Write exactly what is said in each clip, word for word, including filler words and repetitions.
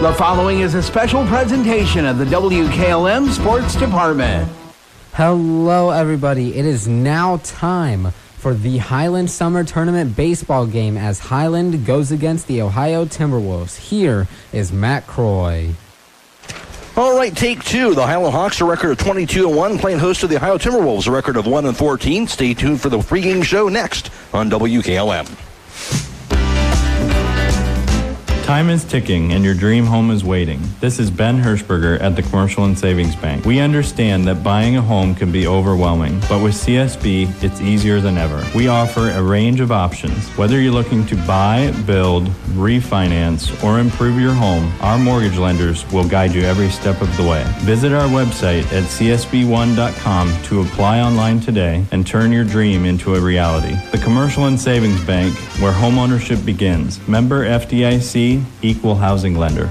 The following is a special presentation of the W K L M Sports Department. Hello, everybody. It is now time for the Highland Summer Tournament baseball game as Highland goes against the Ohio Timberwolves. Here is Matt Croy. All right, take two. The Highland Hawks, a record of twenty-two and one, playing host to the Ohio Timberwolves, a record of one and fourteen. Stay tuned for the pregame show next on W K L M. Time is ticking and your dream home is waiting. This is Ben Hirschberger at the Commercial and Savings Bank. We understand that buying a home can be overwhelming, but with C S B, it's easier than ever. We offer a range of options. Whether you're looking to buy, build, refinance, or improve your home, our mortgage lenders will guide you every step of the way. Visit our website at C S B one dot com to apply online today and turn your dream into a reality. The Commercial and Savings Bank, where homeownership begins. Member F D I C, Equal Housing Lender.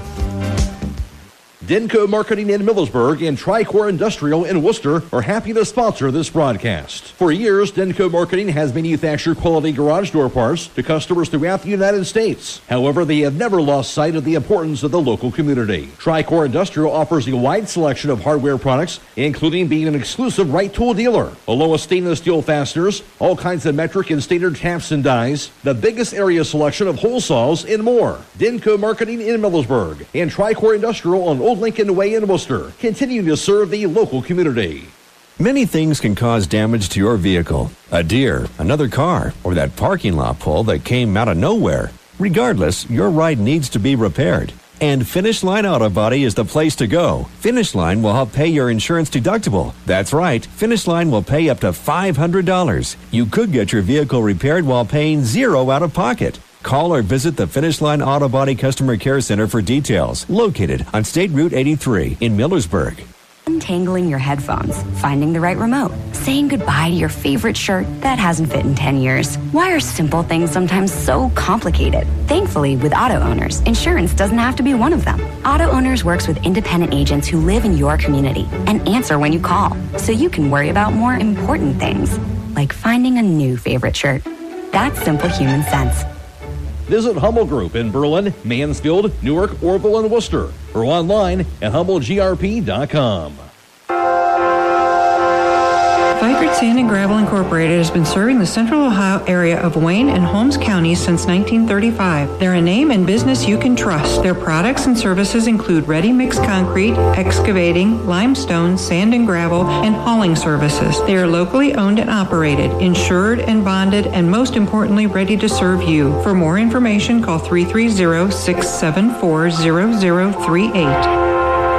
Denko Marketing in Millersburg and Tricor Industrial in Worcester are happy to sponsor this broadcast. For years, Denko Marketing has manufactured quality garage door parts to customers throughout the United States. However, they have never lost sight of the importance of the local community. Tricor Industrial offers a wide selection of hardware products, including being an exclusive Right Tool dealer, along with stainless steel fasteners, all kinds of metric and standard taps and dies, the biggest area selection of hole saws, and more. Denko Marketing in Millersburg and Tricor Industrial on Old Lincoln Way in Worcester, continuing to serve the local community. Many things can cause damage to your vehicle. A deer, another car, or that parking lot pole that came out of nowhere. Regardless, your ride needs to be repaired. And Finish Line Auto Body is the place to go. Finish Line will help pay your insurance deductible. That's right, Finish Line will pay up to five hundred dollars. You could get your vehicle repaired while paying zero out of pocket. Call or visit the Finish Line Auto Body Customer Care Center for details. Located on State Route eighty-three in Millersburg. Untangling your headphones, finding the right remote, saying goodbye to your favorite shirt that hasn't fit in ten years. Why are simple things sometimes so complicated? Thankfully, with Auto Owners, insurance doesn't have to be one of them. Auto Owners works with independent agents who live in your community and answer when you call, so you can worry about more important things, like finding a new favorite shirt. That's simple human sense. Visit Hummel Group in Berlin, Mansfield, Newark, Orville, and Worcester, or online at hummel g r p dot com. Vikert Sand and Gravel Incorporated has been serving the Central Ohio area of Wayne and Holmes counties since nineteen thirty-five. They're a name and business you can trust. Their products and services include ready-mix concrete, excavating, limestone, sand and gravel, and hauling services. They are locally owned and operated, insured and bonded, and most importantly, ready to serve you. For more information, call three three zero, six seven four, zero zero three eight.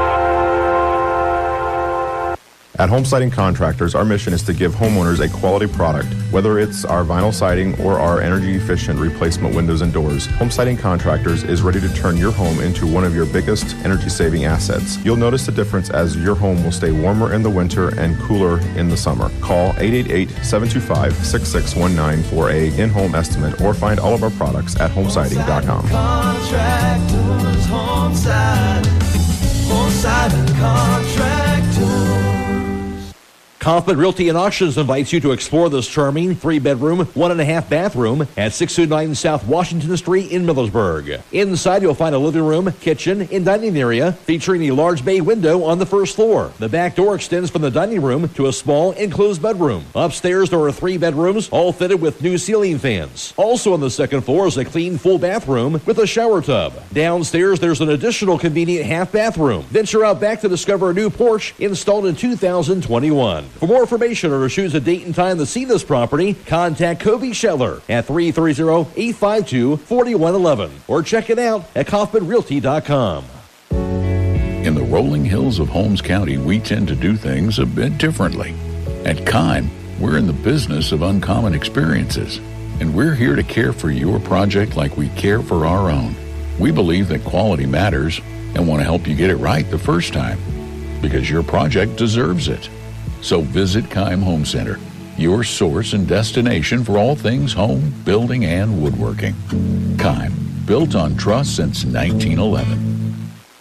At Home Siding Contractors, our mission is to give homeowners a quality product, whether it's our vinyl siding or our energy-efficient replacement windows and doors. Home Siding Contractors is ready to turn your home into one of your biggest energy-saving assets. You'll notice the difference as your home will stay warmer in the winter and cooler in the summer. Call eight eight eight, seven two five, six six one nine for a in-home estimate or find all of our products at home siding dot com. Contractors, Home Siding, Home Siding Contractors. Kaufman Realty and Auctions invites you to explore this charming three-bedroom, one-and-a-half bathroom at six oh nine South Washington Street in Millersburg. Inside, you'll find a living room, kitchen, and dining area featuring a large bay window on the first floor. The back door extends from the dining room to a small enclosed bedroom. Upstairs, there are three bedrooms, all fitted with new ceiling fans. Also on the second floor is a clean full bathroom with a shower tub. Downstairs, there's an additional convenient half bathroom. Venture out back to discover a new porch installed in two thousand twenty-one. For more information or to choose a date and time to see this property, contact Kobe Schettler at three three zero, eight five two, four one one one or check it out at kaufman realty dot com. In the rolling hills of Holmes County, we tend to do things a bit differently. At Kime, we're in the business of uncommon experiences, and we're here to care for your project like we care for our own. We believe that quality matters and want to help you get it right the first time, because your project deserves it. So visit Kime Home Center, your source and destination for all things home, building, and woodworking. Kime, built on trust since nineteen eleven.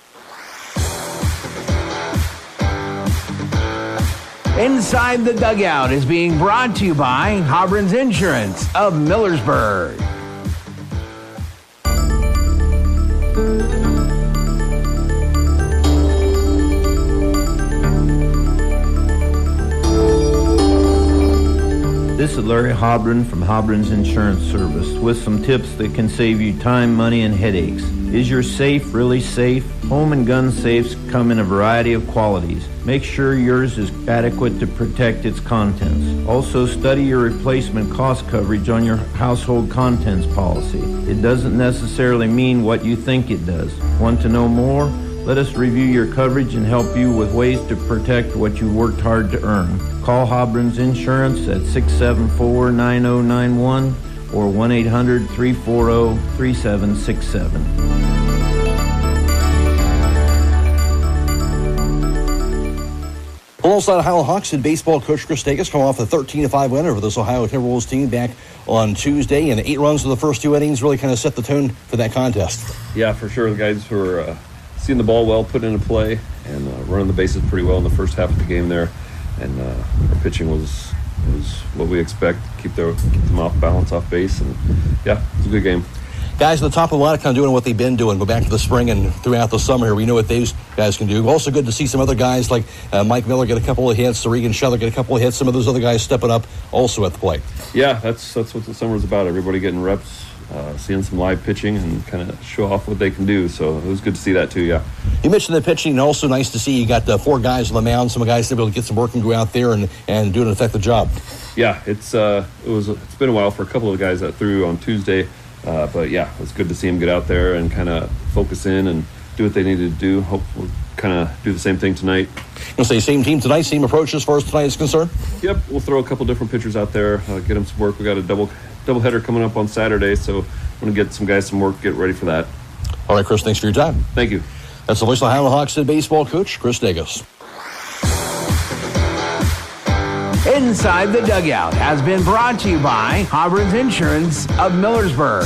Inside the Dugout is being brought to you by Hobron's Insurance of Millersburg. This is Larry Hobron from Hobron's Insurance Service with some tips that can save you time, money, and headaches. Is your safe really safe? Home and gun safes come in a variety of qualities. Make sure yours is adequate to protect its contents. Also, study your replacement cost coverage on your household contents policy. It doesn't necessarily mean what you think it does. Want to know more? Let us review your coverage and help you with ways to protect what you worked hard to earn. Call Hobron's Insurance at six seven four, nine zero nine one or one eight hundred, three four zero, three seven six seven. Alongside Ohio Hawks and baseball coach Chris Dacus come off a thirteen to five win over this Ohio Timberwolves team back on Tuesday, and eight runs in the first two innings really kind of set the tone for that contest. Yeah, for sure. The guys were uh, seeing the ball well, put into play, and uh, running the bases pretty well in the first half of the game there. And uh, our pitching was was what we expect. Keep their keep them off balance, off base, and yeah, it was a good game. Guys at the top of the line kind of doing what they've been doing. Go back to the spring and throughout the summer here. We know what these guys can do. Also good to see some other guys like uh, Mike Miller get a couple of hits, Regan Scheller get a couple of hits, some of those other guys stepping up also at the plate. Yeah, that's that's what the summer's about. Everybody getting reps, uh, seeing some live pitching and kind of show off what they can do. So it was good to see that too, yeah. You mentioned the pitching, and also nice to see you got uh, four guys on the mound, some guys able to get some work and go out there and, and do an effective job. Yeah, it's uh, it was it's been a while for a couple of guys that threw on Tuesday. Uh, but yeah, it's good to see them get out there and kind of focus in and do what they needed to do. Hope we'll kind of do the same thing tonight. You'll say same team tonight, same approach as far as tonight is concerned? Yep, we'll throw a couple different pitchers out there, uh, get them some work. We got a double double header coming up on Saturday, so I'm going to get some guys some work, get ready for that. All right, Chris, thanks for your time. Thank you. That's the voice of the Highland Hawks head baseball coach, Chris Dacus. Inside the Dugout has been brought to you by Hobron's Insurance of Millersburg.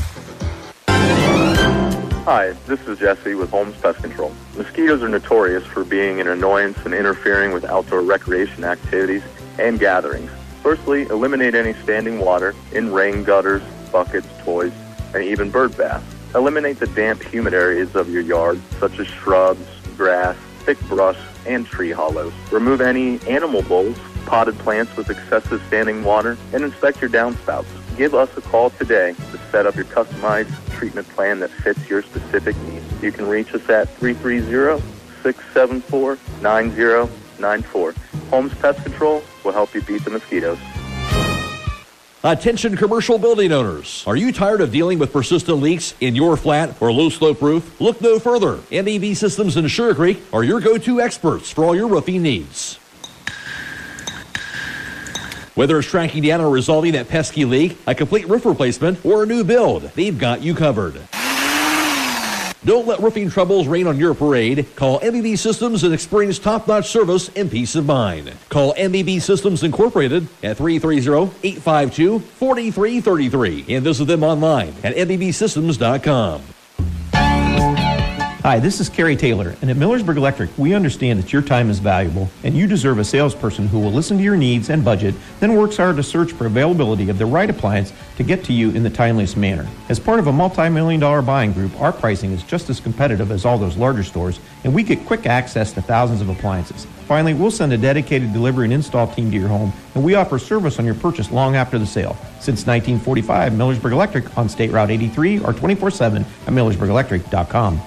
Hi, this is Jesse with Holmes Pest Control. Mosquitoes are notorious for being an annoyance and interfering with outdoor recreation activities and gatherings. Firstly, eliminate any standing water in rain gutters, buckets, toys, and even bird baths. Eliminate the damp, humid areas of your yard, such as shrubs, grass, thick brush, and tree hollows. Remove any animal bowls, potted plants with excessive standing water, and inspect your downspouts. Give us a call today to set up your customized treatment plan that fits your specific needs. You can reach us at three three zero, six seven four, nine zero nine four. Holmes Pest Control will help you beat the mosquitoes. Attention commercial building owners. Are you tired of dealing with persistent leaks in your flat or low slope roof? Look no further. M E B Systems in Sugar Creek are your go-to experts for all your roofing needs. Whether it's tracking down or resolving that pesky leak, a complete roof replacement, or a new build, they've got you covered. Don't let roofing troubles rain on your parade. Call M E B Systems and experience top-notch service and peace of mind. Call M E B Systems Incorporated at three three zero, eight five two, four three three three and visit them online at M E B systems dot com. Hi, this is Kerry Taylor, and at Millersburg Electric, we understand that your time is valuable, and you deserve a salesperson who will listen to your needs and budget, then works hard to search for availability of the right appliance to get to you in the timeliest manner. As part of a multi-million dollar buying group, our pricing is just as competitive as all those larger stores, and we get quick access to thousands of appliances. Finally, we'll send a dedicated delivery and install team to your home, and we offer service on your purchase long after the sale. Since nineteen forty-five, Millersburg Electric on State Route eighty-three or twenty-four seven at millersburg electric dot com.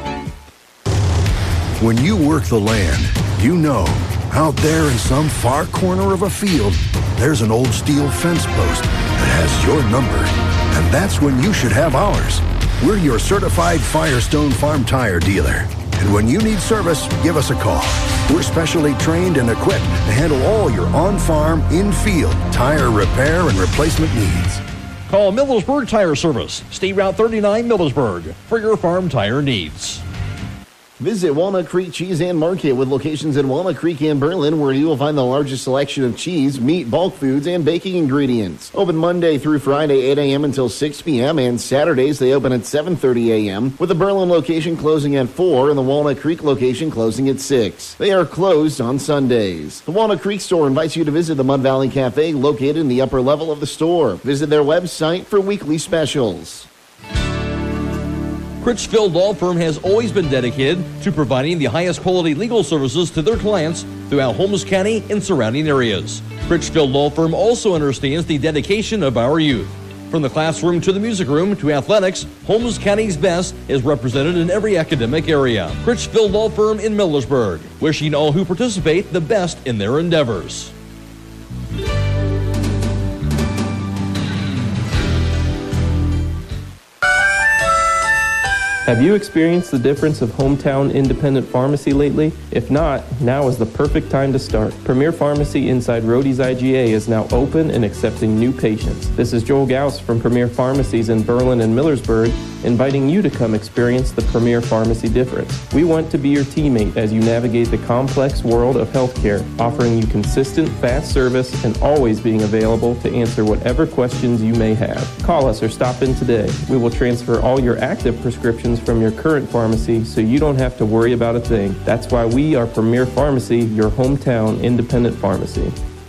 When you work the land, you know, out there in some far corner of a field, there's an old steel fence post that has your number. And that's when you should have ours. We're your certified Firestone Farm Tire dealer. And when you need service, give us a call. We're specially trained and equipped to handle all your on-farm, in-field tire repair and replacement needs. Call Millersburg Tire Service, State Route thirty-nine, Millersburg, for your farm tire needs. Visit Walnut Creek Cheese and Market with locations in Walnut Creek and Berlin, where you will find the largest selection of cheese, meat, bulk foods, and baking ingredients. Open Monday through Friday, eight a.m. until six p.m., and Saturdays they open at seven thirty a.m., with the Berlin location closing at four and the Walnut Creek location closing at six. They are closed on Sundays. The Walnut Creek store invites you to visit the Mud Valley Cafe located in the upper level of the store. Visit their website for weekly specials. Critchfield Law Firm has always been dedicated to providing the highest quality legal services to their clients throughout Holmes County and surrounding areas. Critchfield Law Firm also understands the dedication of our youth. From the classroom to the music room to athletics, Holmes County's best is represented in every academic area. Critchfield Law Firm in Millersburg, wishing all who participate the best in their endeavors. Have you experienced the difference of hometown independent pharmacy lately? If not, now is the perfect time to start. Premier Pharmacy inside Rody's I G A is now open and accepting new patients. This is Joel Gauss from Premier Pharmacies in Berlin and Millersburg, inviting you to come experience the Premier Pharmacy difference. We want to be your teammate as you navigate the complex world of healthcare, offering you consistent, fast service and always being available to answer whatever questions you may have. Call us or stop in today. We will transfer all your active prescriptions from your current pharmacy so you don't have to worry about a thing. That's why we are Premier Pharmacy, your hometown independent pharmacy.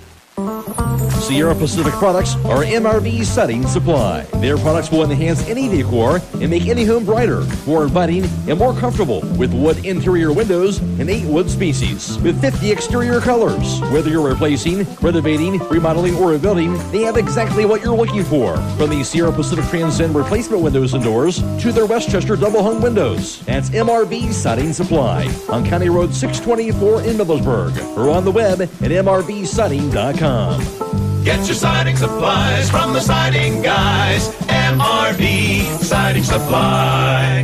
Sierra Pacific products are M R V Siding Supply. Their products will enhance any decor and make any home brighter, more inviting, and more comfortable with wood interior windows and eight wood species with fifty exterior colors. Whether you're replacing, renovating, remodeling, or rebuilding, they have exactly what you're looking for. From the Sierra Pacific Transcend replacement windows and doors to their Westchester double hung windows. That's M R V Siding Supply on County Road six twenty-four in Millersburg or on the web at M R V siding dot com. Get your siding supplies from the siding guys. M R V Siding Supply.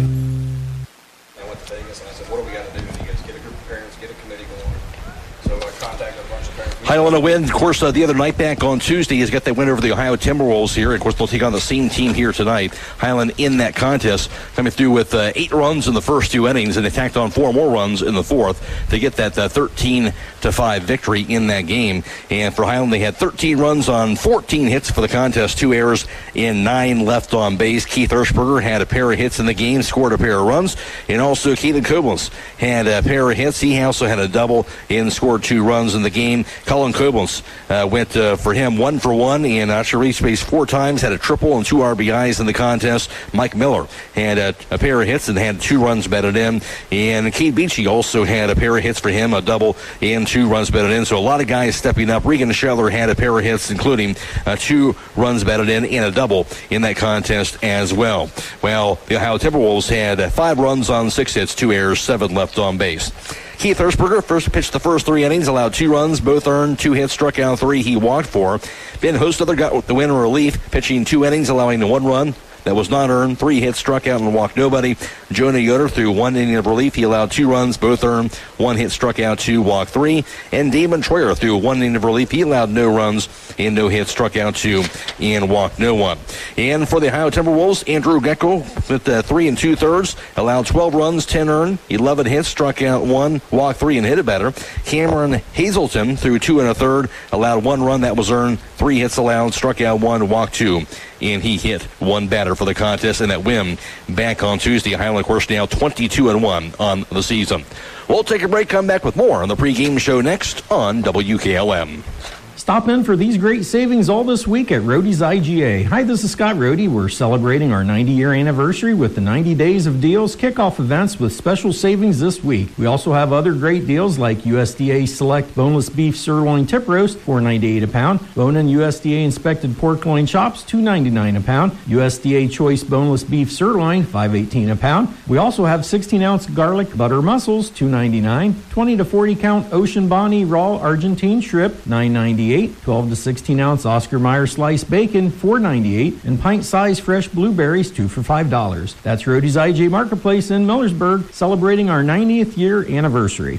I went to Vegas and I said, what do we got to do? You guys get a group of parents, get a committee going. So I contacted a bunch of parents. Highland a win, of course, uh, the other night back on Tuesday has got that win over the Ohio Timberwolves here. Of course, they'll take on the same team here tonight. Highland in that contest, coming through with uh, eight runs in the first two innings, and they tacked on four more runs in the fourth to get that uh, thirteen to five victory in that game. And for Highland, they had thirteen runs on fourteen hits for the contest, two errors in nine left on base. Keith Ershberger had a pair of hits in the game, scored a pair of runs, and also Keaton Koblenz had a pair of hits. He also had a double and scored two runs in the game. Colin Koblenz uh, went uh, for him one for one, and Asher reached base four times, had a triple and two R B Is in the contest. Mike Miller had a, a pair of hits and had two runs batted in, and Cade Beachy also had a pair of hits for him, a double and two runs batted in. So a lot of guys stepping up. Regan Scheller had a pair of hits, including uh, two runs batted in and a double in that contest as well. Well, the Ohio Timberwolves had uh, five runs on six hits, two errors, seven left on base. Keith Ershberger first pitched the first three innings, allowed two runs, both earned, two hits, struck out three, he walked four. Ben Hostother got the win in relief, pitching two innings, allowing one run that was not earned, three hits, struck out, and walked nobody. Jonah Yoder threw one inning of relief. He allowed two runs, both earned, one hit, struck out, two, walked three. And Damon Troyer threw one inning of relief. He allowed no runs and no hits, struck out two, and walked no one. And for the Ohio Timberwolves, Andrew Gecko with uh, three and two thirds, allowed twelve runs, ten earned, eleven hits, struck out one, walked three, and hit it better. Cameron Hazelton threw two and a third, allowed one run that was earned, three hits allowed, struck out one, walked two, and he hit one batter for the contest in that win back on Tuesday. Highland, of course, now twenty-two and one on the season. We'll take a break, come back with more on the pregame show next on W K L M. Stop in for these great savings all this week at Rody's I G A. Hi, this is Scott Rody. We're celebrating our ninety-year anniversary with the ninety Days of Deals kickoff events with special savings this week. We also have other great deals like U S D A Select Boneless Beef Sirloin Tip Roast, four ninety-eight a pound. Bone-in U S D A Inspected Pork Loin Chops, two ninety-nine a pound. U S D A Choice Boneless Beef Sirloin, five eighteen a pound. We also have sixteen ounce garlic butter mussels, two ninety-nine. twenty to forty count Ocean Bonnie Raw Argentine Shrimp, nine ninety-eight. twelve to sixteen ounce Oscar Mayer sliced bacon, four ninety-eight, and pint-sized fresh blueberries, two for five dollars. That's Rody's I G A Marketplace in Millersburg, celebrating our ninetieth year anniversary.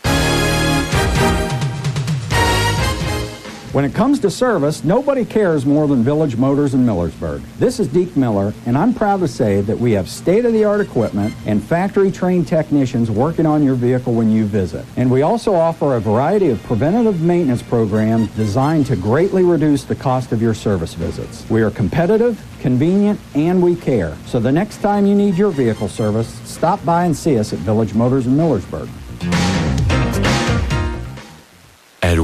When it comes to service, nobody cares more than Village Motors in Millersburg. This is Deke Miller, and I'm proud to say that we have state-of-the-art equipment and factory-trained technicians working on your vehicle when you visit. And we also offer a variety of preventative maintenance programs designed to greatly reduce the cost of your service visits. We are competitive, convenient, and we care. So the next time you need your vehicle service, stop by and see us at Village Motors in Millersburg. At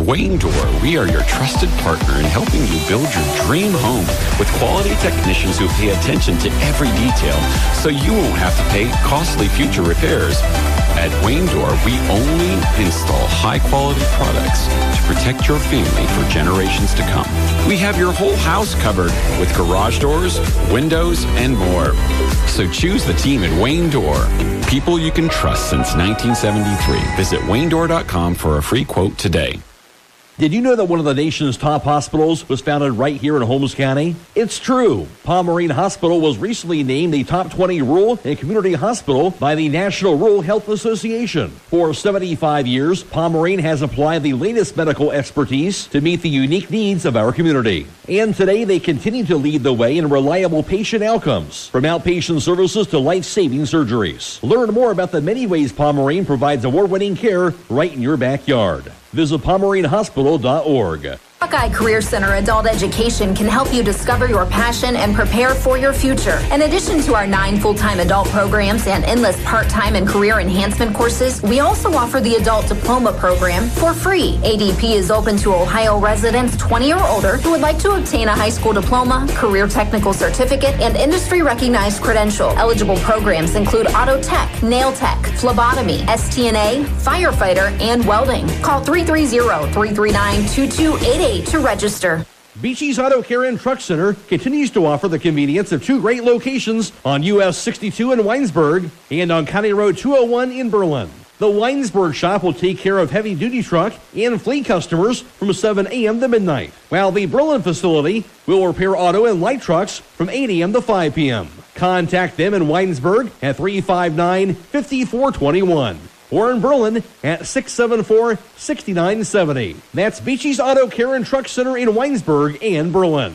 Wayne Door, we are your trusted partner in helping you build your dream home with quality technicians who pay attention to every detail so you won't have to pay costly future repairs. At Wayne Door, we only install high-quality products to protect your family for generations to come. We have your whole house covered with garage doors, windows, and more. So choose the team at Wayne Door. People you can trust since nineteen seventy-three. Visit wayne door dot com for a free quote today. Did you know that one of the nation's top hospitals was founded right here in Holmes County? It's true. Pomerene Hospital was recently named the top twenty rural and community hospital by the National Rural Health Association. For seventy-five years, Pomerene has applied the latest medical expertise to meet the unique needs of our community. And today they continue to lead the way in reliable patient outcomes, from outpatient services to life-saving surgeries. Learn more about the many ways Pomerene provides award-winning care right in your backyard. Visit pomerene hospital dot org. Buckeye Career Center Adult Education can help you discover your passion and prepare for your future. In addition to our nine full-time adult programs and endless part-time and career enhancement courses, we also offer the Adult Diploma Program for free. A D P is open to Ohio residents twenty or older who would like to obtain a high school diploma, career technical certificate, and industry-recognized credential. Eligible programs include auto tech, nail tech, phlebotomy, S T N A, firefighter, and welding. Call three three zero, three three nine, two two eight eight to register. Beachy's Auto Care and Truck Center continues to offer the convenience of two great locations on U S sixty-two in Weinsburg and on County Road two oh one in Berlin. The Weinsburg shop will take care of heavy-duty truck and fleet customers from seven a.m. to midnight, while the Berlin facility will repair auto and light trucks from eight a.m. to five p.m. Contact them in Weinsburg at three five nine, five four two one. Or in Berlin at six seven four, six nine seven zero. That's Beachy's Auto Care and Truck Center in Weinsburg and Berlin.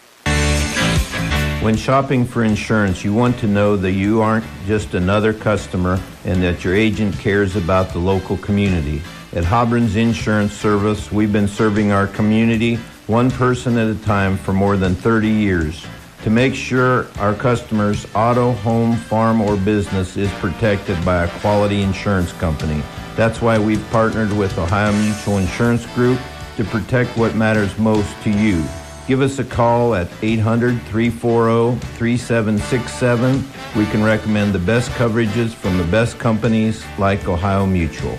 When shopping for insurance, you want to know that you aren't just another customer and that your agent cares about the local community. At Hobron's Insurance Service, we've been serving our community one person at a time for more than thirty years. To make sure our customers' auto, home, farm, or business is protected by a quality insurance company. That's why we've partnered with Ohio Mutual Insurance Group to protect what matters most to you. Give us a call at eight hundred, three four zero, three seven six seven. We can recommend the best coverages from the best companies like Ohio Mutual.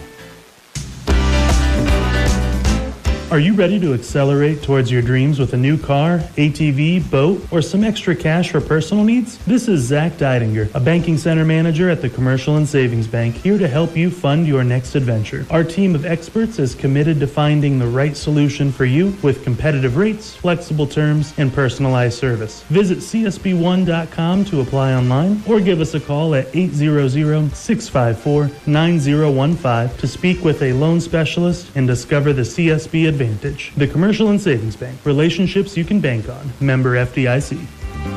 Are you ready to accelerate towards your dreams with a new car, A T V, boat, or some extra cash for personal needs? This is Zach Deidinger, a banking center manager at the Commercial and Savings Bank, here to help you fund your next adventure. Our team of experts is committed to finding the right solution for you with competitive rates, flexible terms, and personalized service. Visit C S B one dot com to apply online or give us a call at eight hundred, six five four, nine zero one five to speak with a loan specialist and discover the C S B advantage. Advantage. The Commercial and Savings Bank. Relationships you can bank on. Member F D I C.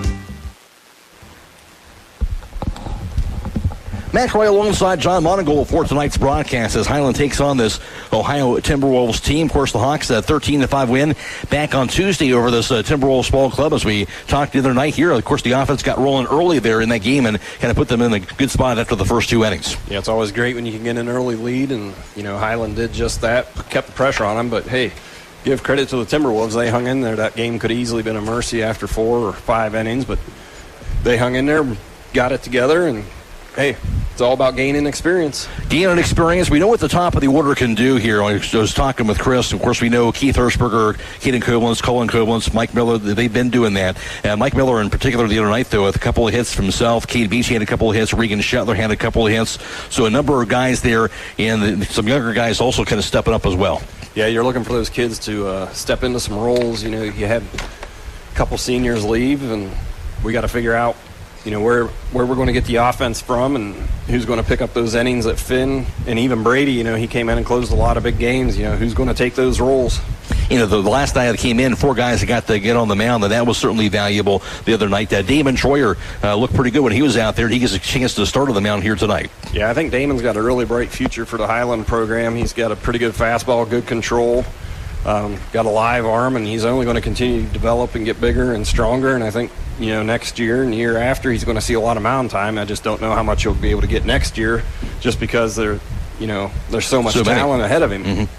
Matt Croy alongside John Monagle for tonight's broadcast as Highland takes on this Ohio Timberwolves team. Of course, the Hawks a thirteen to five win back on Tuesday over this uh, Timberwolves ball club. As we talked the other night here, of course, the offense got rolling early there in that game and kind of put them in a good spot after the first two innings. Yeah, it's always great when you can get an early lead, and, you know, Highland did just that, kept the pressure on them, but, hey, give credit to the Timberwolves. They hung in there. That game could have easily been a mercy after four or five innings, but they hung in there, got it together, and, hey, it's all about gaining experience. Gaining experience. We know what the top of the order can do here. I was talking with Chris. Of course, we know Keith Hirschberger, Caden Koblenz, Colin Koblenz, Mike Miller. They've been doing that. Uh, Mike Miller in particular the other night, though, with a couple of hits from himself. Cade Beachy had a couple of hits. Regan Shetler had a couple of hits. So a number of guys there, and some younger guys also kind of stepping up as well. Yeah, you're looking for those kids to uh, step into some roles. You know, you had a couple seniors leave, and we got to figure out, you know, where where we're going to get the offense from and who's going to pick up those innings at Finn. And even Brady, you know, he came in and closed a lot of big games. You know, who's going to take those roles? You know, the, the last night that came in, four guys that got to get on the mound, and that was certainly valuable the other night. Uh, Damon Troyer uh, looked pretty good when he was out there. He gets a chance to start on the mound here tonight. Yeah, I think Damon's got a really bright future for the Highland program. He's got a pretty good fastball, good control, um, got a live arm, and he's only going to continue to develop and get bigger and stronger. And I think, you know, next year and the year after, he's going to see a lot of mound time. I just don't know how much he'll be able to get next year just because there, you know, there's so much so talent ahead of him. Mm-hmm.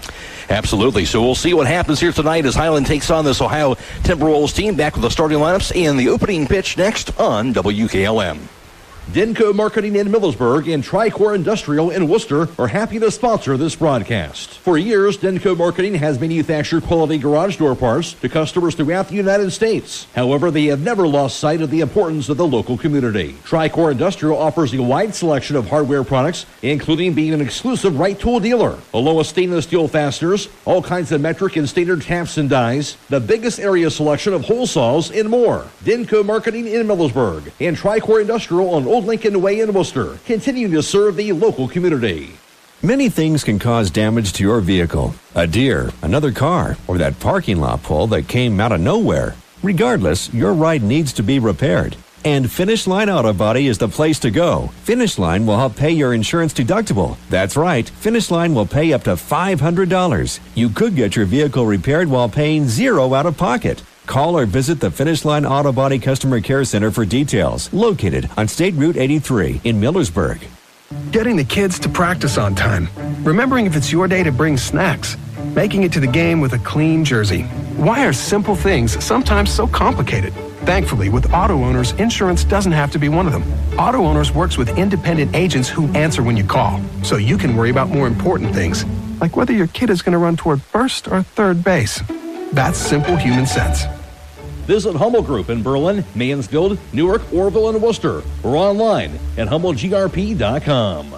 Absolutely. So we'll see what happens here tonight as Highland takes on this Ohio Timberwolves team. Back with the starting lineups and the opening pitch next on W K L M. Denko Marketing in Millersburg and Tricor Industrial in Worcester are happy to sponsor this broadcast. For years, Denko Marketing has manufactured quality garage door parts to customers throughout the United States. However, they have never lost sight of the importance of the local community. Tricor Industrial offers a wide selection of hardware products, including being an exclusive right tool dealer, along with stainless steel fasteners, all kinds of metric and standard taps and dies, the biggest area selection of hole saws, and more. Denko Marketing in Millersburg and Tricor Industrial on Old Lincoln Way in Worcester, continuing to serve the local community. Many things can cause damage to your vehicle. A deer, another car, or that parking lot pole that came out of nowhere. Regardless, your ride needs to be repaired. And Finish Line Auto Body is the place to go. Finish Line will help pay your insurance deductible. That's right, Finish Line will pay up to five hundred dollars. You could get your vehicle repaired while paying zero out of pocket. Call or visit the Finish Line Auto Body Customer Care Center for details, located on State Route eighty-three in Millersburg. Getting the kids to practice on time. Remembering if it's your day to bring snacks. Making it to the game with a clean jersey. Why are simple things sometimes so complicated? Thankfully, with Auto Owners, insurance doesn't have to be one of them. Auto Owners works with independent agents who answer when you call, so you can worry about more important things, like whether your kid is going to run toward first or third base. That's simple human sense. Visit Hummel Group in Berlin, Mansfield, Newark, Orville, and Worcester, or online at hummel g r p dot com.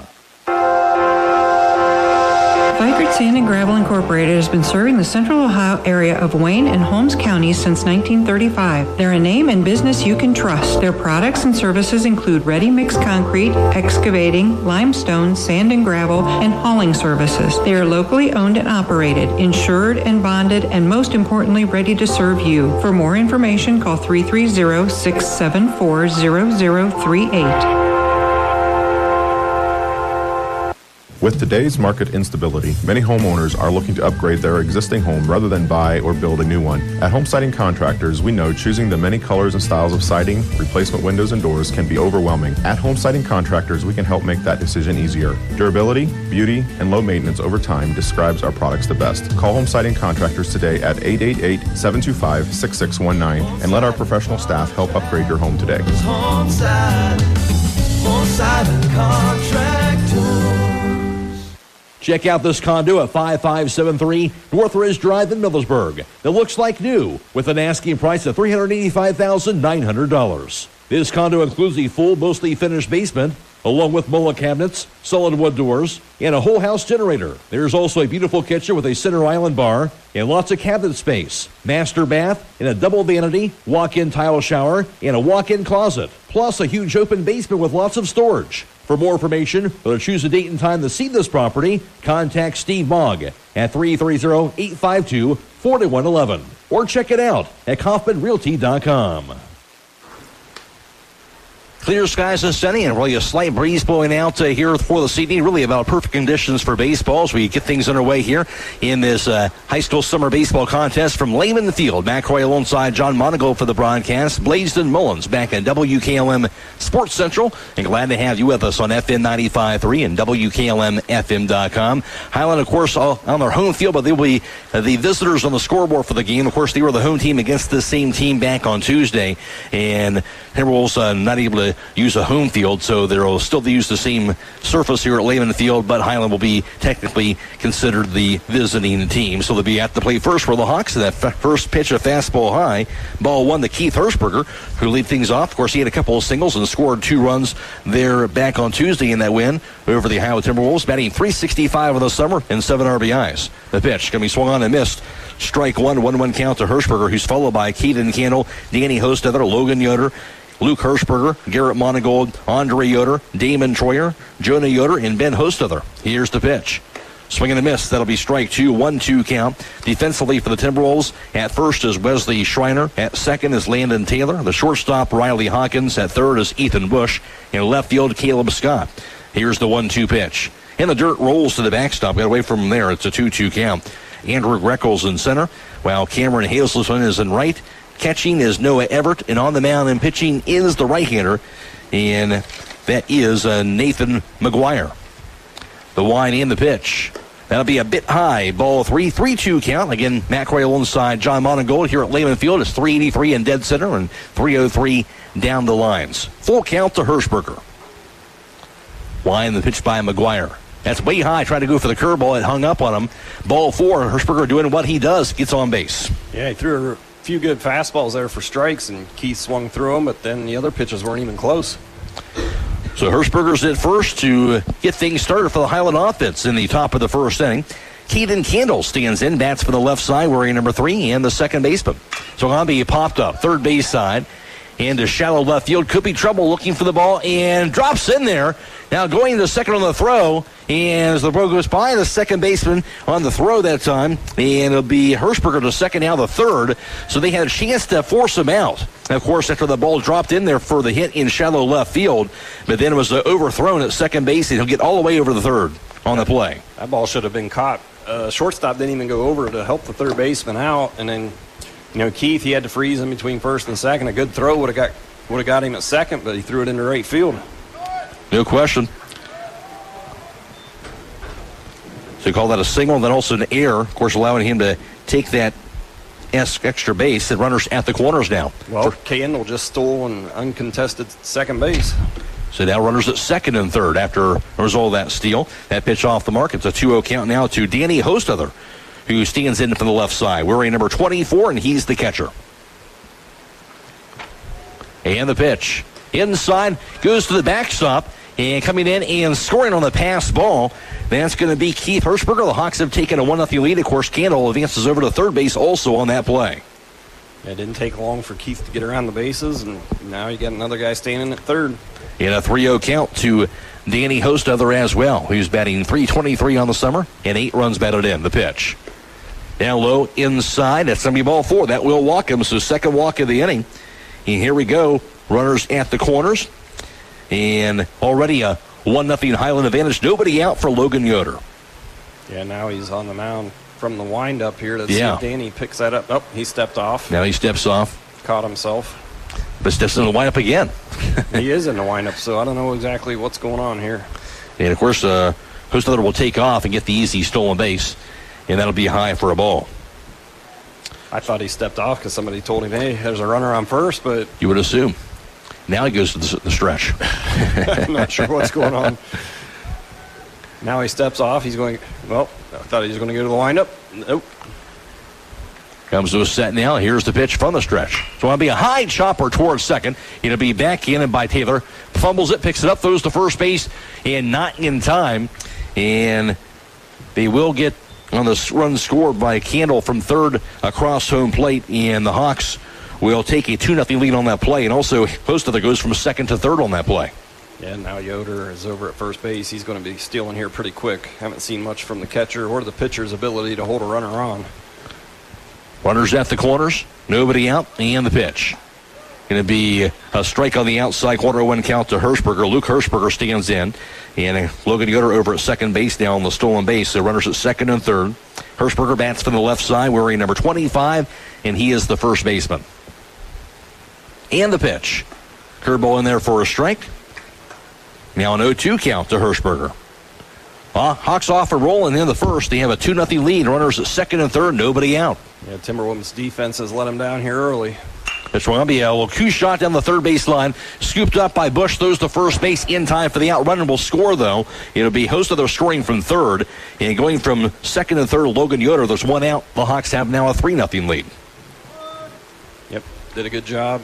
Vikert Sand and Gravel Incorporated has been serving the Central Ohio area of Wayne and Holmes counties since nineteen thirty-five. They're a name and business you can trust. Their products and services include ready-mix concrete, excavating, limestone, sand and gravel, and hauling services. They are locally owned and operated, insured and bonded, and most importantly, ready to serve you. For more information, call three three zero, six seven four, zero zero three eight. With today's market instability, many homeowners are looking to upgrade their existing home rather than buy or build a new one. At Home Siding Contractors, we know choosing the many colors and styles of siding, replacement windows, and doors can be overwhelming. At Home Siding Contractors, we can help make that decision easier. Durability, beauty, and low maintenance over time describes our products the best. Call Home Siding Contractors today at eight eight eight, seven two five, six six one nine and let our professional staff help upgrade your home today. Home Siding, Home Siding Contractors. Check out this condo at five five seven three North Ridge Drive in Millersburg. It looks like new with an asking price of three hundred eighty-five thousand nine hundred dollars. This condo includes a full, mostly finished basement, along with Mola cabinets, solid wood doors, and a whole house generator. There's also a beautiful kitchen with a center island bar and lots of cabinet space, master bath, and a double vanity, walk-in tile shower, and a walk-in closet, plus a huge open basement with lots of storage. For more information or to choose a date and time to see this property, contact Steve Mogg at three three zero, eight five two, four one one one or check it out at kaufman realty dot com. Clear skies and sunny, and really a slight breeze blowing out uh, here for this evening. Really about perfect conditions for baseball as we get things underway here in this uh, high school summer baseball contest from Lehman Field. Matt Croy alongside John Monagle for the broadcast. Blaisdon Mullins back at W K L M Sports Central, and glad to have you with us on F M ninety-five point three and W K L M F M dot com. Highland, of course, all on their home field, but they will be uh, the visitors on the scoreboard for the game. Of course, they were the home team against the same team back on Tuesday, and Timberwolves uh, not able to use a home field, so they'll still use the same surface here at Lehman Field, but Highland will be technically considered the visiting team. So they'll be at the plate first for the Hawks. That f- first pitch, a fastball high. Ball one to Keith Hirschberger, who lead things off. Of course, he had a couple of singles and scored two runs there back on Tuesday in that win over the Ohio Timberwolves, batting three sixty-five in the summer and seven R B Is. The pitch going to be swung on and missed. Strike one, one one count to Hirschberger, who's followed by Keaton Candle, Danny Hostetler, Logan Yoder, Luke Hirschberger, Garrett Monagold, Andre Yoder, Damon Troyer, Jonah Yoder, and Ben Hostetler. Here's the pitch. Swing and a miss. That'll be strike two, one two count. Defensively for the Timberwolves, at first is Wesley Schreiner. At second is Landon Taylor. The shortstop, Riley Hawkins. At third is Ethan Bush. In left field, Caleb Scott. Here's the one two pitch. And the dirt rolls to the backstop. Got away from there. It's a two two count. Andrew Greckles in center, while Cameron Hazelton is in right. Catching is Noah Everett, and on the mound and pitching is the right-hander, and that is uh, Nathan McGuire. The wind and the pitch. That'll be a bit high. Ball three, three two count. Again, Matt Cray alongside John Monagold here at Lehman Field. It's three eighty-three in dead center and three oh three down the lines. Full count to Hirschberger. Line the pitch by McGuire. That's way high. Trying to go for the curveball. It hung up on him. Ball four. Hirschberger doing what he does. Gets on base. Yeah, he threw a few good fastballs there for strikes, and Keith swung through them, but then the other pitches weren't even close. So Hirschberger's at first to get things started for the Highland offense in the top of the first inning. Keaton Candle stands in, bats for the left side, wearing number three, and the second baseman. So Hamby popped up, third base side, and to shallow left field. Could be trouble looking for the ball, and drops in there. Now going to second on the throw, and as the throw goes by, the second baseman on the throw that time, and it'll be Hirschberger to second, now the third. So they had a chance to force him out. And of course, after the ball dropped in there for the hit in shallow left field, but then it was uh, overthrown at second base, and he'll get all the way over the third on the play. That ball should have been caught. Uh, shortstop didn't even go over to help the third baseman out, and then, you know, Keith, he had to freeze in between first and second. A good throw would have got would have got him at second, but he threw it into right field. No question. So you call that a single, and then also an error, of course, allowing him to take that extra base. And runners at the corners now. Well, Kendall just stole an uncontested second base. So now runners at second and third after the result of that steal. That pitch off the mark. It's a two oh count now to Danny Hostother, who stands in from the left side. Wearing number twenty-four, and he's the catcher. And the pitch. Inside, goes to the backstop, and coming in and scoring on the pass ball, that's going to be Keith Hirschberger. The Hawks have taken a one nothing lead. Of course, Candle advances over to third base also on that play. It didn't take long for Keith to get around the bases, and now you got another guy standing at third. In a three oh count to Danny Hostother as well, who's batting three twenty-three on the summer, and eight runs batted in. The pitch. Down low, inside. That's going to be ball four. That will walk him, so second walk of the inning. And here we go. Runners at the corners. And already a one nothing Highland advantage. Nobody out for Logan Yoder. Yeah, now he's on the mound from the windup here. Let's yeah. see if Danny picks that up. Oh, he stepped off. Now he steps off. Caught himself. But steps in the windup again. He is in the windup, so I don't know exactly what's going on here. And, of course, uh, Hostother will take off and get the easy stolen base, and that'll be high for a ball. I thought he stepped off because somebody told him, hey, there's a runner on first, but... You would assume. Now he goes to the, the stretch. I'm not sure what's going on. Now he steps off. He's going, well, I thought he was going to go to the windup. Nope. Comes to a set now. Here's the pitch from the stretch. So it'll be a high chopper towards second. It'll be back in and by Taylor. Fumbles it, picks it up, throws to first base, and not in time. And they will get on the run scored by Candle from third across home plate. And the Hawks will take a two nothing lead on that play. And also, Hostother goes from second to third on that play. Yeah, now Yoder is over at first base. He's going to be stealing here pretty quick. Haven't seen much from the catcher or the pitcher's ability to hold a runner on. Runners at the corners, nobody out, and the pitch. Going to be a strike on the outside, quarter one count to Hirschberger. Luke Hirschberger stands in, and Logan Yoder over at second base now on the stolen base. So runners at second and third. Hirschberger bats from the left side, wearing number twenty-five, and he is the first baseman. And the pitch. Curveball in there for a strike. Now an oh two count to Hirschberger. Uh, Hawks off and rolling in the first. They have a two nothing lead. Runners at second and third, nobody out. Yeah, Timberwolves defense has let him down here early. It's going to be a little coup shot down the third base line. Scooped up by Bush, throws to first base in time for the outrun and will score, though. It'll be Hostother scoring from third. And going from second and third, Logan Yoder. There's one out. The Hawks have now a three nothing lead. Yep, did a good job.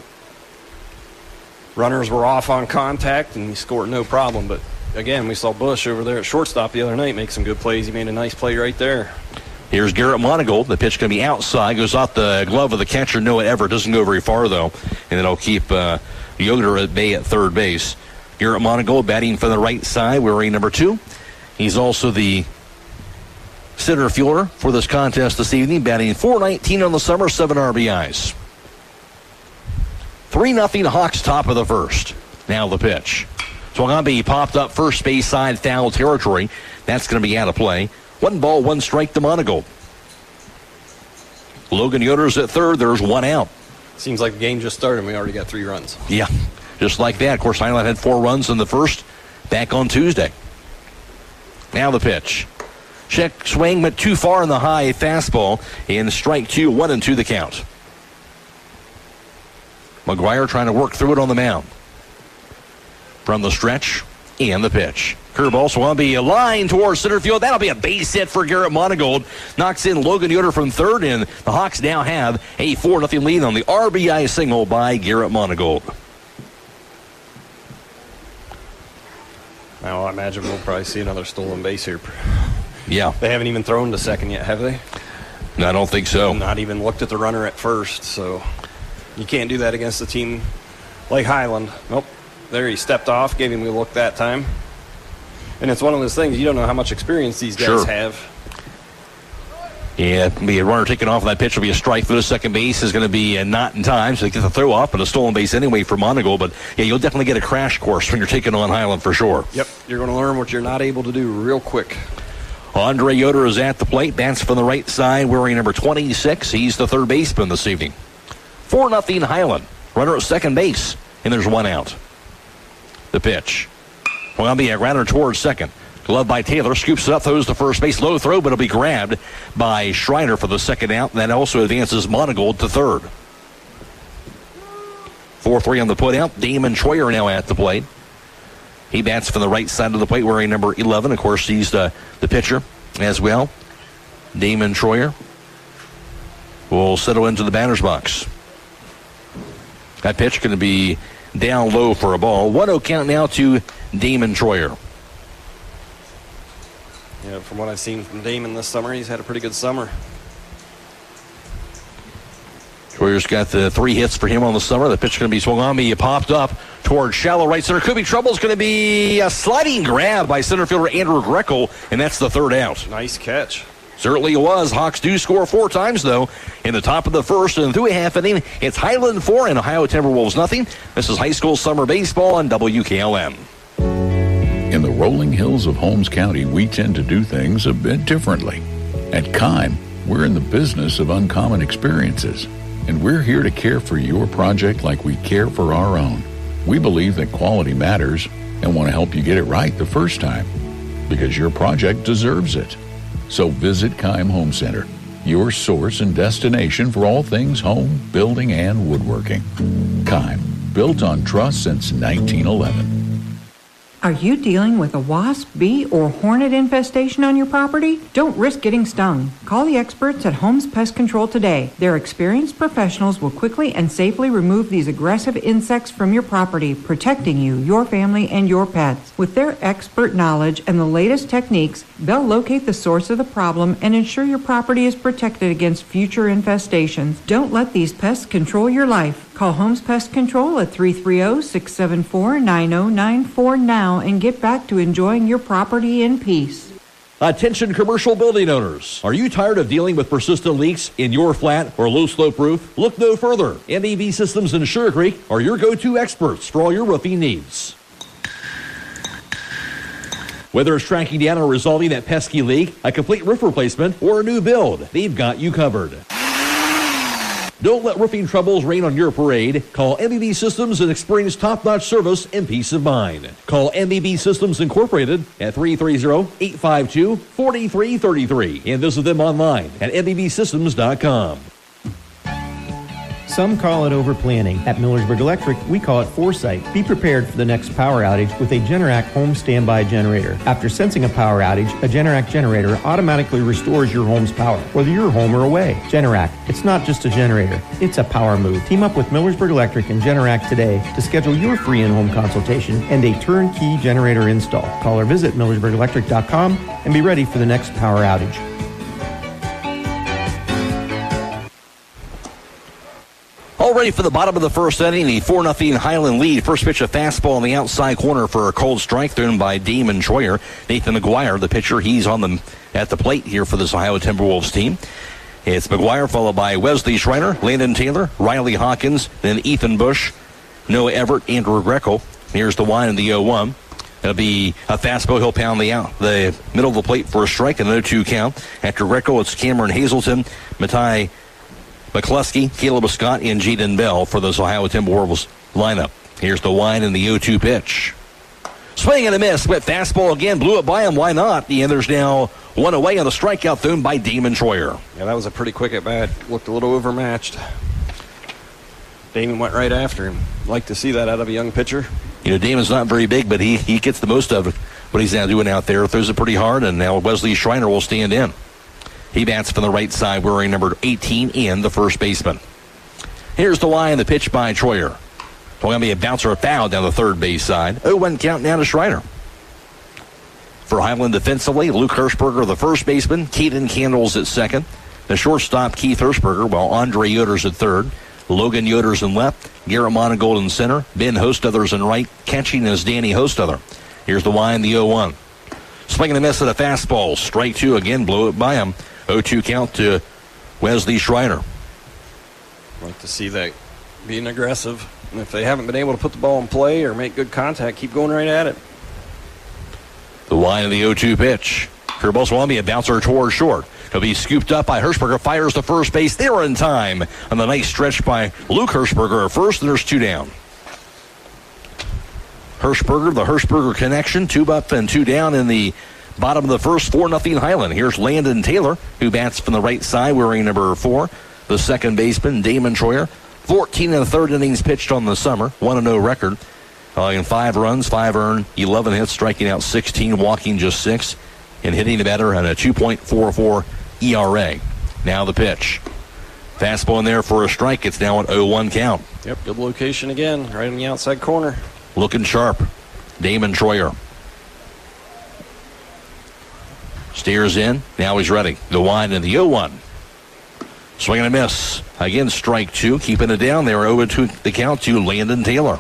Runners were off on contact, and he scored no problem. But, again, we saw Bush over there at shortstop the other night make some good plays. He made a nice play right there. Here's Garrett Monagold. The pitch going to be outside. Goes off the glove of the catcher, Noah Everett. Doesn't go very far, though. And then I'll keep uh, Yoder at bay at third base. Garrett Monagold batting from the right side, wearing number two. He's also the center fielder for this contest this evening, batting four nineteen on the summer, seven R B Is. three nothing Hawks, top of the first. Now the pitch. Swagambi popped up first base side, foul territory. That's going to be out of play. One ball, one strike to Monagold. Logan Yoder's at third. There's one out. Seems like the game just started and we already got three runs. Yeah, just like that. Of course, Highland had four runs in the first back on Tuesday. Now the pitch. Check swing went too far in the high fastball. And strike two, one and two the count. McGuire trying to work through it on the mound. From the stretch and the pitch. Curveball, so will be a line towards center field. That'll be a base hit for Garrett Monagold. Knocks in Logan Yoder from third, and the Hawks now have a four nothing lead on the R B I single by Garrett Monagold. Now I imagine we'll probably see another stolen base here. Yeah. They haven't even thrown to second yet, have they? No, I don't think so. Not even looked at the runner at first, so you can't do that against a team like Highland. Nope. There he stepped off, gave him a look that time. And it's one of those things, you don't know how much experience these guys Sure. have. Yeah, be a runner taking off. That pitch will be a strike through the second base. Is going to be uh, not in time, so they get the throw off, but a stolen base anyway for Monagold. But yeah, you'll definitely get a crash course when you're taking on Highland for sure. Yep, you're going to learn what you're not able to do real quick. Andre Yoder is at the plate. Bats from the right side, wearing number twenty-six. He's the third baseman this evening. four nothing Highland. Runner at second base, and there's one out. The pitch. Well, I'll be a runner towards second. Gloved by Taylor, scoops it up, throws to first base. Low throw, but it'll be grabbed by Schreiner for the second out. And that also advances Monagold to third. four three on the putout. Damon Troyer now at the plate. He bats from the right side of the plate, wearing number eleven. Of course, he's the, the pitcher as well. Damon Troyer will settle into the batter's box. That pitch going to be down low for a ball. one oh count now to Damon Troyer. Yeah, from what I've seen from Damon this summer, he's had a pretty good summer. Troyer's got the three hits for him on the summer. The pitch going to be swung on. He popped up towards shallow right center. Could be trouble. It's going to be a sliding grab by center fielder Andrew Greco, and that's the third out. Nice catch. Certainly it was. Hawks do score four times, though, in the top of the first. And through a half inning, it's Highland four and Ohio Timberwolves nothing. This is high school summer baseball on W K L M. In the rolling hills of Holmes County, we tend to do things a bit differently. At Kime, we're in the business of uncommon experiences, and we're here to care for your project like we care for our own. We believe that quality matters and want to help you get it right the first time, because your project deserves it. So visit Kime Home Center, your source and destination for all things home, building, and woodworking. Kime, built on trust since nineteen eleven. Are you dealing with a wasp, bee, or hornet infestation on your property? Don't risk getting stung. Call the experts at Holmes Pest Control today. Their experienced professionals will quickly and safely remove these aggressive insects from your property, protecting you, your family, and your pets. With their expert knowledge and the latest techniques, they'll locate the source of the problem and ensure your property is protected against future infestations. Don't let these pests control your life. Call Holmes Pest Control at three three zero, six seven four, nine zero nine four now and get back to enjoying your property in peace. Attention commercial building owners. Are you tired of dealing with persistent leaks in your flat or low slope roof? Look no further. M E B Systems in Sugar Creek are your go-to experts for all your roofing needs. Whether it's tracking down or resolving that pesky leak, a complete roof replacement, or a new build, they've got you covered. Don't let roofing troubles rain on your parade. Call M E B Systems and experience top-notch service and peace of mind. Call M E B Systems Incorporated at three three zero, eight five two, four three three three and visit them online at M E B systems dot com. Some call it overplanning. At Millersburg Electric, we call it foresight. Be prepared for the next power outage with a Generac home standby generator. After sensing a power outage, a Generac generator automatically restores your home's power, whether you're home or away. Generac, it's not just a generator, it's a power move. Team up with Millersburg Electric and Generac today to schedule your free in-home consultation and a turnkey generator install. Call or visit Millersburg Electric dot com and be ready for the next power outage. All ready for the bottom of the first inning, the four nothing Highland lead. First pitch, a fastball on the outside corner for a cold strike thrown by Damon Troyer. Nathan McGuire, the pitcher, he's on the at the plate here for this Ohio Timberwolves team. It's McGuire followed by Wesley Schreiner, Landon Taylor, Riley Hawkins, then Ethan Bush, Noah Everett, Andrew Greco. Here's the one in the oh one. It'll be a fastball. He'll pound the out the middle of the plate for a strike and an oh two count. After Greco, it's Cameron Hazelton, Matai McCluskey, Caleb Scott, and Jaden Bell for this Ohio Timberwolves lineup. Here's the wine and the oh two pitch. Swing and a miss, but fastball again, blew it by him. Why not? And there's now One away on the strikeout thrown by Damon Troyer. Yeah, that was a pretty quick at bat. Looked a little overmatched. Damon went right after him. Like to see that out of a young pitcher. You know, Damon's not very big, but he, he gets the most of what he's now doing out there. Throws it pretty hard, and now Wesley Schreiner will stand in. He bats from the right side, wearing number eighteen in, the first baseman. Here's the line, the pitch by Troyer. Going to be a bouncer, a foul down the third base side. oh one count now to Schreiner. For Highland defensively, Luke Hirschberger, the first baseman. Keaton Candles at second. The shortstop, Keith Hirschberger, while Andre Yoder's at third. Logan Yoder's in left. Garrett Monagold in center. Ben Hostother's in right. Catching is Danny Hostother. Here's the line, the oh one. Swing and a miss at a fastball. Strike two again, blow it by him. oh two count to Wesley Schreiner. Like to see that being aggressive. And if they haven't been able to put the ball in play or make good contact, keep going right at it. The line of the oh two pitch. Curveball's will be a bouncer toward short. He'll be scooped up by Hirschberger. Fires to first base. There in time. And the nice stretch by Luke Hirschberger at first. And there's two down. Hirschberger, the Hirschberger connection. Two up and two down in the bottom of the first. four nothing Highland. Here's Landon Taylor, who bats from the right side, wearing number four. The second baseman, Damon Troyer. fourteen and a third innings pitched on the summer. one and oh record. Uh, in five runs, five earned, eleven hits, striking out sixteen, walking just six, and hitting the batter at a two point four four E R A. Now the pitch. Fastball in there for a strike. It's now an oh one count. Yep, good location again, right in the outside corner. Looking sharp. Damon Troyer. Steers in. Now he's ready. The wind and the oh one. Swing and a miss. Again, strike two. Keeping it down there. oh two the count to Landon Taylor.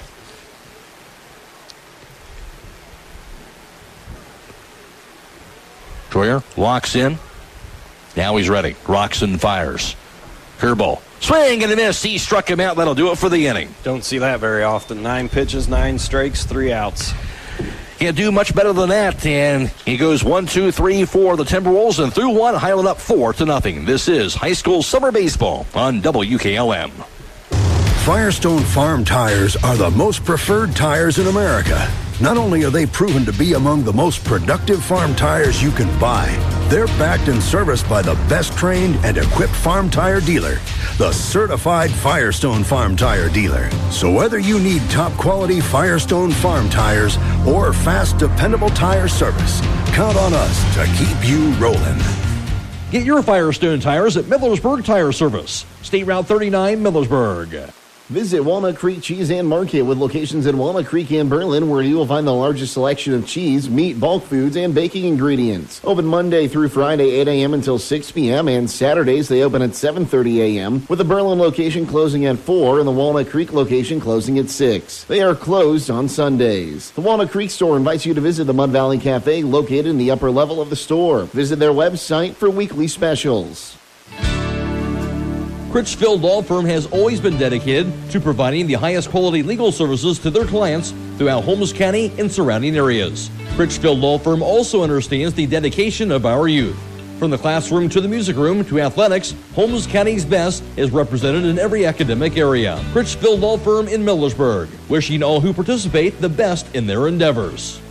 Troyer locks in. Now he's ready. Rocks and fires. Curveball. Swing and a miss. He struck him out. That'll do it for the inning. Don't see that very often. Nine pitches, nine strikes, three outs. Can't do much better than that. And he goes one, two, three, four. The Timberwolves, and through one, Highland up four to nothing. This is high school summer baseball on W K L M. Firestone Farm tires are the most preferred tires in America. Not only are they proven to be among the most productive farm tires you can buy, they're backed and serviced by the best trained and equipped farm tire dealer, the Certified Firestone Farm Tire Dealer. So whether you need top quality Firestone Farm tires or fast, dependable tire service, count on us to keep you rolling. Get your Firestone tires at Millersburg Tire Service. State Route thirty-nine, Millersburg. Visit Walnut Creek Cheese and Market with locations in Walnut Creek and Berlin, where you will find the largest selection of cheese, meat, bulk foods, and baking ingredients. Open Monday through Friday, eight a.m. until six p.m., and Saturdays they open at seven thirty a.m., with the Berlin location closing at four and the Walnut Creek location closing at six. They are closed on Sundays. The Walnut Creek store invites you to visit the Mud Valley Cafe located in the upper level of the store. Visit their website for weekly specials. Critchfield Law Firm has always been dedicated to providing the highest quality legal services to their clients throughout Holmes County and surrounding areas. Critchfield Law Firm also understands the dedication of our youth. From the classroom to the music room to athletics, Holmes County's best is represented in every academic area. Critchfield Law Firm in Millersburg, wishing all who participate the best in their endeavors.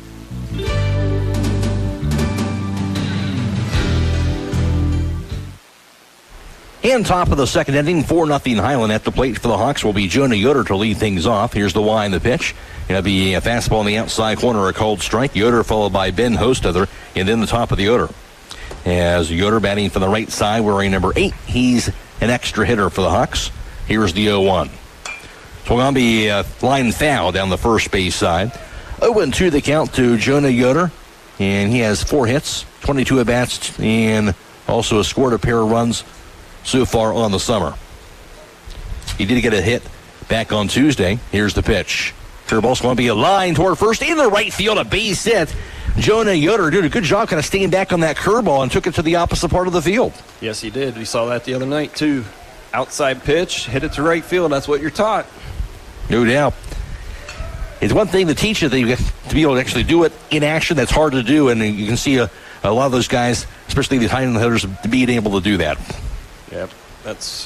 And top of the second inning, four nothing Highland. At the plate for the Hawks will be Jonah Yoder to lead things off. Here's the wind, the pitch. It'll be a fastball in the outside corner, a cold strike. Yoder followed by Ben Hostother, and then the top of the order. As Yoder batting from the right side, wearing number eight. He's an extra hitter for the Hawks. Here's the oh one. So going to be a line foul down the first base side. oh two the count to Jonah Yoder, and he has four hits, twenty-two at-bats, and also has scored a pair of runs so far on the summer. He did get a hit back on Tuesday. Here's the pitch. Curveball's going to be a line toward first in the right field, a base hit. Jonah Yoder did a good job kind of staying back on that curveball and took it to the opposite part of the field. Yes, he did. We saw that the other night, too. Outside pitch, hit it to right field. That's what you're taught. No doubt. It's one thing to teach it, that you get to be able to actually do it in action. That's hard to do, and you can see a, a lot of those guys, especially the high-end hitters, being able to do that. Yep, that's...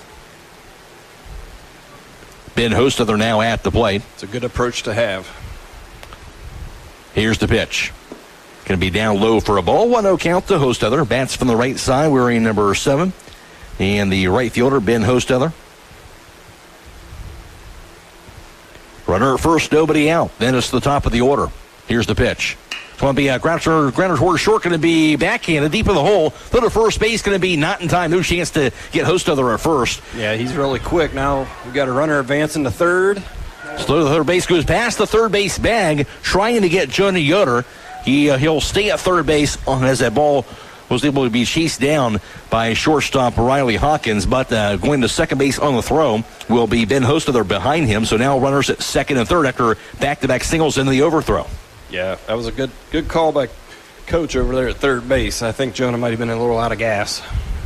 Ben Hostother now at the plate. It's a good approach to have. Here's the pitch. Going to be down low for a ball. one oh count to Hostetler. Bats from the right side wearing number seven. And the right fielder, Ben Hostetler. Runner at first, nobody out. Then it's the top of the order. Here's the pitch. It's going to be a grounder, grounder toward short, going to be backhanded deep in the hole. Throw to first base, going to be not in time. No chance to get Hostetler at first. Yeah, he's really quick. Now we've got a runner advancing to third. Slow to the third base, goes past the third base bag, trying to get Jonah Yoder. He, uh, he'll stay at third base on, as that ball was able to be chased down by shortstop Riley Hawkins, but uh, going to second base on the throw will be Ben Hostetler behind him. So now runners at second and third after back-to-back singles into the overthrow. Yeah, that was a good good call by Coach over there at third base. I think Jonah might have been a little out of gas.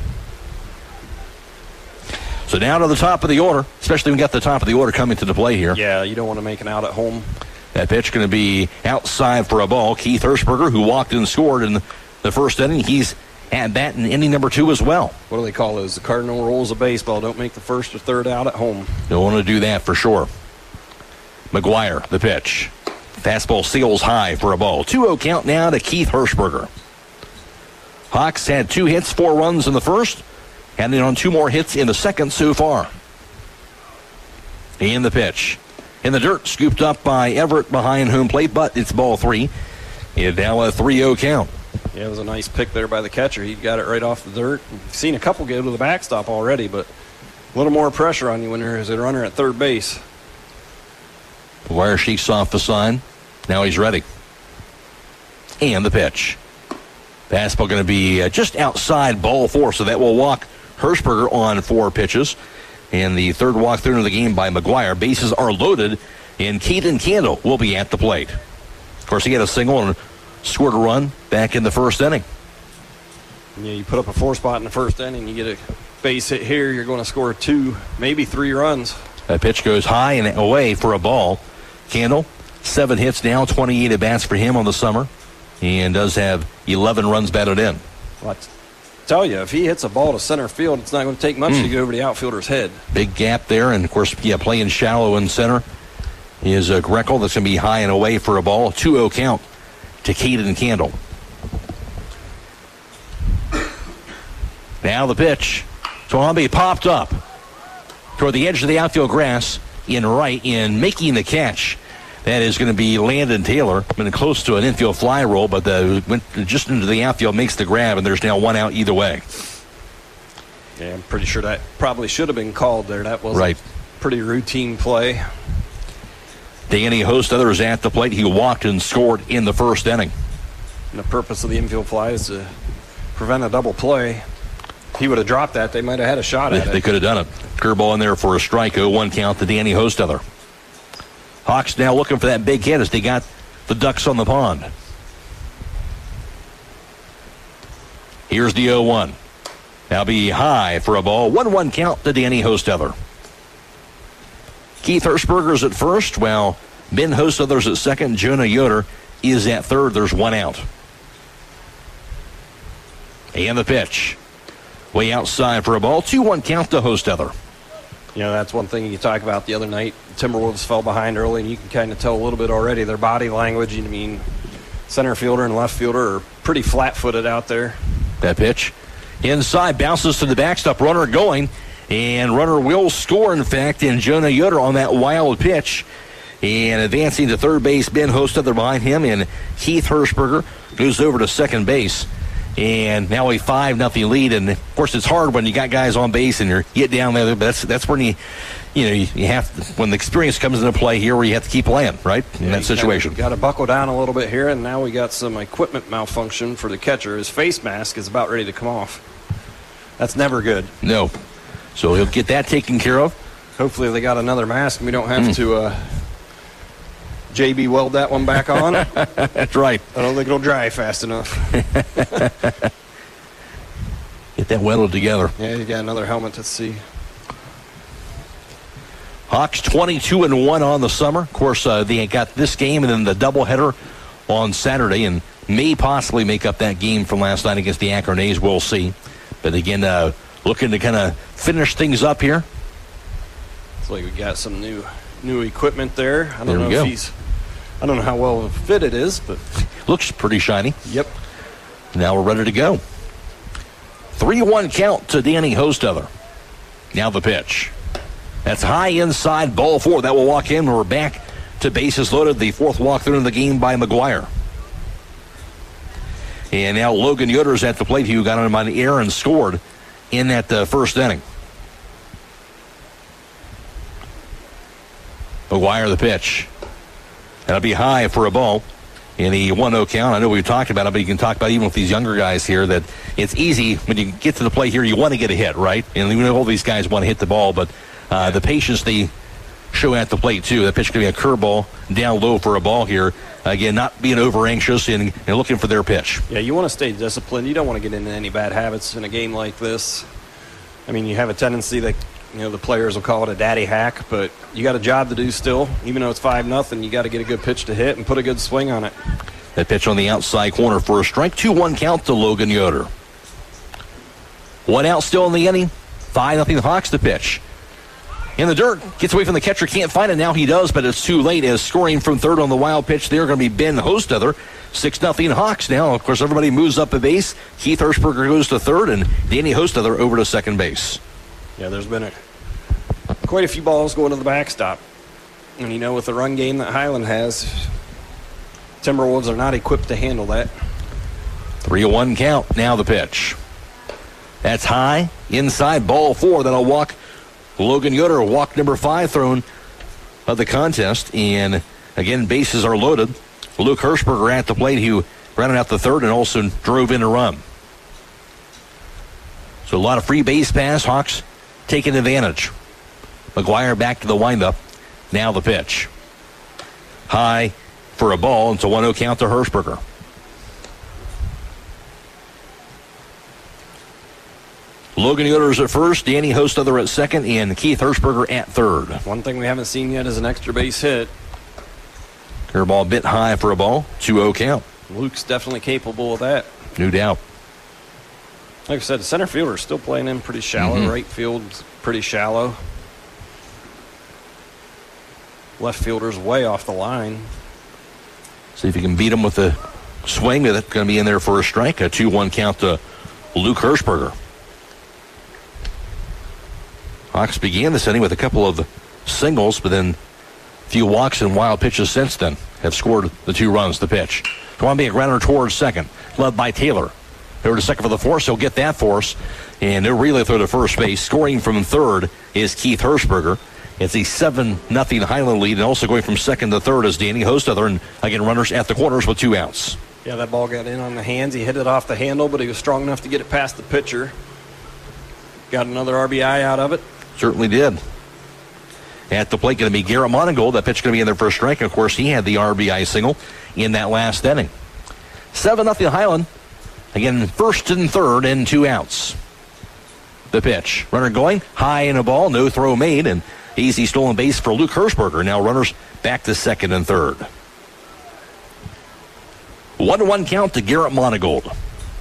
So now to the top of the order, especially when we got the top of the order coming to the play here. Yeah, you don't want to make an out at home. That pitch going to be outside for a ball. Keith Hirschberger, who walked and scored in the first inning, he's at bat in inning number two as well. What do they call those? The cardinal rules of baseball. Don't make the first or third out at home. Don't want to do that for sure. McGuire, the pitch. Fastball seals high for a ball. two oh count now to Keith Hirschberger. Hawks had two hits, four runs in the first, and then on two more hits in the second so far. And the pitch. In the dirt, scooped up by Everett behind home plate, but it's ball three. And now a three oh count. Yeah, it was a nice pick there by the catcher. He got it right off the dirt. We've seen a couple go to the backstop already, but a little more pressure on you when there's a runner at third base. McGuire shakes off the sign. Now he's ready. And the pitch. Fastball going to be uh, just outside ball four, so that will walk Hirschberger on four pitches. And the third walk through into the game by McGuire. Bases are loaded, and Caden Candle will be at the plate. Of course, he had a single and scored a run back in the first inning. Yeah, you put up a four spot in the first inning, you get a base hit here, you're going to score two, maybe three runs. That pitch goes high and away for a ball. Candle, seven hits now, twenty-eight at bats for him on the summer, and does have eleven runs batted in. Well, I tell you, if he hits a ball to center field, it's not going to take much mm. to go over the outfielder's head. Big gap there, and of course, yeah, playing shallow in center is uh, Greco. That's going to be high and away for a ball. two oh count to Caden Candle. Now the pitch. Swamby popped up toward the edge of the outfield grass in right, in making the catch. That is going to be Landon Taylor. Been close to an infield fly roll, but the, went just into the outfield, makes the grab, and there's now one out either way. Yeah, I'm pretty sure that probably should have been called there. That was right. a pretty routine play. Danny Hostetler is at the plate. He walked and scored in the first inning. And the purpose of the infield fly is to prevent a double play. If he would have dropped that, they might have had a shot at they, it. They could have done it. Curveball in there for a strike. oh one count to Danny Hostetler. Hawks now looking for that big hit as they got the Ducks on the pond. Here's the oh one. Now be high for a ball. one one count to Danny Hostetler. Keith Hirschberger's at first, while Ben Hostetler's at second. Jonah Yoder is at third. There's one out. And the pitch. Way outside for a ball. two one count to Hostetler. You know, that's one thing you talk about the other night. Timberwolves fell behind early, and you can kind of tell a little bit already. Their body language, I mean, center fielder and left fielder are pretty flat-footed out there. That pitch. Inside, bounces to the backstop. Runner going, and runner will score, in fact, in Jonah Yoder on that wild pitch. And advancing to third base, Ben Hostetler behind him, and Keith Hirschberger goes over to second base. And now a five nothing lead, and of course it's hard when you got guys on base and you're get down there, but that's that's when you you know you, you have to, when the experience comes into play here where you have to keep playing, right? In yeah, that situation. Got to buckle down a little bit here, and now we got some equipment malfunction for the catcher. His face mask is about ready to come off. That's never good. No. So he'll get that taken care of. Hopefully they got another mask and we don't have mm. to uh J B weld that one back on. That's right. I don't think it'll dry fast enough. Get that welded together. Yeah, you got another helmet to see. Hawks twenty-two and one on the summer. Of course, uh, they got this game and then the doubleheader on Saturday, and may possibly make up that game from last night against the Akron A's. We'll see. But again, uh, looking to kind of finish things up here. Looks like we got some new new equipment there. I don't there know if he's. I don't know how well fit it is, but Looks pretty shiny. Yep. Now we're ready to go. three one count to Danny Hostetler. Now the pitch. That's high inside, ball four. That will walk in. We're back to bases loaded. The fourth walk through in the game by McGuire. And now Logan Yoder's at the plate, who got him on the air and scored in that uh, first inning. McGuire the pitch. That'll be high for a ball in the one oh count. I know we've talked about it, but you can talk about even with these younger guys here that it's easy when you get to the plate here, you want to get a hit, right? And we know all these guys want to hit the ball, but uh, the patience they show at the plate, too. The pitch could be a curveball down low for a ball here. Again, not being over anxious and, and looking for their pitch. Yeah, you want to stay disciplined. You don't want to get into any bad habits in a game like this. I mean, you have a tendency that, you know, the players will call it a daddy hack, but you got a job to do still. Even though it's five nothing, you got to get a good pitch to hit and put a good swing on it. That pitch on the outside corner for a strike. two one count to Logan Yoder. One out still in the inning. five nothing Hawks to pitch. In the dirt, gets away from the catcher, can't find it. Now he does, but it's too late as scoring from third on the wild pitch. They're going to be Ben Hostetler. six nothing Hawks now. Of course, everybody moves up a base. Keith Hirschberger goes to third, and Danny Hostetler over to second base. Yeah, there's been a, quite a few balls going to the backstop. And, you know, with the run game that Highland has, Timberwolves are not equipped to handle that. three one count. Now the pitch. That's high. Inside, ball four. That'll walk Logan Yoder, walk number five thrown of the contest. And, again, bases are loaded. Luke Hirschberger at the plate, who rounded out the third and also drove in a run. So a lot of free base pass. Hawks taking advantage. McGuire back to the windup. Now the pitch. High for a ball. It's a one oh count to Hirschberger. Logan Yoder's at first, Danny Hostetler at second, and Keith Hirschberger at third. One thing we haven't seen yet is an extra base hit. Curveball bit high for a ball. two oh count. Luke's definitely capable of that. No doubt. Like I said, the center fielder is still playing in pretty shallow. Mm-hmm. Right field's pretty shallow. Left fielder's way off the line. See if you can beat him with a swing. That's going to be in there for a strike. A two one count to Luke Hirschberger. Hawks began this inning with a couple of singles, but then a few walks and wild pitches since then have scored the two runs. The pitch. Going to be a grounder towards second, led by Taylor. Over to second for the force. He'll get that force. And no relay throw to first base. Scoring from third is Keith Hirschberger. It's a seven nothing Highland lead. And also going from second to third is Danny Hostetler. And again, runners at the corners with two outs. Yeah, that ball got in on the hands. He hit it off the handle, but he was strong enough to get it past the pitcher. Got another R B I out of it. Certainly did. At the plate going to be Garrett Monagold. That pitch going to be in there for a strike. Of course, he had the R B I single in that last inning. seven nothing Highland. Again, first and third and two outs. The pitch. Runner going. High in a ball. No throw made. And easy stolen base for Luke Hirschberger. Now runners back to second and third. one to one count to Garrett Monagold.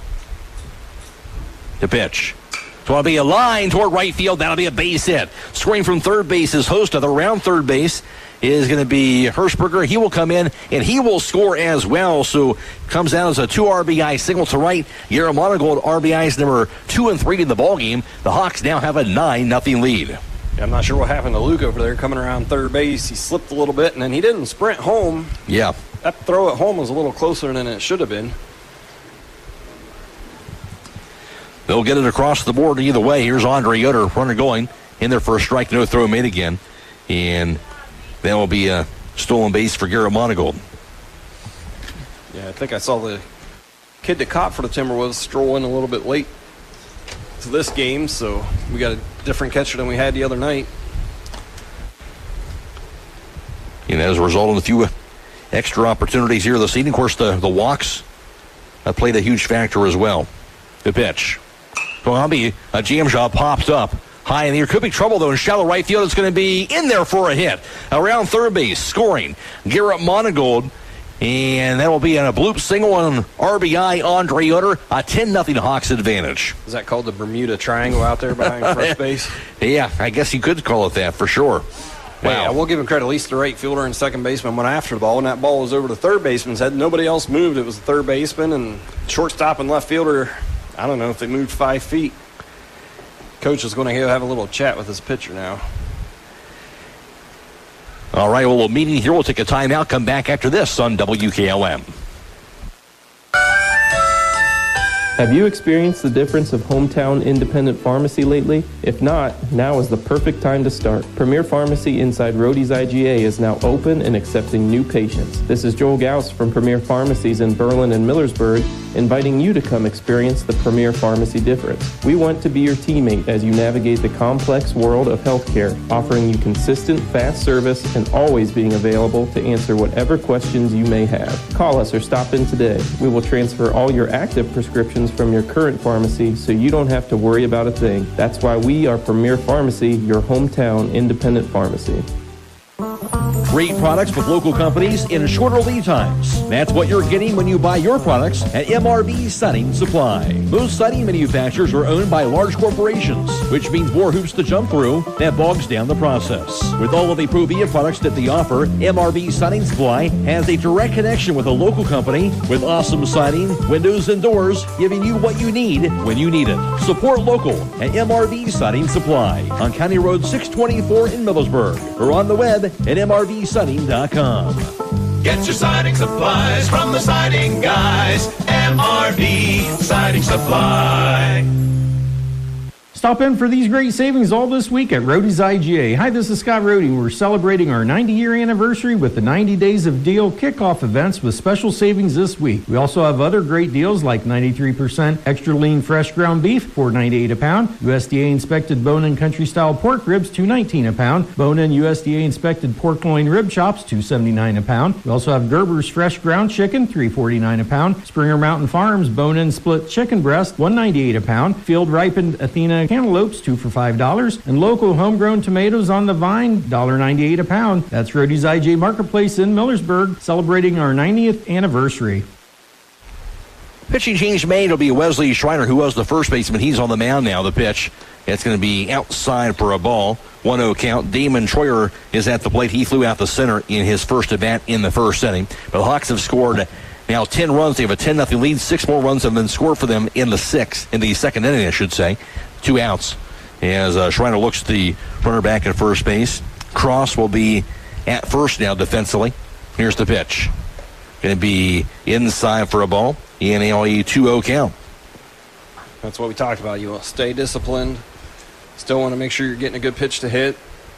The pitch. It's going to be a line toward right field. That'll be a base hit. Scoring from third base is Hostetler. Around third base is going to be Hirschberger. He will come in, and he will score as well. So comes out as a two R B I single to right. Garrett Monagold R B Is number two and three in the ballgame. The Hawks now have a nine nothing lead. Yeah, I'm not sure what happened to Luke over there coming around third base. He slipped a little bit, and then he didn't sprint home. Yeah. That throw at home was a little closer than it should have been. They'll get it across the board either way. Here's Andre Yoder, runner going in there for a strike, no throw made again. And that will be a stolen base for Garrett Monagold. Yeah, I think I saw the kid that caught for the Timberwolves stroll in a little bit late to this game, so we got a different catcher than we had the other night. And as a result of a few extra opportunities here this evening, of course, the, the walks have played a huge factor as well. The pitch. Going to be a jam job pops up high in the air. Could be trouble, though, in shallow right field. It's going to be in there for a hit. Around third base, scoring Garrett Monagold. And that will be on a bloop single on R B I, Andre Yoder. A ten nothing Hawks advantage. Is that called the Bermuda Triangle out there behind first base? Yeah, I guess you could call it that for sure. Hey, I will give him credit. At least the right fielder and second baseman went after the ball, and that ball was over to third baseman's head. Nobody else moved. It was the third baseman, and shortstop and left fielder, I don't know if they moved five feet. Coach is going to have a little chat with his pitcher now. All right, well, a meeting here. We'll take a timeout, come back after this on W K L M. Have you experienced the difference of hometown independent pharmacy lately? If not, now is the perfect time to start. Premier Pharmacy inside Rody's I G A is now open and accepting new patients. This is Joel Gauss from Premier Pharmacies in Berlin and Millersburg, inviting you to come experience the Premier Pharmacy difference. We want to be your teammate as you navigate the complex world of healthcare, offering you consistent, fast service and always being available to answer whatever questions you may have. Call us or stop in today. We will transfer all your active prescriptions from your current pharmacy so you don't have to worry about a thing. That's why we are Premier Pharmacy, your hometown independent pharmacy. Great products with local companies in shorter lead times. That's what you're getting when you buy your products at M R V Siding Supply. Most siding manufacturers are owned by large corporations, which means more hoops to jump through that bogs down the process. With all of the Provia products that they offer, M R V Siding Supply has a direct connection with a local company with awesome siding, windows, and doors, giving you what you need when you need it. Support local at M R V Siding Supply on County Road six twenty-four in Millersburg, or on the web at M R V siding dot com. Get your siding supplies from the siding guys. M R V Siding Supply. Stop in for these great savings all this week at Rody's I G A. Hi, this is Scott Rohde. We're celebrating our ninety-year anniversary with the ninety Days of Deal kickoff events with special savings this week. We also have other great deals like ninety-three percent extra lean fresh ground beef, four ninety-eight a pound, U S D A inspected bone-in country style pork ribs, two nineteen a pound, bone-in U S D A inspected pork loin rib chops, two seventy-nine a pound. We also have Gerber's fresh ground chicken, three forty-nine a pound, Springer Mountain Farms bone-in split chicken breast, one ninety-eight a pound, field ripened Athena cantaloupes, two for five dollars, and local homegrown tomatoes on the vine, one ninety-eight a pound. That's Rody's I J Marketplace in Millersburg, celebrating our ninetieth anniversary. Pitching change made. It'll be Wesley Schreiner, who was the first baseman. He's on the mound now. The pitch, it's going to be outside for a ball. one oh count. Damon Troyer is at the plate. He flew out the center in his first at bat in the first inning. But the Hawks have scored now ten runs. They have a ten nothing lead. Six more runs have been scored for them in the sixth, in the second inning, I should say. Two outs as uh, Schreiner looks at the runner back at first base. Cross will be at first now defensively. Here's the pitch. Going to be inside for a ball in a two oh count. That's what we talked about. You want to stay disciplined. Still want to make sure you're getting a good pitch to hit.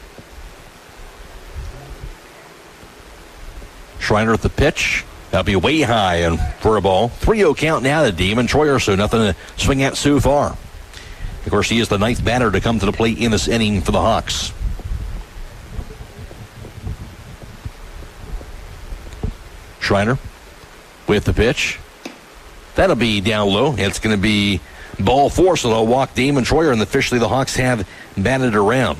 Schreiner at the pitch. That'll be way high and for a ball. three oh count now to Damon Troyer, so nothing to swing at so far. Of course, he is the ninth batter to come to the plate in this inning for the Hawks. Schreiner with the pitch. That'll be down low. It's going to be ball four, so they'll walk Damon Troyer, and officially the Hawks have batted around.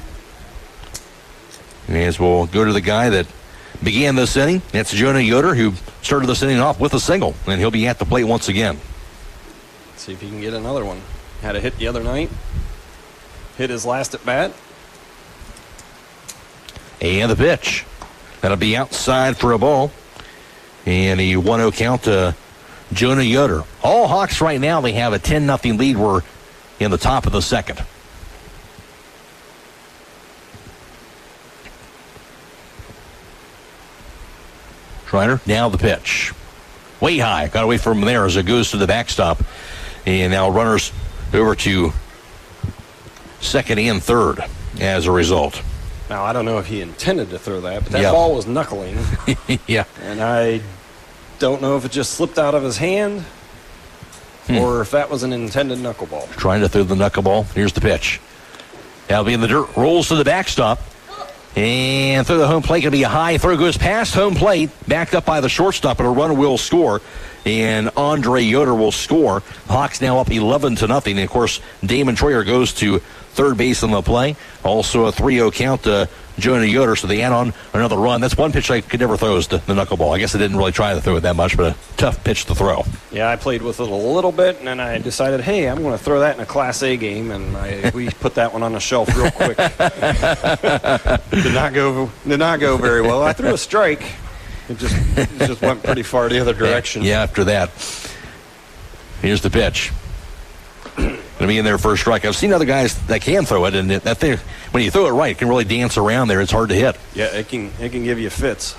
As we'll go to the guy that began this inning. That's Jonah Yoder, who started this inning off with a single, and he'll be at the plate once again. Let's see if he can get another one. Had a hit the other night. Hit his last at bat. And the pitch. That'll be outside for a ball. And a one oh count to Jonah Yoder. All Hawks right now, they have a ten nothing lead. We're in the top of the second. Schreiner, now the pitch. Way high. Got away from there as it goes to the backstop. And now runners over to second and third as a result. Now, I don't know if he intended to throw that, but that yeah. ball was knuckling. yeah. And I don't know if it just slipped out of his hand hmm. or if that was an intended knuckleball. Trying to throw the knuckleball. Here's the pitch. That'll be in the dirt. Rolls to the backstop. And through the home plate, going to be a high throw. Goes past home plate. Backed up by the shortstop, and a runner will score. And Andre Yoder will score. Hawks now up eleven to nothing. And, of course, Damon Troyer goes to third base on the play. Also a three oh count to Jonah Yoder, so they add on another run. That's one pitch I could never throw is the, the knuckleball. I guess I didn't really try to throw it that much, but a tough pitch to throw. Yeah, I played with it a little bit, and then I decided, hey, I'm going to throw that in a Class A game, and I, we put that one on the shelf real quick. did not go did not go very well. I threw a strike. It just it just went pretty far the other direction. Yeah, after that. Here's the pitch. Going to be in there for a strike. I've seen other guys that can throw it, and that thing, when you throw it right, it can really dance around there. It's hard to hit. Yeah, it can it can give you fits.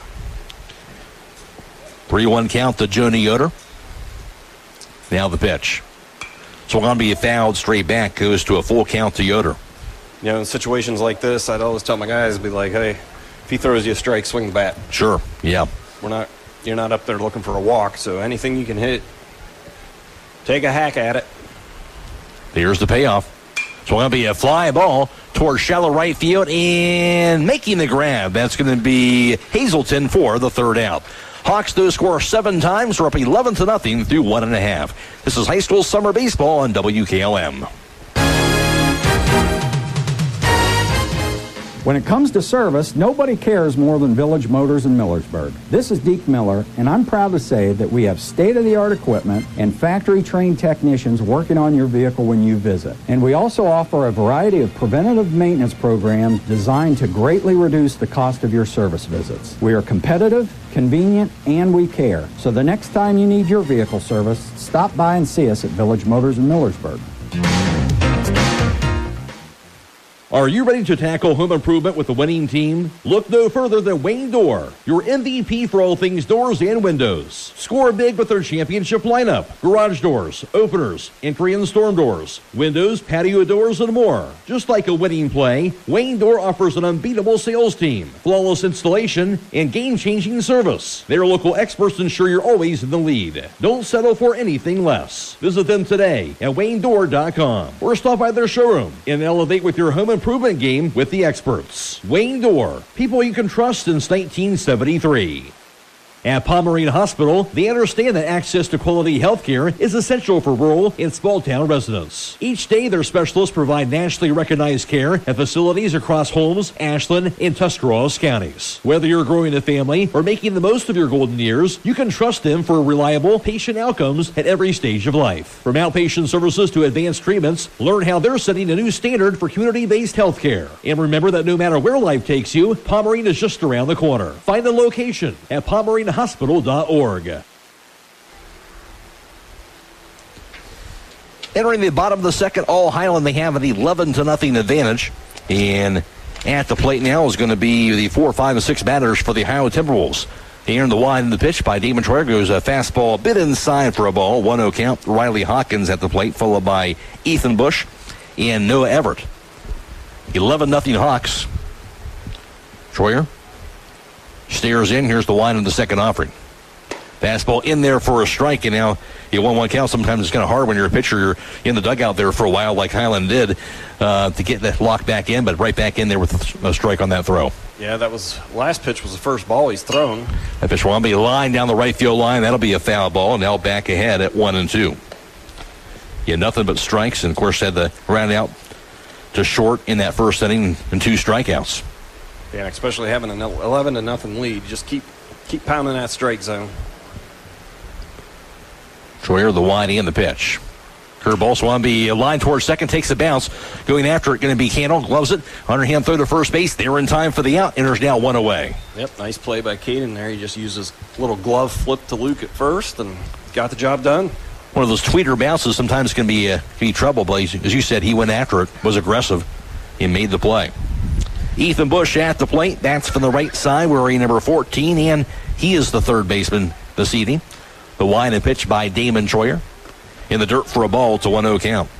three one count to Jonah Yoder. Now the pitch. So going to be fouled straight back, goes to a full count to Yoder. You know, in situations like this, I'd always tell my guys, be like, hey, if he throws you a strike, swing the bat. Sure, yeah. We're not, you're not up there looking for a walk, so anything you can hit, take a hack at it. Here's the payoff. So going to be a fly ball towards shallow right field and making the grab. That's going to be Hazelton for the third out. Hawks, though, score seven times. We're up eleven to nothing through one and a half. This is high school summer baseball on W K L M. When it comes to service, nobody cares more than Village Motors in Millersburg. This is Deke Miller, and I'm proud to say that we have state-of-the-art equipment and factory-trained technicians working on your vehicle when you visit. And we also offer a variety of preventative maintenance programs designed to greatly reduce the cost of your service visits. We are competitive, convenient, and we care. So the next time you need your vehicle service, stop by and see us at Village Motors in Millersburg. Are you ready to tackle home improvement with the winning team? Look no further than Wayne Door, your M V P for all things doors and windows. Score big with their championship lineup. Garage doors, openers, entry and storm doors, windows, patio doors, and more. Just like a winning play, Wayne Door offers an unbeatable sales team, flawless installation, and game-changing service. Their local experts ensure you're always in the lead. Don't settle for anything less. Visit them today at wayne door dot com or stop by their showroom and elevate with your home improvement game with the experts. Wayne Door, people you can trust since nineteen seventy-three. At Pomerene Hospital, they understand that access to quality health care is essential for rural and small-town residents. Each day, their specialists provide nationally recognized care at facilities across Holmes, Ashland, and Tuscarawas counties. Whether you're growing a family or making the most of your golden years, you can trust them for reliable patient outcomes at every stage of life. From outpatient services to advanced treatments, learn how they're setting a new standard for community-based health care. And remember that no matter where life takes you, Pomerene is just around the corner. Find a location at pomerene hospital dot org. Entering the bottom of the second, all Highland, they have an eleven to nothing advantage. And at the plate now is going to be the four, five, and six batters for the Ohio Timberwolves. Here in the wide in the pitch by Damon Troyer goes a fastball a bit inside for a ball. one oh count. Riley Hawkins at the plate, followed by Ethan Bush and Noah Everett. eleven nothing Hawks. Troyer stares in. Here's the line in the second offering. Fastball in there for a strike, and now you one one count. Sometimes it's kind of hard when you're a pitcher. You're in the dugout there for a while, like Highland did, uh, to get that lock back in, but right back in there with a strike on that throw. Yeah, that was last pitch was the first ball he's thrown. That pitch will be a line down the right field line. That'll be a foul ball, and now back ahead at one and two. Yeah, nothing but strikes, and of course had the round out to short in that first inning and two strikeouts. Yeah, especially having an eleven to nothing lead, just keep keep pounding that strike zone. Troyer, the wide and the pitch. Curveball, so on be a line towards second, takes the bounce. Going after it, going to be Candle, gloves it. Underhand throw to first base. They're in time for the out. Enters now one away. Yep, nice play by Caden there. He just used his little glove flip to Luke at first and got the job done. One of those tweeter bounces sometimes can be, uh, can be trouble, but as you said, he went after it, was aggressive, and made the play. Ethan Bush at the plate. That's from the right side, wearing number fourteen, and he is the third baseman this evening. The wide and pitch by Damon Troyer. In the dirt for a ball to one oh count.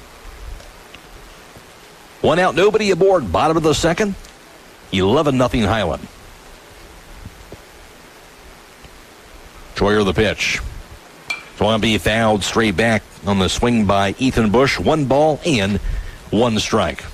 One out, nobody aboard. Bottom of the second. eleven nothing Highland. Troyer the pitch. Swampy fouled straight back on the swing by Ethan Bush. One ball and one strike.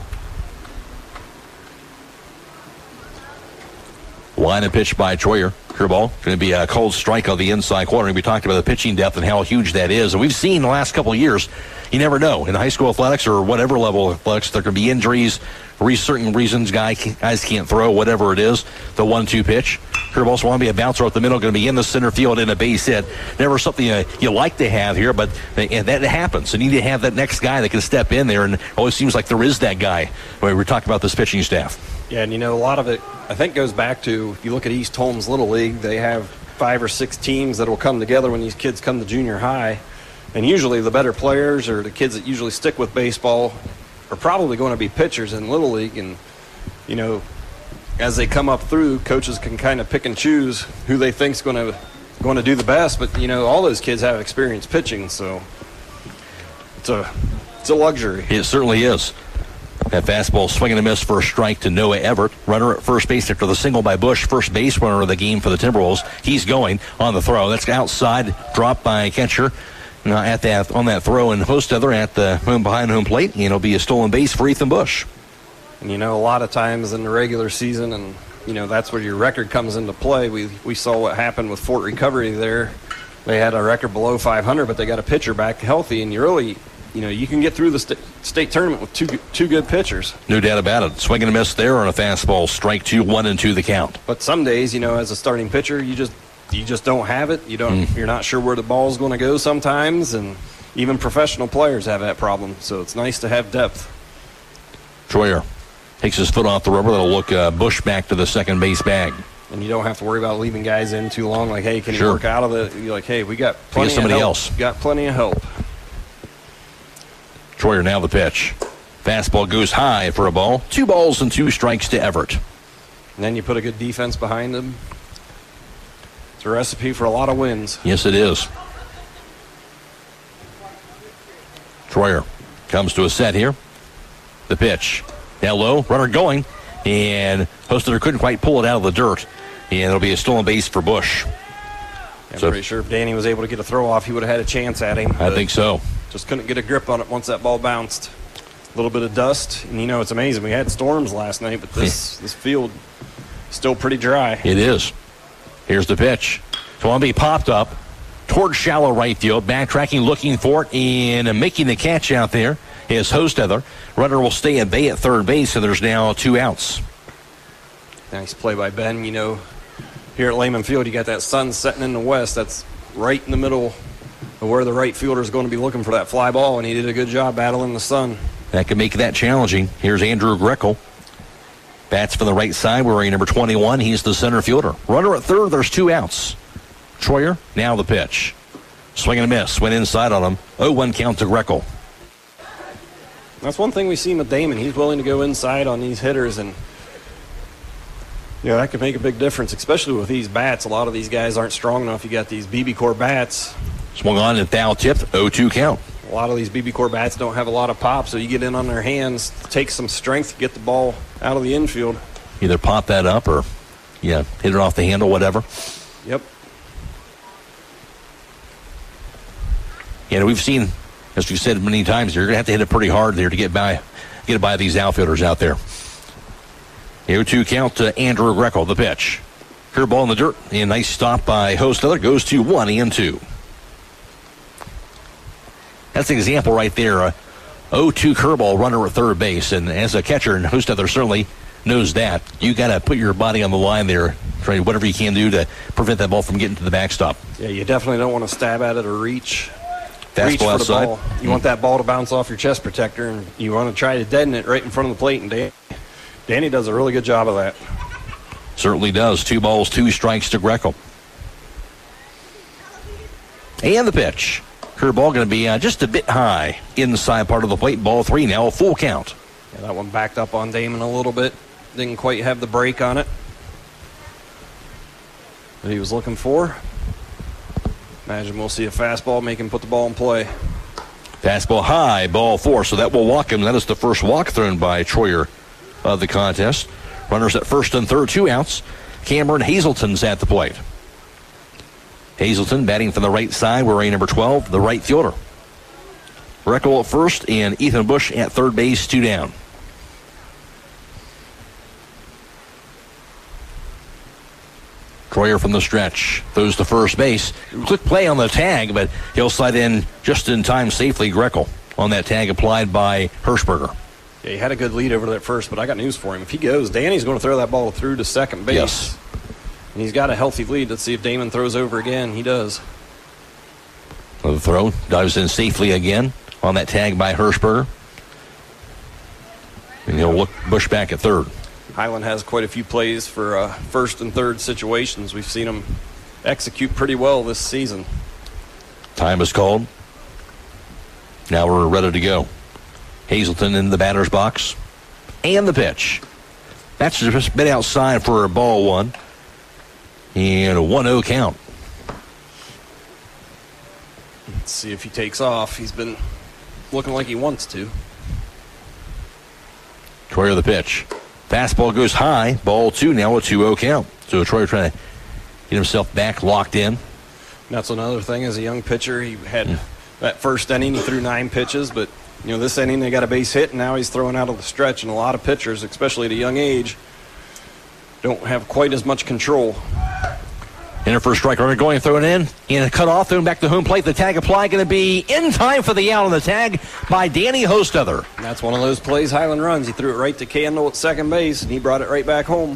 Line and pitch by Troyer. Curveball going to be a cold strike on the inside corner. We talked about the pitching depth and how huge that is. And we've seen the last couple of years, you never know. In high school athletics or whatever level of athletics, there can be injuries, for certain reasons guy, guys can't throw, whatever it is, the one two pitch. Curveball's want to be a bouncer up the middle, going to be in the center field in a base hit. Never something uh, you like to have here, but uh, that happens. You need to have that next guy that can step in there, and it always seems like there is that guy when we're talking about this pitching staff. Yeah, and you know, a lot of it, I think, goes back to, if you look at East Holmes Little League, they have five or six teams that will come together when these kids come to junior high. And usually the better players or the kids that usually stick with baseball are probably going to be pitchers in Little League. And, you know, as they come up through, coaches can kind of pick and choose who they think's going to going to do the best. But, you know, all those kids have experience pitching, so it's a, it's a luxury. It certainly is. That fastball swing and a miss for a strike to Noah Everett. Runner at first base after the single by Bush. First base runner of the game for the Timberwolves. He's going on the throw. That's outside, dropped by catcher uh, at that on that throw, and Hostetler at the home behind home plate. And it'll be a stolen base for Ethan Bush. And you know, a lot of times in the regular season, and you know that's where your record comes into play. We we saw what happened with Fort Recovery there. They had a record below five hundred, but they got a pitcher back healthy, and you really. You know, you can get through the st- state tournament with two two good pitchers. No doubt about it. Swing and a miss there on a fastball. Strike two, one and two the count. But some days, you know, as a starting pitcher, you just you just don't have it. You don't. Mm. You're not sure where the ball's going to go sometimes, and even professional players have that problem. So it's nice to have depth. Troyer takes his foot off the rubber. That'll look uh, Bush back to the second base bag. And you don't have to worry about leaving guys in too long. Like, hey, can sure. you work out of it? You're like, hey, we got plenty of somebody help. else. Got plenty of help. Troyer now the pitch. Fastball goes high for a ball. Two balls and two strikes to Everett. And then you put a good defense behind him. It's a recipe for a lot of wins. Yes, it is. Troyer comes to a set here. The pitch. Now low, runner going. And Hostetler couldn't quite pull it out of the dirt. And it'll be a stolen base for Bush. I'm so, pretty sure if Danny was able to get a throw off, he would have had a chance at him. I think so. Just couldn't get a grip on it once that ball bounced. A little bit of dust, and you know it's amazing. We had storms last night, but this this field is still pretty dry. It is. Here's the pitch. Twomby popped up towards shallow right field, backtracking, looking for it, and making the catch out there is Hostetler. Runner will stay at bay at third base, and there's now two outs. Nice play by Ben. You know, here at Lehman Field, you got that sun setting in the west. That's right in the middle of where the right fielder is going to be looking for that fly ball, and he did a good job battling the sun. That can make that challenging. Here's Andrew Grekel. Bats from the right side, wearing number twenty-one. He's the center fielder. Runner at third, there's two outs. Troyer, now the pitch. Swing and a miss. Went inside on him. oh one count to Grekel. That's one thing we've seen with Damon. He's willing to go inside on these hitters, and you know, that could make a big difference, especially with these bats. A lot of these guys aren't strong enough. You got these B B Core bats. Swung on and foul tipped, oh two count. A lot of these B B Core bats don't have a lot of pop, so you get in on their hands, take some strength to get the ball out of the infield. Either pop that up or, yeah, hit it off the handle, whatever. Yep. And we've seen, as we've said many times, you're going to have to hit it pretty hard there to get by, get by these outfielders out there. oh two count to Andrew Grekel, the pitch. Curveball in the dirt, and nice stop by Hostetler. Goes to one and two. That's an example right there. Uh, oh two curveball, runner at third base. And as a catcher, and Hostetler certainly knows that, you got to put your body on the line there, try whatever you can do to prevent that ball from getting to the backstop. Yeah, you definitely don't want to stab at it or reach. Fastball reach for outside. the ball. You mm-hmm. want that ball to bounce off your chest protector, and you want to try to deaden it right in front of the plate. And Dan- Danny does a really good job of that. Certainly does. Two balls, two strikes to Grekel. And the pitch. Curveball going to be uh, just a bit high inside part of the plate. Ball three now, a full count. Yeah, that one backed up on Damon a little bit. Didn't quite have the break on it that he was looking for. Imagine we'll see a fastball make him put the ball in play. Fastball high, ball four, so that will walk him. That is the first walk thrown by Troyer of the contest. Runners at first and third, two outs. Cameron Hazelton's at the plate. Hazelton batting from the right side, wearing number twelve, the right fielder. Grekel at first and Ethan Bush at third base, two down. Troyer from the stretch throws to first base. Quick play on the tag, but he'll slide in just in time safely. Grekel on that tag applied by Hirschberger. Yeah, he had a good lead over there at first, but I got news for him. If he goes, Danny's going to throw that ball through to second base. Yes. And he's got a healthy lead. Let's see if Damon throws over again. He does. The throw dives in safely again on that tag by Hirschberger. And he'll look Bush back at third. Highland has quite a few plays for uh, first and third situations. We've seen him execute pretty well this season. Time is called. Now we're ready to go. Hazelton in the batter's box. And the pitch. That's just been outside for a ball one. And a one oh count. Let's see if he takes off. He's been looking like he wants to. Troyer the pitch. Fastball goes high. Ball two, now a two oh count. So Troyer trying to get himself back locked in. That's another thing. As a young pitcher, he had mm. that first inning, he threw nine pitches, but you know, this inning they got a base hit, and now he's throwing out of the stretch, and a lot of pitchers, especially at a young age, don't have quite as much control. In for a strike, runner going, throwing in, and a cut off, throwing back to home plate. The tag applied, going to be in time for the out on the tag by Danny Hostether. That's one of those plays Highland runs. He threw it right to Candle at second base, and he brought it right back home.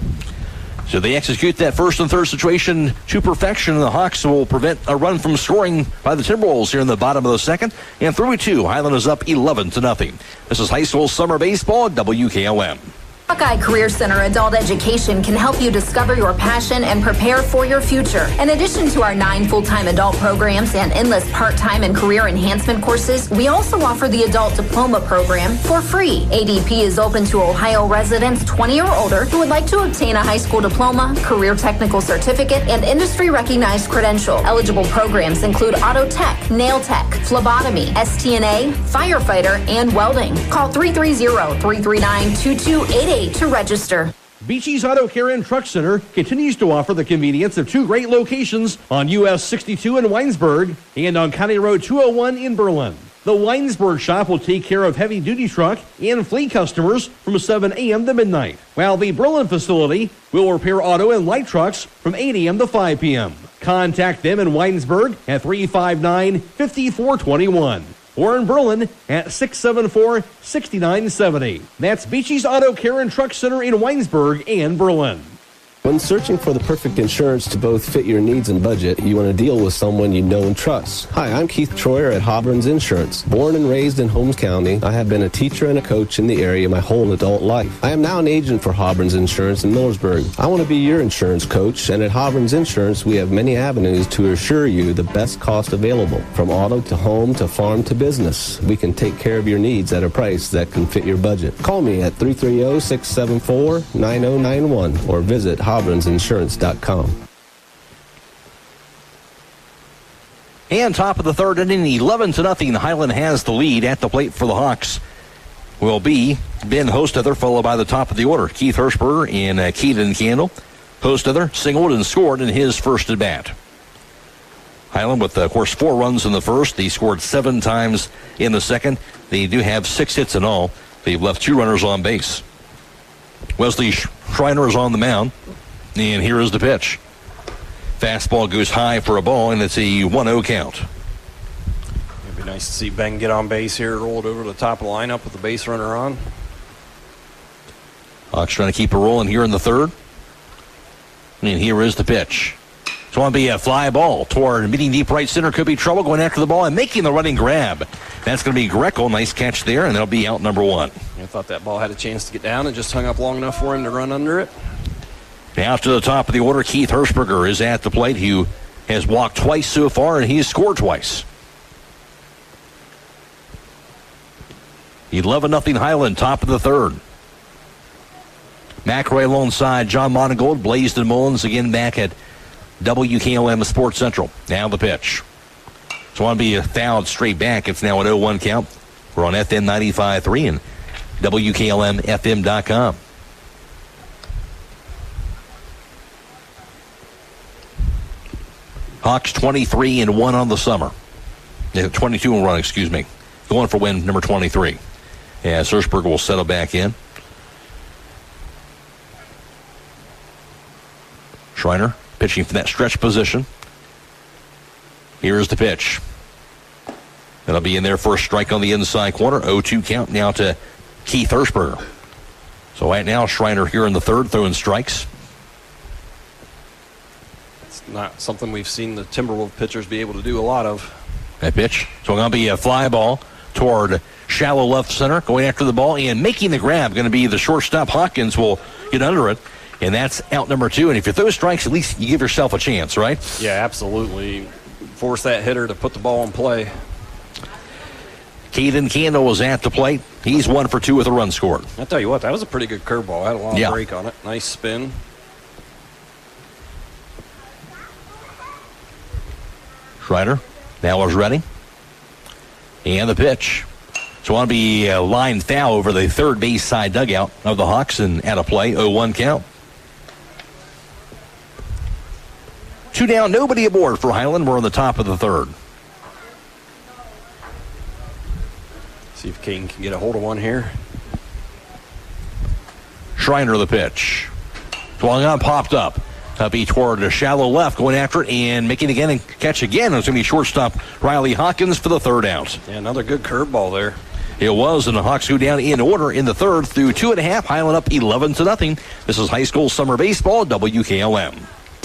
So they execute that first and third situation to perfection, and the Hawks will prevent a run from scoring by the Timberwolves here in the bottom of the second. And three two, Highland is up eleven to nothing. This is high school summer baseball at W K O M. Buckeye Career Center Adult Education can help you discover your passion and prepare for your future. In addition to our nine full-time adult programs and endless part-time and career enhancement courses, we also offer the Adult Diploma Program for free. A D P is open to Ohio residents twenty or older who would like to obtain a high school diploma, career technical certificate, and industry-recognized credential. Eligible programs include auto tech, nail tech, phlebotomy, S T N A, firefighter, and welding. Call three three zero, three three nine, two two eight eight to register. Beachy's Auto Care and Truck Center continues to offer the convenience of two great locations on U S sixty-two in Weinsberg and on County Road two oh one in Berlin. The Weinsberg shop will take care of heavy-duty truck and fleet customers from seven a.m. to midnight, while the Berlin facility will repair auto and light trucks from eight a.m. to five p.m. Contact them in Weinsberg at three five nine, five four two one. Or in Berlin at six seven four, six nine seven eight. That's Beachy's Auto Care and Truck Center in Weinsberg and Berlin. When searching for the perfect insurance to both fit your needs and budget, you want to deal with someone you know and trust. Hi, I'm Keith Troyer at Hobron's Insurance. Born and raised in Holmes County, I have been a teacher and a coach in the area my whole adult life. I am now an agent for Hobron's Insurance in Millersburg. I want to be your insurance coach, and at Hobron's Insurance, we have many avenues to assure you the best cost available. From auto to home to farm to business, we can take care of your needs at a price that can fit your budget. Call me at three three zero, six seven four, nine zero nine one or visit Hobron's Insurance dot com. And top of the third inning, eleven to nothing. Highland has the lead. At the plate for the Hawks will be Ben Hostether, followed by the top of the order, Keith Hirschberger and uh, Keaton Candle. Hostether singled and scored in his first at bat. Highland with, uh, of course, four runs in the first. They scored seven times in the second. They do have six hits in all. They've left two runners on base. Wesley Schreiner is on the mound. And here is the pitch. Fastball goes high for a ball, and it's a one oh count. It'd be nice to see Ben get on base here, roll it over to the top of the lineup with the base runner on. Hawks trying to keep it rolling here in the third. And here is the pitch. It's going to be a fly ball toward meeting deep right center. Could be trouble going after the ball and making the running grab. That's going to be Grekel. Nice catch there, and that'll be out number one. I thought that ball had a chance to get down and just hung up long enough for him to run under it. Now to the top of the order, Keith Hirschberger is at the plate, who has walked twice so far, and he's scored twice. eleven nothing Highland, top of the third. McRae alongside John Monagold, Blaisdon Mullins again back at W K O M Sports Central. Now the pitch. So want to be fouled straight back. It's now an oh one count. We're on F M ninety-five point three and W K L M F M dot com. Hawks twenty-three and one on the summer. twenty-two and one, excuse me. Going for win number twenty-three. Yeah, Hirschberger will settle back in. Schreiner pitching from that stretch position. Here's the pitch. That'll be in there for a strike on the inside corner. oh two count now to Keith Hirschberger. So right now, Schreiner here in the third, throwing strikes. It's not something we've seen the Timberwolf pitchers be able to do a lot of. That pitch. So going to be a fly ball toward shallow left center, going after the ball and making the grab. Going to be the shortstop. Hawkins will get under it, and that's out number two. And if you throw strikes, at least you give yourself a chance, right? Yeah, absolutely. Force that hitter to put the ball in play. Caden Candle was at the plate. He's one for two with a run scored. I'll tell you what, that was a pretty good curveball. Had a long yeah. break on it. Nice spin. Schreiner now is ready. And the pitch. So on to be a line foul over the third base side dugout of the Hawks, and at a play, oh one count. Two down, nobody aboard for Highland. We're on the top of the third. See if Caden can get a hold of one here. Schreiner the pitch. Swung on, popped up. That'll be toward a shallow left, going after it and making again and catch again. It's going to be shortstop Riley Hawkins for the third out. Yeah, another good curveball there. It was, and the Hawks go down in order in the third through two and a half. Highland up eleven to nothing. This is high school summer baseball, W K L M.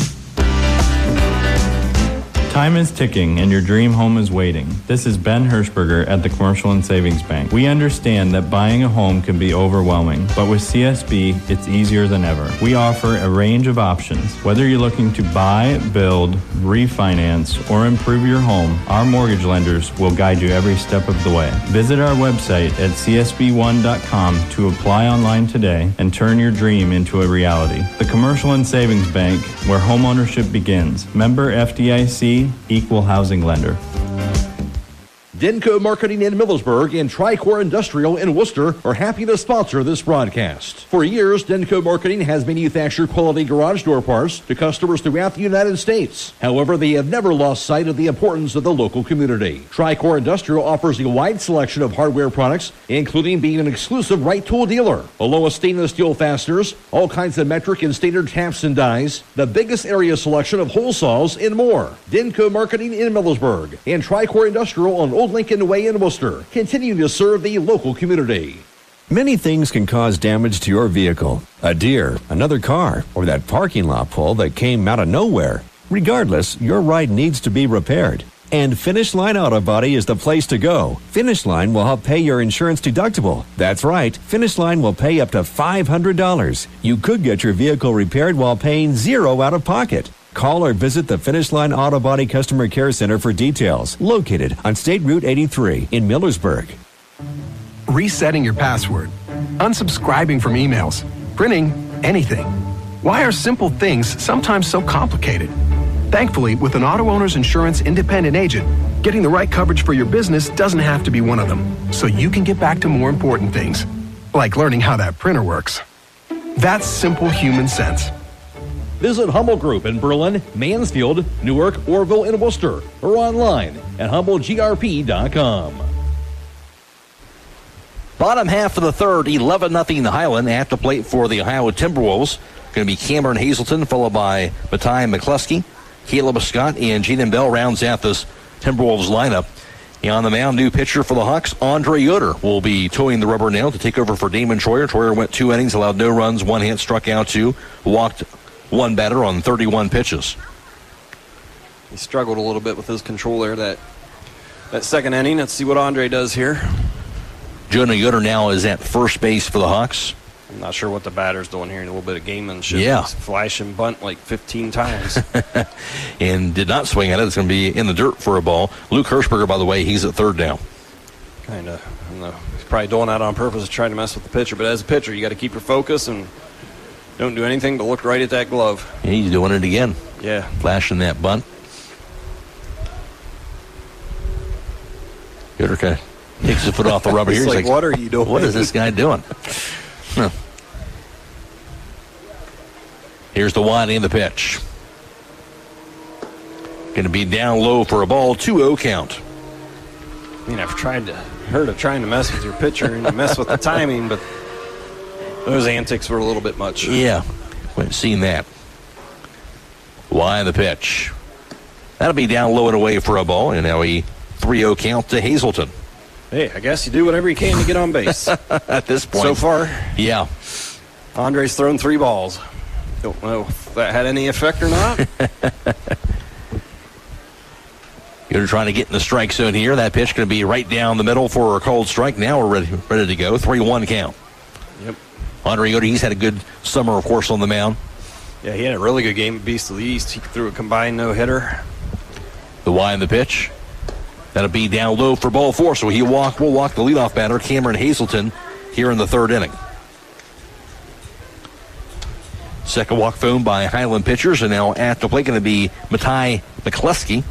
Time is ticking and your dream home is waiting. This is Ben Hirschberger at the Commercial and Savings Bank. We understand that buying a home can be overwhelming, but with C S B, it's easier than ever. We offer a range of options. Whether you're looking to buy, build, refinance, or improve your home, our mortgage lenders will guide you every step of the way. Visit our website at C S B one dot com to apply online today and turn your dream into a reality. The Commercial and Savings Bank, where home ownership begins. Member F D I C, Equal Housing Lender. Denko Marketing in Millersburg and Tricor Industrial in Worcester are happy to sponsor this broadcast. For years, Denko Marketing has manufactured quality garage door parts to customers throughout the United States. However, they have never lost sight of the importance of the local community. Tricor Industrial offers a wide selection of hardware products, including being an exclusive right tool dealer, along with stainless steel fasteners, all kinds of metric and standard taps and dies, the biggest area selection of hole saws, and more. Denko Marketing in Millersburg and Tricor Industrial on Old Lincoln Way in Worcester, continuing to serve the local community. Many things can cause damage to your vehicle. A deer, another car, or that parking lot pole that came out of nowhere. Regardless, your ride needs to be repaired. And Finish Line Auto Body is the place to go. Finish Line will help pay your insurance deductible. That's right, Finish Line will pay up to five hundred dollars. You could get your vehicle repaired while paying zero out of pocket. Call or visit the Finish Line Auto Body Customer Care Center for details. Located on State Route eighty-three in Millersburg. Resetting your password, unsubscribing from emails, printing anything. Why are simple things sometimes so complicated? Thankfully, with an auto owner's insurance independent agent, getting the right coverage for your business doesn't have to be one of them, so you can get back to more important things, like learning how that printer works. That's simple human sense. Visit Hummel Group in Berlin, Mansfield, Newark, Orville, and Worcester, or online at humble g r p dot com. Bottom half of the third, eleven nothing Highland at the plate for the Ohio Timberwolves. Going to be Cameron Hazelton, followed by Matai McCluskey, Caleb Scott, and Jaden Bell rounds out this Timberwolves lineup. And on the mound, new pitcher for the Hawks, Andre Yoder, will be towing the rubber nail to take over for Damon Troyer. Troyer went two innings, allowed no runs, one hit, struck out two, walked one batter on thirty-one pitches. He struggled a little bit with his control there that that second inning. Let's see what Andre does here. Jonah Yoder now is at first base for the Hawks. I'm not sure what the batter's doing here. A little bit of gamemanship. Yeah. He's flash and bunt like fifteen times. And did not swing at it. It's going to be in the dirt for a ball. Luke Hirschberger, by the way, he's at third now. Kind of. I don't know. He's probably doing that on purpose to try to mess with the pitcher. But as a pitcher, you got to keep your focus and don't do anything but look right at that glove. And he's doing it again. Yeah. Flashing that bunt. Yoder kind of takes his foot off the rubber here. He's He's like, what are you doing? What is this guy doing? Huh. Here's the one in the pitch. Going to be down low for a ball, two oh count. I mean, I've tried to, heard of trying to mess with your pitcher and mess with the timing, but those antics were a little bit much. Yeah, we've seen that. Why the pitch? That'll be down low and away for a ball, and now a three oh count to Hazelton. Hey, I guess you do whatever you can to get on base. At this point. So far. Yeah. Andre's thrown three balls. Don't know if that had any effect or not. You're trying to get in the strike zone here. That pitch going to be right down the middle for a cold strike. Now we're ready, ready to go. three one count. Yep. Andre Yoder, he's had a good summer, of course, on the mound. Yeah, he had a really good game at Beast of the East. He threw a combined no-hitter. The Y in the pitch. That'll be down low for ball four, so he walk, will walk the leadoff batter, Cameron Hazelton, here in the third inning. Second walk phone by Highland pitchers, and now at the plate going to be Matai McCluskey.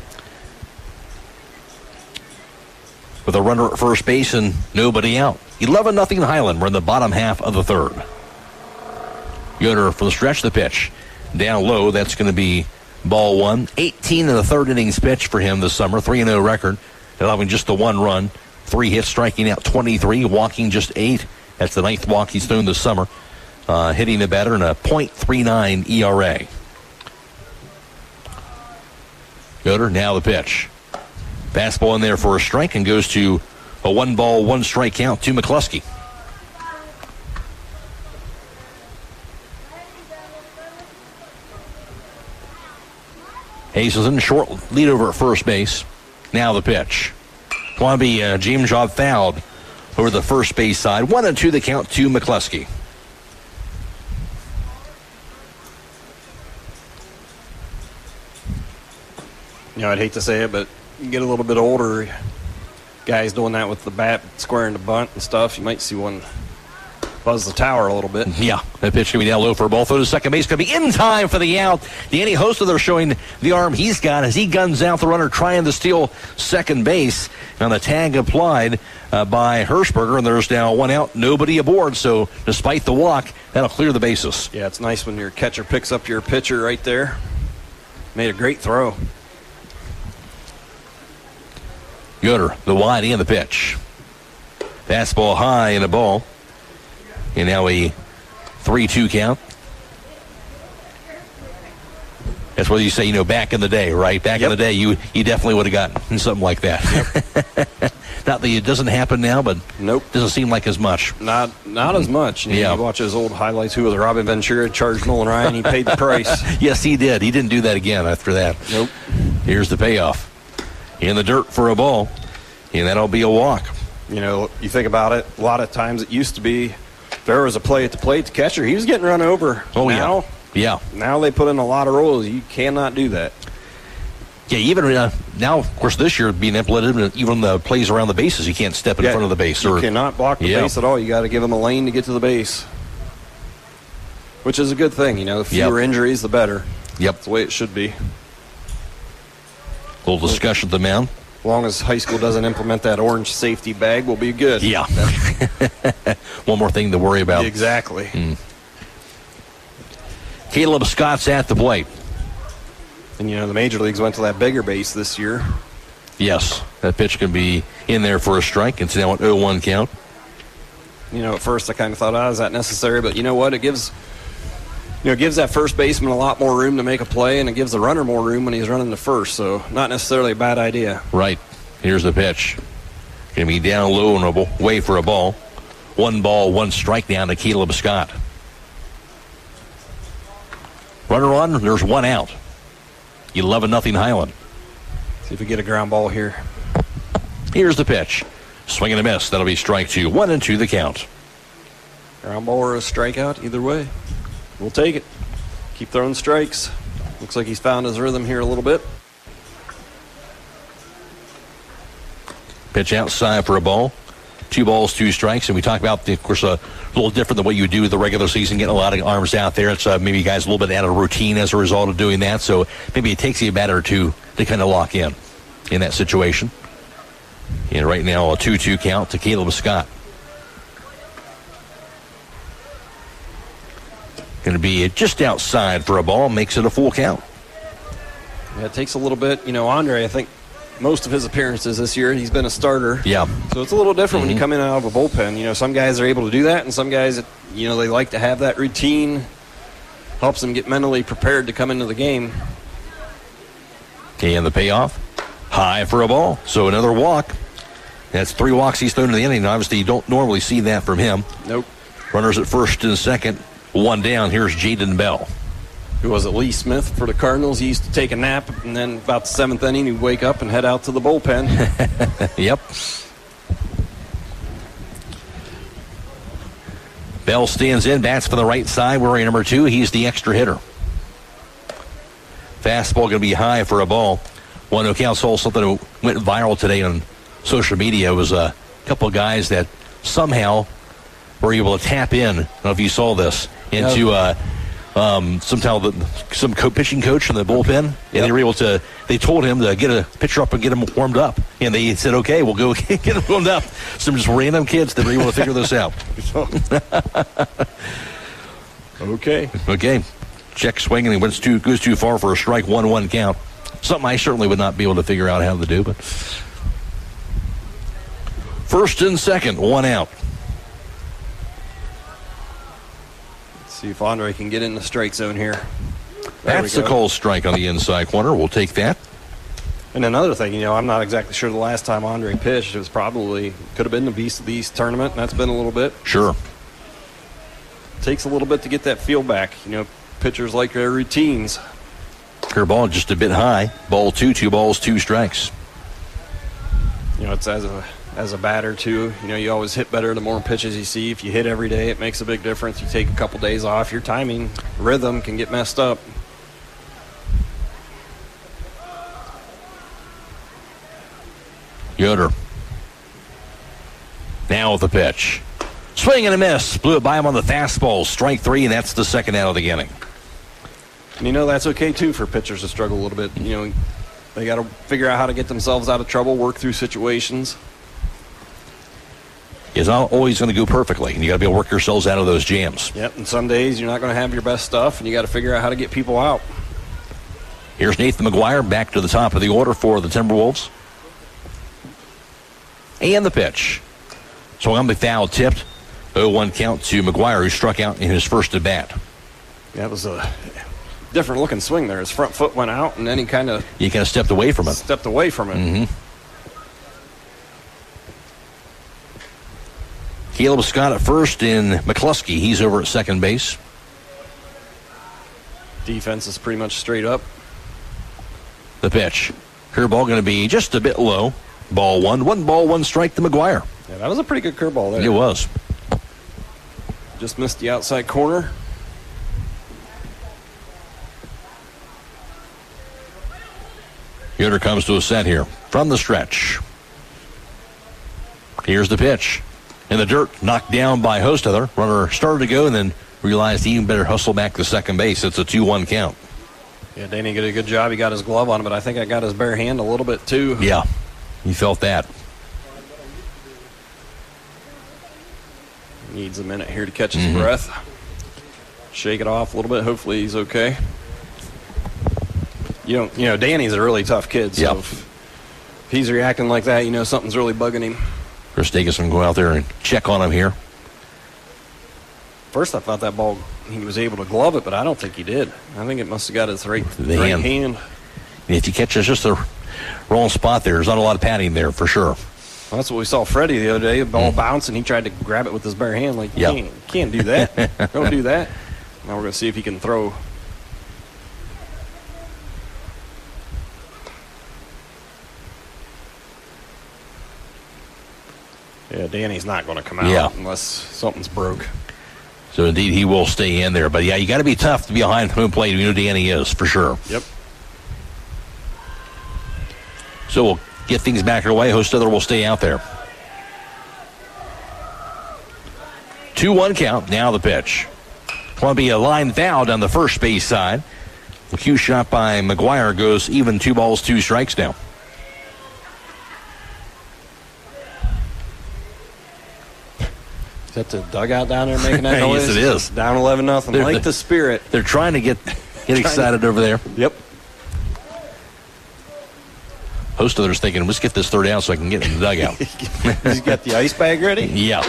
With a runner at first base and nobody out. eleven nothing Highland. We're in the bottom half of the third. Yoder for the stretch, the pitch. Down low, that's going to be ball one. eighteen in the third innings pitch for him this summer. three and oh record. Allowing just the one run. Three hits, striking out twenty-three, walking just eight. That's the ninth walk he's thrown this summer. Uh, hitting the batter in a point three nine E R A. Yoder, now the pitch. Fastball in there for a strike and goes to a one ball, one strike count to McCluskey. Hazelton, short lead over at first base. Now the pitch. Want to be uh, James Job fouled over the first base side. One and two the count to McCluskey. You know, I'd hate to say it, but you get a little bit older, guys doing that with the bat, squaring the bunt and stuff, you might see one buzz the tower a little bit. Yeah, that pitch going to be down low for a ball. Throw to second base. Going to be in time for the out. Danny Hosta there showing the arm he's got as he guns out the runner trying to steal second base. And the tag applied uh, by Hirschberger, and there's now one out, nobody aboard. So despite the walk, that'll clear the bases. Yeah, it's nice when your catcher picks up your pitcher right there. Made a great throw. Yoder, the wide and the pitch. Fastball high and a ball. And now a three two count. That's what you say, you know, back in the day, right? Back yep. in the day, you you definitely would have gotten something like that. Yep. Not that it doesn't happen now, but nope, doesn't seem like as much. Not not as much. You know, yeah. You watch those old highlights. Who was Robin Ventura? Charged Nolan Ryan. He paid the price. Yes, he did. He didn't do that again after that. Nope. Here's the payoff. In the dirt for a ball, and that'll be a walk. You know, you think about it, a lot of times it used to be if there was a play at the plate, the catcher, he was getting run over. Oh, now, yeah. Yeah. Now they put in a lot of rules. You cannot do that. Yeah, even uh, now, of course, this year being implemented, even the plays around the bases, you can't step in yeah, front of the base. You or, cannot block the yeah. base at all. You got to give them a lane to get to the base, which is a good thing. You know, the fewer yep. injuries, the better. Yep. That's the way it should be. A little discussion at the mound. As long as high school doesn't implement that orange safety bag, we'll be good. Yeah. One more thing to worry about. Exactly. Mm. Caleb Scott's at the plate. And, you know, the major leagues went to that bigger base this year. Yes. That pitch can be in there for a strike. It's now an oh one count. You know, at first I kind of thought, oh, is that necessary? But you know what? It gives... You know, it gives that first baseman a lot more room to make a play, and it gives the runner more room when he's running to first, so not necessarily a bad idea. Right. Here's the pitch. Going to be down low and away for a ball. One ball, one strike down to Caleb Scott. Runner on, there's one out. eleven nothing Highland. See if we get a ground ball here. Here's the pitch. Swing and a miss. That'll be strike two. One and two the count. Ground ball or a strikeout, either way. We'll take it. Keep throwing strikes. Looks like he's found his rhythm here a little bit. Pitch outside for a ball. Two balls, two strikes. And we talk about, the, of course, a little different than what you do with the regular season, getting a lot of arms out there. It's uh, maybe guys a little bit out of routine as a result of doing that. So maybe it takes you a batter or two to kind of lock in in that situation. And right now, a two two count to Caleb Scott. Going to be just outside for a ball, makes it a full count. Yeah, it takes a little bit. You know, Andre, I think most of his appearances this year, he's been a starter. Yeah. So it's a little different mm-hmm. when you come in out of a bullpen. You know, some guys are able to do that, and some guys, you know, they like to have that routine. Helps them get mentally prepared to come into the game. And the payoff, high for a ball. So another walk. That's three walks he's thrown in the inning. Obviously, you don't normally see that from him. Nope. Runners at first and second. One down. Here's Jaden Bell. Who was it? Lee Smith for the Cardinals. He used to take a nap, and then about the seventh inning, he'd wake up and head out to the bullpen. Yep. Bell stands in, bats for the right side, wearing number two. He's the extra hitter. Fastball going to be high for a ball. One who counts saw something that went viral today on social media. It was a couple of guys that somehow were able to tap in. I don't know if you saw this, into uh, um, somehow the, some co- pitching coach from the bullpen, and yep. they were able to. They told him to get a pitcher up and get him warmed up, and they said, "Okay, we'll go get him warmed up." Some just random kids that were able to figure this out. okay, okay. Check swing, and he went too, goes too far for a strike. One-one count. Something I certainly would not be able to figure out how to do, but first and second, one out. See if Andre can get in the strike zone here. There That's a called strike on the inside corner. We'll take that. And another thing, you know, I'm not exactly sure the last time Andre pitched. It was probably, could have been the Beast of the East tournament, and that's been a little bit. Sure. Takes a little bit to get that feel back. You know, pitchers like their routines. Curveball just a bit high. Ball two, two balls, two strikes. You know, it's as a as a batter too. You know, you always hit better the more pitches you see. If you hit every day, it makes a big difference. You take a couple days off, your timing, rhythm can get messed up. Yoder. Now with the pitch. Swing and a miss. Blew it by him on the fastball. Strike three, and that's the second out of the inning. And you know, that's okay too for pitchers to struggle a little bit. You know, they got to figure out how to get themselves out of trouble, work through situations. It's not always going to go perfectly, and you got to be able to work yourselves out of those jams. Yep, and some days you're not going to have your best stuff, and you got to figure out how to get people out. Here's Nathan McGuire back to the top of the order for the Timberwolves. And the pitch. So on the foul tipped. oh one count to McGuire, who struck out in his first at bat. Yeah, it was a different looking swing there. His front foot went out, and then he kind of... He kind of stepped away from it. Stepped away from it. Mm-hmm. Caleb Scott at first, and McCluskey, he's over at second base. Defense is pretty much straight up. The pitch. Curveball going to be just a bit low. Ball one. One ball, one strike to McGuire. Yeah, that was a pretty good curveball there. It was. Just missed the outside corner. Yoder comes to a set here from the stretch. Here's the pitch. In the dirt, knocked down by Hostetler. Runner started to go and then realized he even better hustle back to second base. It's a two one count. Yeah, Danny did a good job. He got his glove on, but I think I got his bare hand a little bit too. Yeah, he felt that. Needs a minute here to catch his mm-hmm. breath. Shake it off a little bit. Hopefully he's okay. You know, you know, Danny's a really tough kid, so yep. if he's reacting like that, you know something's really bugging him. Chris Dickinson go out there and check on him here. First, I thought that ball, he was able to glove it, but I don't think he did. I think it must have got his right, the right hand. hand. And if you catch it just the wrong spot there, there's not a lot of padding there for sure. Well, that's what we saw Freddie the other day. The ball mm. bounced, and he tried to grab it with his bare hand. Like, you yep. can't, can't do that. Don't do that. Now we're going to see if he can throw. Yeah, Danny's not going to come out yeah. unless something's broke. So, indeed, he will stay in there. But, yeah, you got to be tough to be behind home plate. You know Danny is, for sure. Yep. So, we'll get things back our way. Hostetler will stay out there. two one count. Now the pitch. Columbia line foul down the first base side. The cue shot by McGuire goes even two balls, two strikes now. Is that the dugout down there making that noise? Yes, it is. Down eleven nothing. Like the, the spirit. They're trying to get get excited over there. Yep. Hostetler's thinking, let's get this third out so I can get in the dugout. He's got the ice bag ready? Yeah.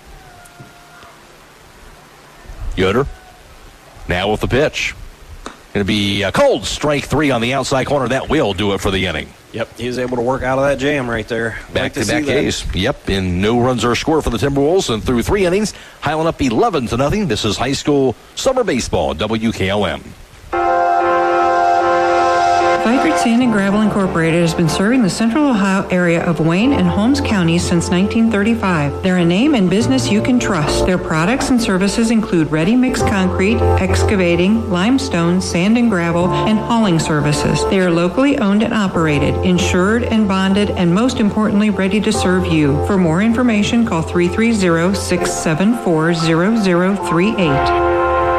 Yoder now with the pitch. Going to be a cold strike three on the outside corner. That will do it for the inning. Yep, he was able to work out of that jam right there. Back-to-back A's. Yep, and no runs are scored for the Timberwolves. And through three innings, Highland up eleven to nothing. This is high school summer baseball, W K L M. Vikert Sand and Gravel Incorporated has been serving the Central Ohio area of Wayne and Holmes counties since nineteen thirty-five. They're a name and business you can trust. Their products and services include ready-mix concrete, excavating, limestone, sand and gravel, and hauling services. They are locally owned and operated, insured and bonded, and most importantly, ready to serve you. For more information, call three three zero, six seven four, zero zero three eight.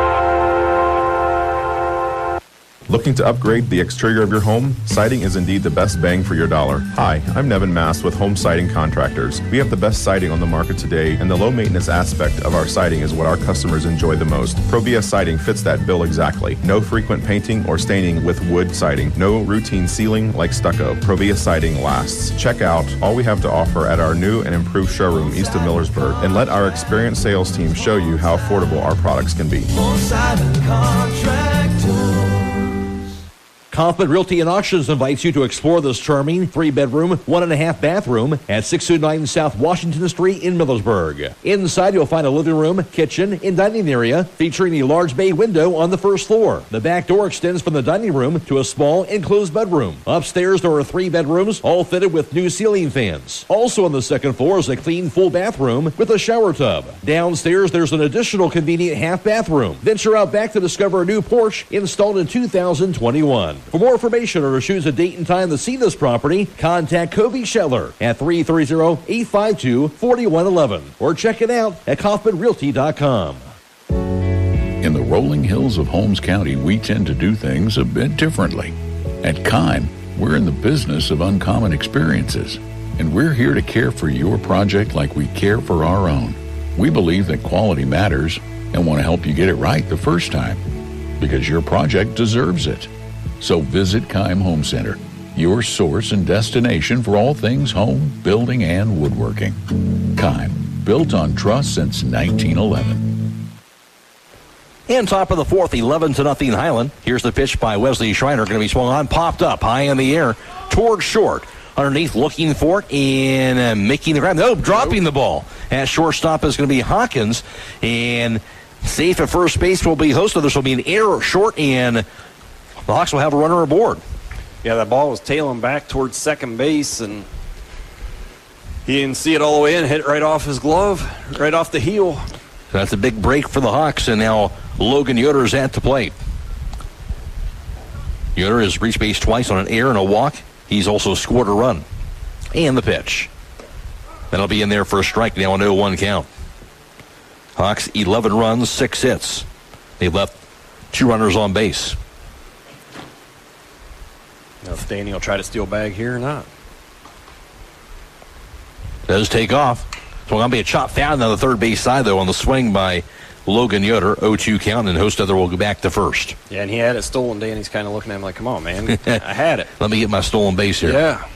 Looking to upgrade the exterior of your home? Siding is indeed the best bang for your dollar. Hi, I'm Nevin Mass with Home Siding Contractors. We have the best siding on the market today, and the low maintenance aspect of our siding is what our customers enjoy the most. Provia Siding fits that bill exactly. No frequent painting or staining with wood siding. No routine sealing like stucco. Provia Siding lasts. Check out all we have to offer at our new and improved showroom east of Millersburg, and let our experienced sales team show you how affordable our products can be. Home Siding Contractors. Kaufman Realty and Auctions invites you to explore this charming three-bedroom, one-and-a-half bathroom at six oh nine South Washington Street in Millersburg. Inside, you'll find a living room, kitchen, and dining area featuring a large bay window on the first floor. The back door extends from the dining room to a small enclosed bedroom. Upstairs, there are three bedrooms, all fitted with new ceiling fans. Also on the second floor is a clean full bathroom with a shower tub. Downstairs, there's an additional convenient half bathroom. Venture out back to discover a new porch installed in two thousand twenty-one. For more information or to choose a date and time to see this property, contact Kobe Schettler at three three zero, eight five two, four one one one or check it out at Kaufman Realty dot com. In the rolling hills of Holmes County, we tend to do things a bit differently. At Kime, we're in the business of uncommon experiences, and we're here to care for your project like we care for our own. We believe that quality matters and want to help you get it right the first time, because your project deserves it. So visit Kime Home Center, your source and destination for all things home, building, and woodworking. Kime, built on trust since nineteen eleven. And top of the fourth, eleven to nothing Highland. Here's the pitch by Wesley Schreiner, going to be swung on, popped up high in the air towards short. Underneath, looking for it and uh, making the grab. No, dropping the ball. At shortstop is going to be Hawkins, and safe at first base will be Hosta. This will be an error short, and the Hawks will have a runner aboard. Yeah, that ball was tailing back towards second base, and he didn't see it all the way in. Hit it right off his glove, right off the heel. That's a big break for the Hawks, and now Logan Yoder is at the plate. Yoder has reached base twice on an error and a walk. He's also scored a run. And the pitch. That'll be in there for a strike. Now an oh one count. Hawks, eleven runs, six hits. They left two runners on base. Now if Danny will try to steal bag here or not. Does take off. So going to be a chop foul on the third base side, though, on the swing by Logan Yoder. oh two count, and Hostetler will go back to first. Yeah, and he had it stolen. Danny's kind of looking at him like, come on, man. I had it. Let me get my stolen base here. Yeah.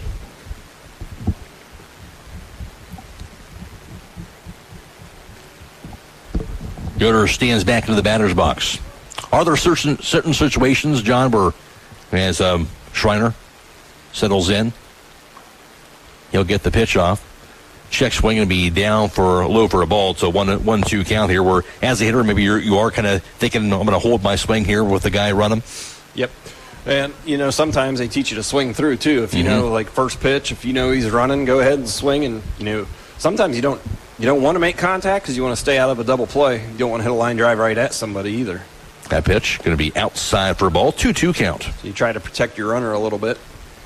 Yoder stands back into the batter's box. Are there certain certain situations, John, where as um, Schreiner settles in, he'll get the pitch off. Check swing and be down for low for a ball. So one one two count here. Where as a hitter, maybe you're, you are kind of thinking, I'm going to hold my swing here with the guy running. Yep. And, you know, sometimes they teach you to swing through, too. If you mm-hmm. know, like, first pitch, if you know he's running, go ahead and swing. And, you know, sometimes you don't you don't want to make contact because you want to stay out of a double play. You don't want to hit a line drive right at somebody either. That pitch going to be outside for a ball. two two count. So you try to protect your runner a little bit.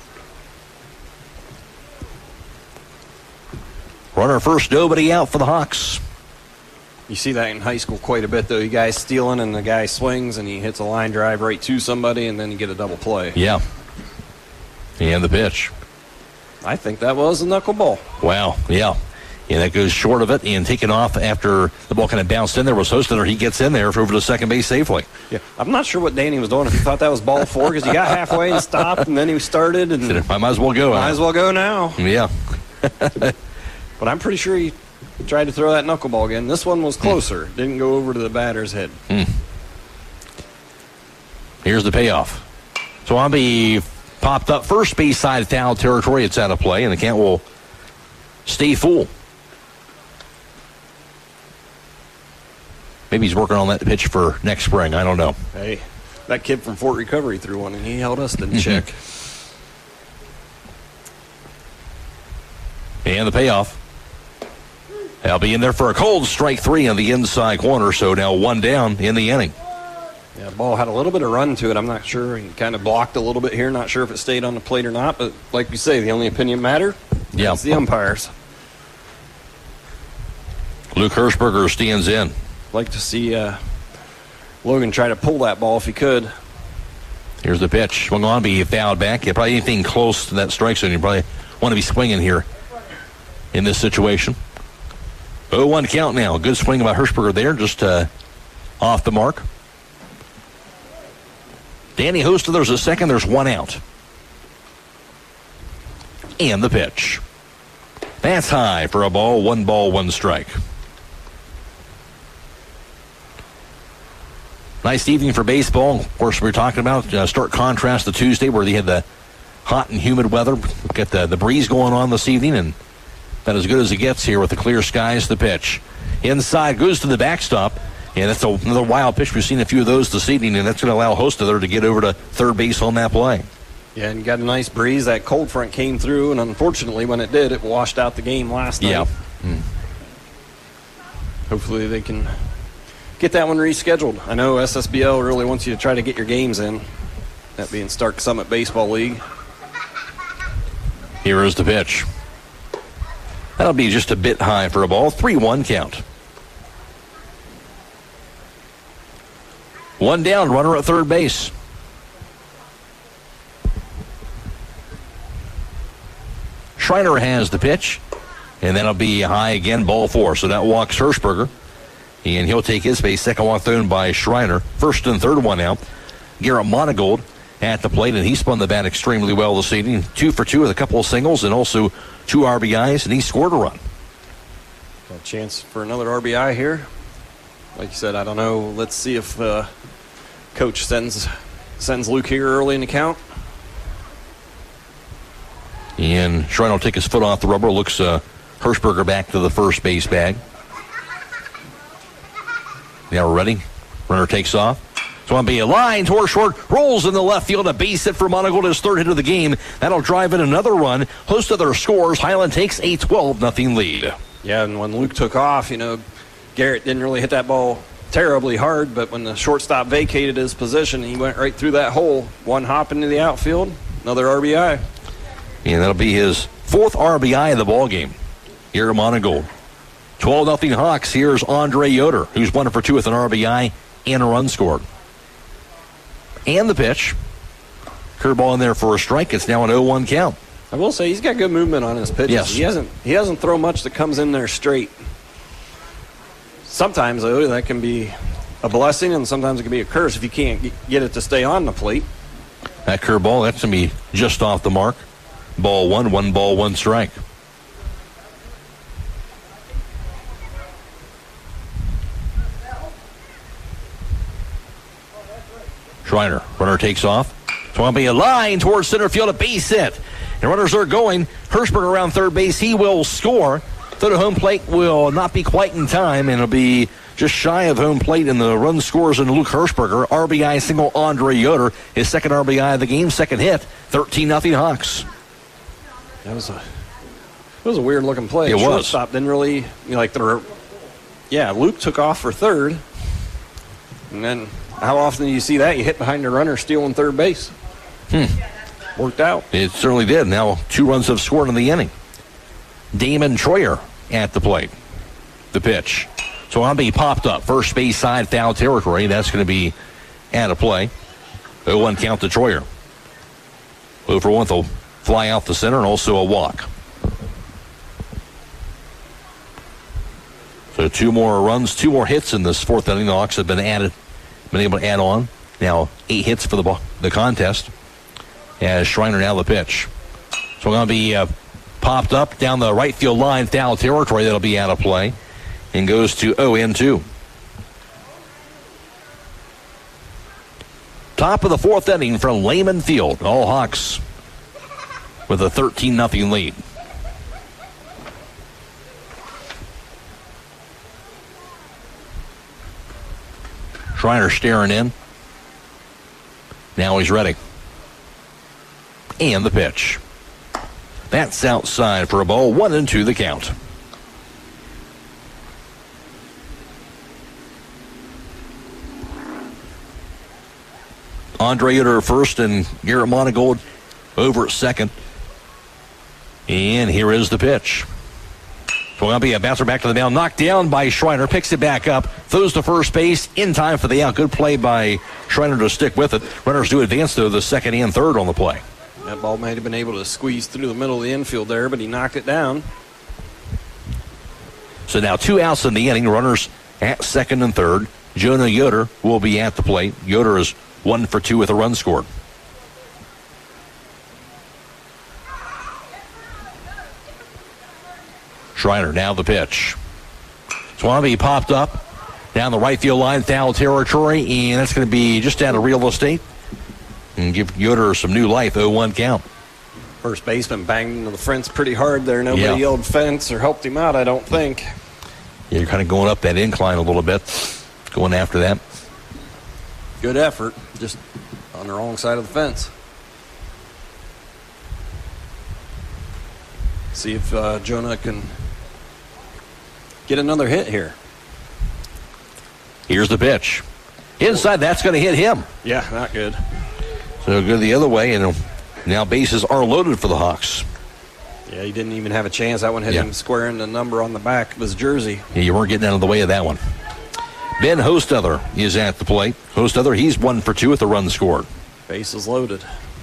Runner first, nobody out for the Hawks. You see that in high school quite a bit, though. You guys stealing, and the guy swings, and he hits a line drive right to somebody, and then you get a double play. Yeah. And the pitch. I think that was a knuckleball. Wow, yeah. And that goes short of it, and taken off after the ball kind of bounced in there was Hostetler. He gets in there for over to second base safely. Yeah, I'm not sure what Danny was doing. If he thought that was ball four, because he got halfway and stopped, and then he started. And I might as well go. Might huh? as well go now. Yeah. But I'm pretty sure he tried to throw that knuckleball again. This one was closer. Mm. Didn't go over to the batter's head. Mm. Here's the payoff. Swamby popped up first base side foul territory. It's out of play, and the count will stay full. Maybe he's working on that pitch for next spring. I don't know. Hey, that kid from Fort Recovery threw one, and he held us in check. And the payoff. They'll be in there for a cold strike three on the inside corner, so now one down in the inning. Yeah, the ball had a little bit of run to it. I'm not sure. He kind of blocked a little bit here. Not sure if it stayed on the plate or not, but like you say, the only opinion matter yeah. is the umpires. Luke Hirschberger stands in. Like to see uh, Logan try to pull that ball if he could. Here's the pitch. Swung on, be fouled back. Yeah, probably anything close to that strike zone, you probably want to be swinging here in this situation. oh one count now. Good swing by Hirschberger there, just uh, off the mark. Danny Hosta, there's a second. There's one out. And the pitch. That's high for a ball. One ball, one strike. Nice evening for baseball. Of course, we were talking about uh, stark contrast to Tuesday where they had the hot and humid weather. Get the, the breeze going on this evening, and about as good as it gets here with the clear skies. The pitch. Inside, goes to the backstop. And that's a, another wild pitch. We've seen a few of those this evening, and that's going to allow Hosta there to get over to third base on that play. Yeah, and you got a nice breeze. That cold front came through, and unfortunately, when it did, it washed out the game last night. Yeah. Mm. Hopefully they can get that one rescheduled. I know S S B L really wants you to try to get your games in, that being Stark Summit Baseball League. Here is the pitch. That'll be just a bit high for a ball. three one count. One down, runner at third base. Schreiner has the pitch, and that'll be high again, ball four. So that walks Hirschberger, and he'll take his base. Second walk thrown by Schreiner. First and third one out. Garrett Monagold at the plate, and he spun the bat extremely well this evening. Two for two with a couple of singles and also two R B Is, and he scored a run. Got a chance for another R B I here. Like you said, I don't know. Let's see if uh, Coach sends sends Luke here early in the count. And Schreiner will take his foot off the rubber. Looks uh, Hirschberger back to the first base bag. Now we're ready. Runner takes off. It's going to be a line toward short. Rolls in the left field. A base hit for Monagold, his third hit of the game. That'll drive in another run. Host of their scores. Highland takes a twelve nothing lead. Yeah, and when Luke took off, you know, Garrett didn't really hit that ball terribly hard, but when the shortstop vacated his position, he went right through that hole. One hop into the outfield, another R B I. And that'll be his fourth R B I of the ball game here at Monagold. twelve nothing Hawks. Here's Andre Yoder, who's one for two with an R B I and a run scored. And the pitch. Curveball in there for a strike. It's now an oh one count. I will say he's got good movement on his pitches. Yes. He hasn't he hasn't thrown much that comes in there straight. Sometimes, though, that can be a blessing, and sometimes it can be a curse if you can't get it to stay on the plate. That curveball, that's going to be just off the mark. Ball one, one ball, one strike. Schreiner, runner takes off. It's going to be a line towards center field, a base hit. And runners are going. Hirschberger around third base. He will score. Throw to home plate will not be quite in time, and it'll be just shy of home plate, and the run scores in Luke Hirschberger. R B I single Andre Yoder, his second R B I of the game, second hit, thirteen nothing Hawks. That was a it was a weird looking play. It was. Shortstop didn't really, you know, like the yeah. Luke took off for third, and then how often do you see that? You hit behind the runner, stealing third base. Hmm. Worked out. It certainly did. Now two runs have scored in the inning. Damon Troyer at the plate. The pitch. So Ambi popped up. First base side, foul territory. That's going to be out of play. oh one count to Troyer. oh for one, they'll fly out the center and also a walk. So two more runs, two more hits in this fourth inning. The Hawks have been added, been able to add on. Now eight hits for the the contest. As Schreiner now the pitch. So going to be uh, popped up down the right field line, foul territory. That'll be out of play. And goes to oh and two. Top of the fourth inning from Lehman Field. All Hawks with a thirteen nothing lead. Schreiner staring in. Now he's ready. And the pitch. That's outside for a ball. One and two the count. Andre Yoder first and Garrett Monagold over at second. And here is the pitch. Columbia bouncer back to the mound, knocked down by Schreiner, picks it back up, throws to first base in time for the out. Good play by Schreiner to stick with it. Runners do advance to the second and third on the play. That ball might have been able to squeeze through the middle of the infield there, but he knocked it down. So now two outs in the inning, runners at second and third. Jonah Yoder will be at the plate. Yoder is one for two with a run scored. Schreiner, now the pitch. Swanby popped up down the right field line, foul territory, and that's going to be just out of real estate. And give Yoder some new life, oh one count. First baseman banged into the fence pretty hard there. Nobody Yeah. yelled fence or helped him out, I don't think. Yeah, you're kind of going up that incline a little bit, going after that. Good effort, just on the wrong side of the fence. See if uh, Jonah can get another hit here. Here's the pitch. Inside, that's going to hit him. Yeah, not good. So go the other way, and now bases are loaded for the Hawks. Yeah, he didn't even have a chance. That one hit Yeah. him square in the number on the back of his jersey. Yeah, you weren't getting out of the way of that one. Ben Hostother is at the plate. Hostother, he's one for two with a run scored. Bases loaded.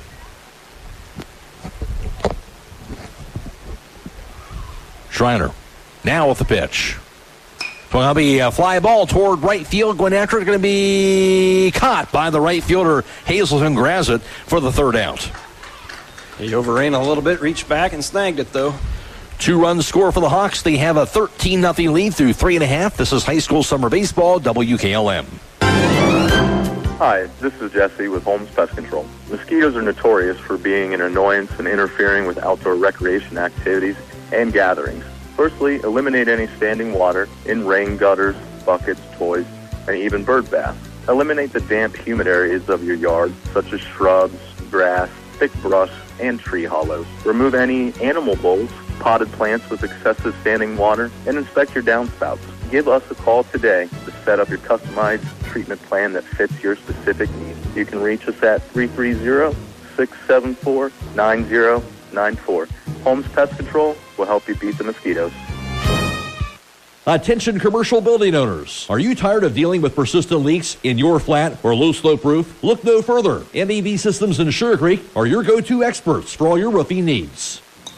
Schreiner now with the pitch. Well, that'll be a fly ball toward right field. Going after it, going to be caught by the right fielder. Hazelton grabs it for the third out. He overran a little bit, reached back and snagged it, though. Two-run score for the Hawks. They have a thirteen nothing lead through three and a half. This is high school summer baseball, W K L M. Hi, this is Jesse with Holmes Pest Control. Mosquitoes are notorious for being an annoyance and interfering with outdoor recreation activities and gatherings. Firstly, eliminate any standing water in rain gutters, buckets, toys, and even bird baths. Eliminate the damp, humid areas of your yard, such as shrubs, grass, thick brush, and tree hollows. Remove any animal bowls, potted plants with excessive standing water, and inspect your downspouts. Give us a call today to set up your customized treatment plan that fits your specific needs. You can reach us at three three zero, six seven four, nine zero nine four. Holmes Pest Control will help you beat the mosquitoes. Attention commercial building owners. Are you tired of dealing with persistent leaks in your flat or low slope roof? Look no further. M E B Systems in Sugar Creek are your go-to experts for all your roofing needs.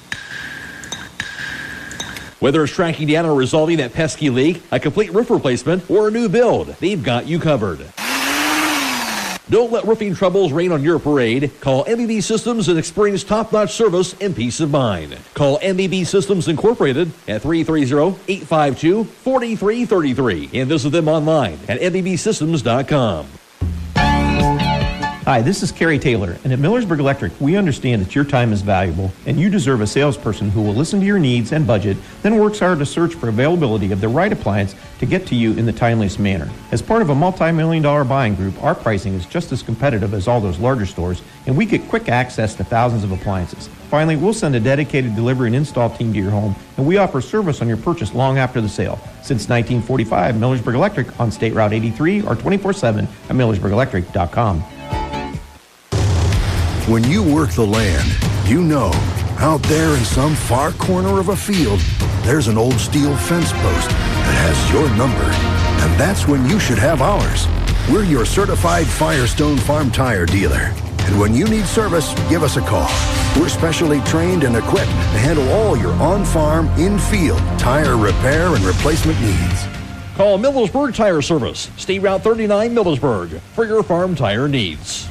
Whether it's tracking down or resolving that pesky leak, a complete roof replacement, or a new build, they've got you covered. Don't let roofing troubles rain on your parade. Call M E B Systems and experience top-notch service and peace of mind. Call M E B Systems Incorporated at three three zero, eight five two, four three three three and visit them online at M E B systems dot com. Hi, this is Kerry Taylor, and at Millersburg Electric, we understand that your time is valuable, and you deserve a salesperson who will listen to your needs and budget, then works hard to search for availability of the right appliance to get to you in the timeliest manner. As part of a multi-million dollar buying group, our pricing is just as competitive as all those larger stores, and we get quick access to thousands of appliances. Finally, we'll send a dedicated delivery and install team to your home, and we offer service on your purchase long after the sale. Since nineteen forty-five, Millersburg Electric on State Route eighty-three or twenty-four seven at millersburg electric dot com. When you work the land, you know, out there in some far corner of a field, there's an old steel fence post that has your number. And that's when you should have ours. We're your certified Firestone Farm Tire dealer. And when you need service, give us a call. We're specially trained and equipped to handle all your on-farm, in-field tire repair and replacement needs. Call Millersburg Tire Service, State Route thirty-nine, Millersburg, for your farm tire needs.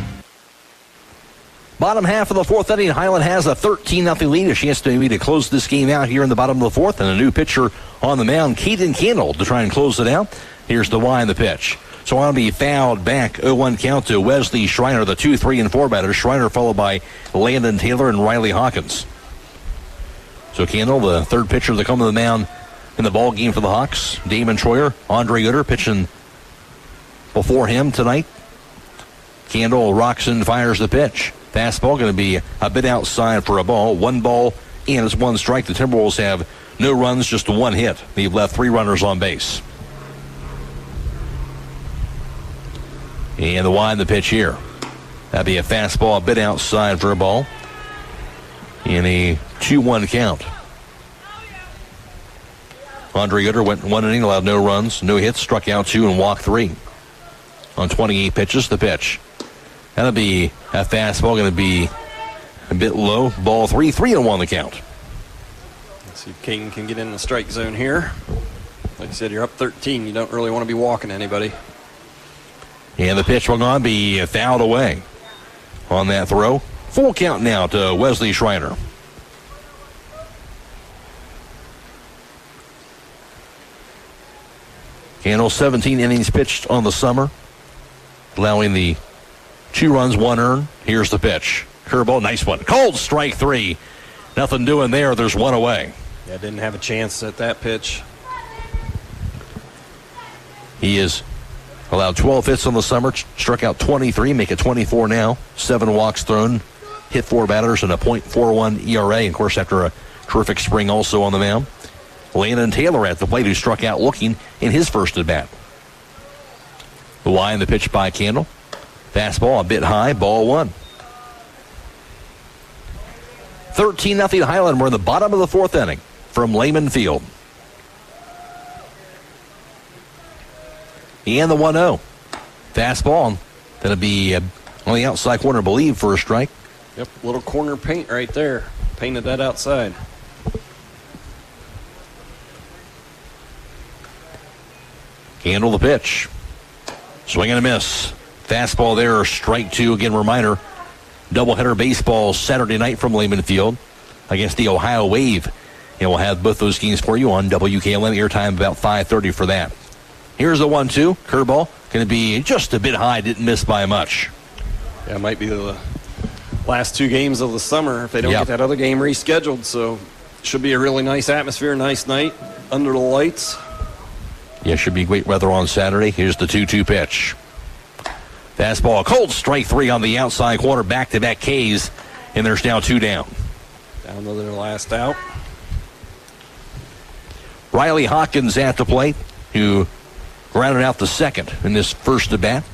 Bottom half of the fourth inning, Highland has a thirteen nothing lead. A chance to maybe to close this game out here in the bottom of the fourth. And a new pitcher on the mound, Keaton Kendall, to try and close it out. Here's the Y in the pitch. So I'll be fouled back. oh one count to Wesley Schreiner, the two, three, and four batter. Schreiner followed by Landon Taylor and Riley Hawkins. So Candle, the third pitcher to come to the mound in the ball game for the Hawks. Damon Troyer, Andre Utter pitching before him tonight. Candle rocks and fires the pitch. Fastball going to be a bit outside for a ball. One ball and it's one strike. The Timberwolves have no runs, just one hit. They've left three runners on base. And the wind the pitch here. That'd be a fastball a bit outside for a ball. In a two one count. Andre Utter went one inning, allowed no runs, no hits, struck out two and walked three. On twenty-eight pitches, the pitch. That'll be a fastball, going to be a bit low. Ball three, three and one the count. Let's see if King can get in the strike zone here. Like I said, you're up thirteen. You don't really want to be walking anybody. And the pitch will not be fouled away on that throw. Full count now to Wesley Schreiner. Candle, seventeen innings pitched on the summer, allowing the two runs, one earned. Here's the pitch. Curveball, nice one. Cold strike three. Nothing doing there. There's one away. Yeah, didn't have a chance at that pitch. He is allowed twelve hits on the summer, struck out twenty-three, make it twenty-four now. Seven walks thrown, hit four batters, and a point four one E R A. Of course, after a terrific spring also on the mound. Landon Taylor at the plate, who struck out looking in his first at bat. The wind, the pitch by Candle. Fastball a bit high, ball one. thirteen nothing Highland. We're in the bottom of the fourth inning from Lehman Field. And the one oh. Fastball. That'll be uh, on the outside corner, I believe, for a strike. Yep, little corner paint right there. Painted that outside. Handle the pitch. Swing and a miss. Fastball there, strike two. Again, reminder, doubleheader baseball Saturday night from Lehman Field against the Ohio Wave. And we'll have both those games for you on W K L M. Airtime about five thirty for that. Here's the one two. Curveball. Going to be just a bit high. Didn't miss by much. Yeah, it might be the last two games of the summer if they don't yep. get that other game rescheduled. So should be a really nice atmosphere, nice night under the lights. Yeah, should be great weather on Saturday. Here's the two two pitch. Fastball, cold strike three on the outside corner, back-to-back Ks, and there's now two down. Down to their last out. Riley Hawkins at the plate, who grounded out the second in this first at bat.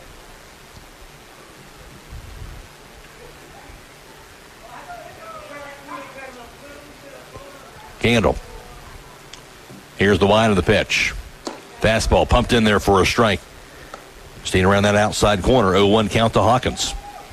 Candle. Here's the line of the pitch. Fastball pumped in there for a strike. Staying around that outside corner. oh one count to Hawkins.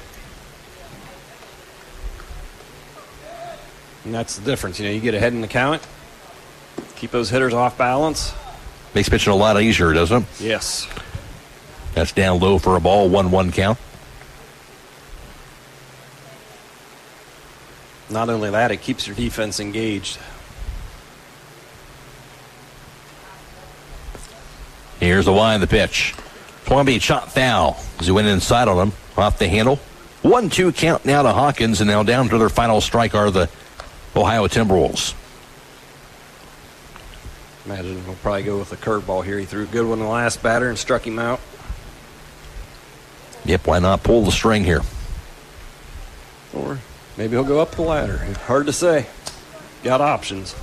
And that's the difference. You know, you get ahead in the count. Keep those hitters off balance. Makes pitching a lot easier, doesn't it? Yes. That's down low for a ball. one one count. Not only that, it keeps your defense engaged. Here's the wind, the pitch. Swampy shot foul as he went inside on him, off the handle. one two count now to Hawkins, and now down to their final strike are the Ohio Timberwolves. Imagine he'll probably go with a curveball here. He threw a good one in the last batter and struck him out. Yep, why not pull the string here? Or maybe he'll go up the ladder. Hard to say. Got options.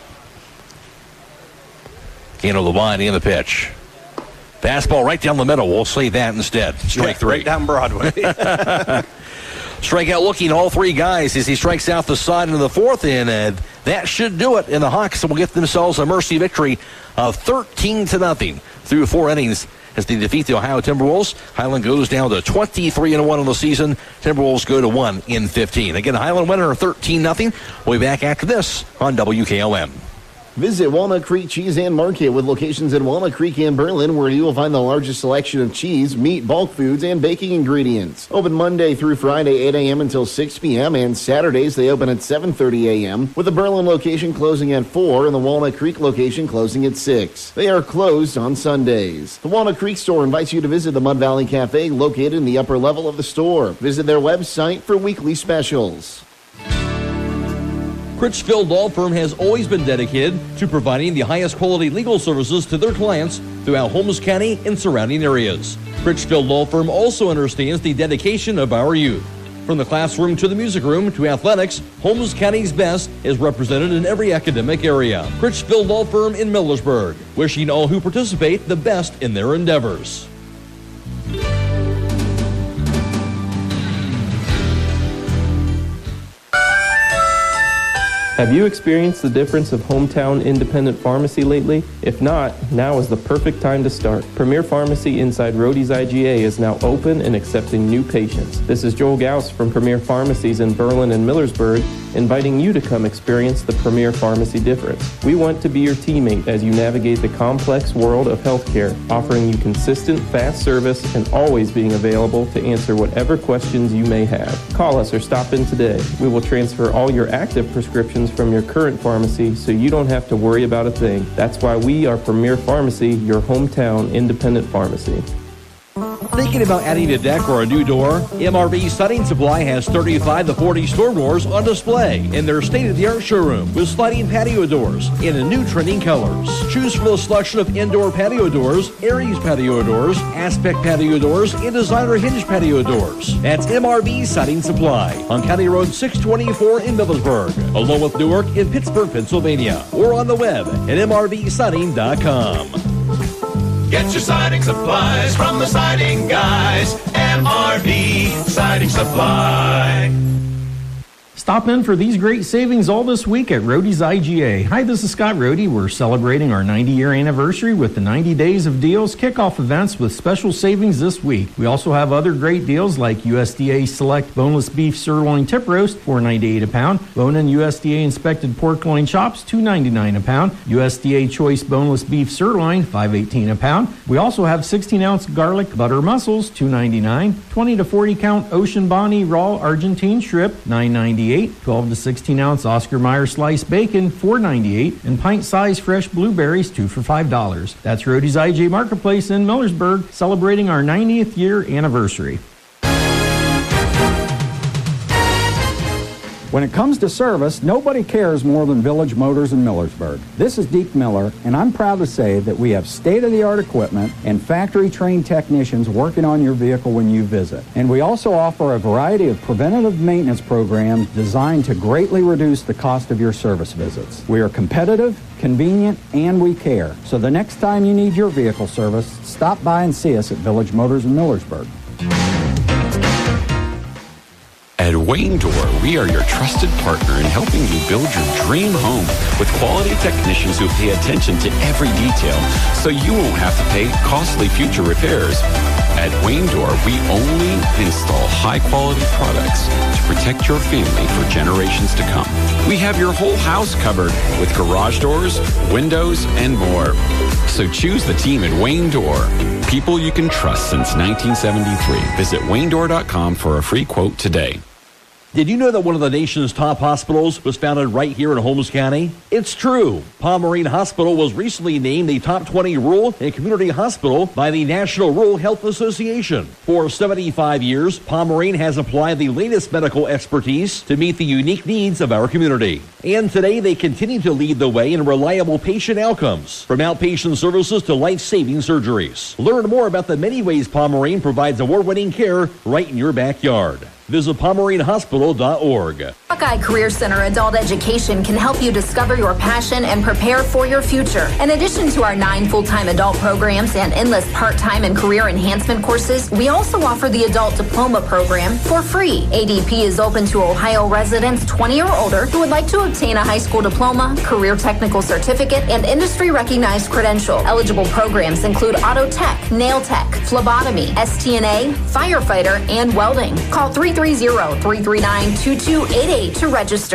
Handle the wind and the pitch. Fastball right down the middle. We'll say that instead. Strike yeah, three. Right down Broadway. Strikeout looking all three guys as he strikes out the side into the fourth, and uh, that should do it. And the Hawks will get themselves a mercy victory of thirteen to nothing through four innings as they defeat the Ohio Timberwolves. Highland goes down to twenty-three and one on the season. Timberwolves go to one in fifteen. Again, Highland winner thirteen nothing. We'll be back after this on W K L M. Visit Walnut Creek Cheese and Market with locations in Walnut Creek and Berlin, where you will find the largest selection of cheese, meat, bulk foods, and baking ingredients. Open Monday through Friday, eight a.m. until six p.m., and Saturdays they open at seven thirty a.m., with the Berlin location closing at four and the Walnut Creek location closing at six. They are closed on Sundays. The Walnut Creek store invites you to visit the Mud Valley Cafe located in the upper level of the store. Visit their website for weekly specials. Critchfield Law Firm has always been dedicated to providing the highest quality legal services to their clients throughout Holmes County and surrounding areas. Critchfield Law Firm also understands the dedication of our youth. From the classroom to the music room to athletics, Holmes County's best is represented in every academic area. Critchfield Law Firm in Millersburg, wishing all who participate the best in their endeavors. Have you experienced the difference of hometown independent pharmacy lately? If not, now is the perfect time to start. Premier Pharmacy inside Rody's I G A is now open and accepting new patients. This is Joel Gauss from Premier Pharmacies in Berlin and Millersburg, inviting you to come experience the Premier Pharmacy difference. We want to be your teammate as you navigate the complex world of healthcare, offering you consistent, fast service and always being available to answer whatever questions you may have. Call us or stop in today. We will transfer all your active prescriptions from your current pharmacy so you don't have to worry about a thing. That's why we are Premier Pharmacy, your hometown independent pharmacy. Thinking about adding a deck or a new door? M R V Siding Supply has thirty-five to forty store doors on display in their state-of-the-art showroom with sliding patio doors in a new trending colors. Choose from a selection of indoor patio doors, Aries patio doors, Aspect patio doors, and designer hinge patio doors. That's M R V Siding Supply on County Road six twenty-four in Millersburg, along with Newark in Pittsburgh, Pennsylvania, or on the web at M R V siding dot com. Get your siding supplies from the siding guys. M R V Siding Supply. Stop in for these great savings all this week at Rody's I G A. Hi, this is Scott Rody. We're celebrating our ninety-year anniversary with the ninety Days of Deals kickoff events with special savings this week. We also have other great deals like U S D A Select Boneless Beef Sirloin Tip Roast, four ninety-eight a pound. Bone-in U S D A Inspected Pork Loin Chops, two ninety-nine a pound. U S D A Choice Boneless Beef Sirloin, five eighteen a pound. We also have sixteen ounce garlic butter mussels, two ninety-nine. twenty to forty count Ocean Bonnie Raw Argentine Shrimp, nine ninety-eight. twelve to sixteen ounce Oscar Mayer sliced bacon, four ninety-eight, and pint-sized fresh blueberries, two for five dollars. That's Rody's I G A Marketplace in Millersburg, celebrating our ninetieth year anniversary. When it comes to service, nobody cares more than Village Motors in Millersburg. This is Deke Miller, and I'm proud to say that we have state-of-the-art equipment and factory-trained technicians working on your vehicle when you visit. And we also offer a variety of preventative maintenance programs designed to greatly reduce the cost of your service visits. We are competitive, convenient, and we care. So the next time you need your vehicle service, stop by and see us at Village Motors in Millersburg. At Wayne Door, we are your trusted partner in helping you build your dream home with quality technicians who pay attention to every detail so you won't have to pay costly future repairs. At Wayne Door, we only install high-quality products to protect your family for generations to come. We have your whole house covered with garage doors, windows, and more. So choose the team at Wayne Door. People you can trust since nineteen seventy-three. Visit wayne door dot com for a free quote today. Did you know that one of the nation's top hospitals was founded right here in Holmes County? It's true. Palm Marine Hospital was recently named the top twenty rural and community hospital by the National Rural Health Association. For seventy-five years, Palm Marine has applied the latest medical expertise to meet the unique needs of our community. And today they continue to lead the way in reliable patient outcomes, from outpatient services to life-saving surgeries. Learn more about the many ways Palm Marine provides award-winning care right in your backyard. Visit palm marine hospital dot org. Buckeye Career Center Adult Education can help you discover your passion and prepare for your future. In addition to our nine full-time adult programs and endless part-time and career enhancement courses, we also offer the Adult Diploma Program for free. A D P is open to Ohio residents twenty or older who would like to obtain a high school diploma, career technical certificate, and industry-recognized credential. Eligible programs include auto tech, nail tech, phlebotomy, S T N A, firefighter, and welding. Call three three zero, three three nine, two two eight eight to register.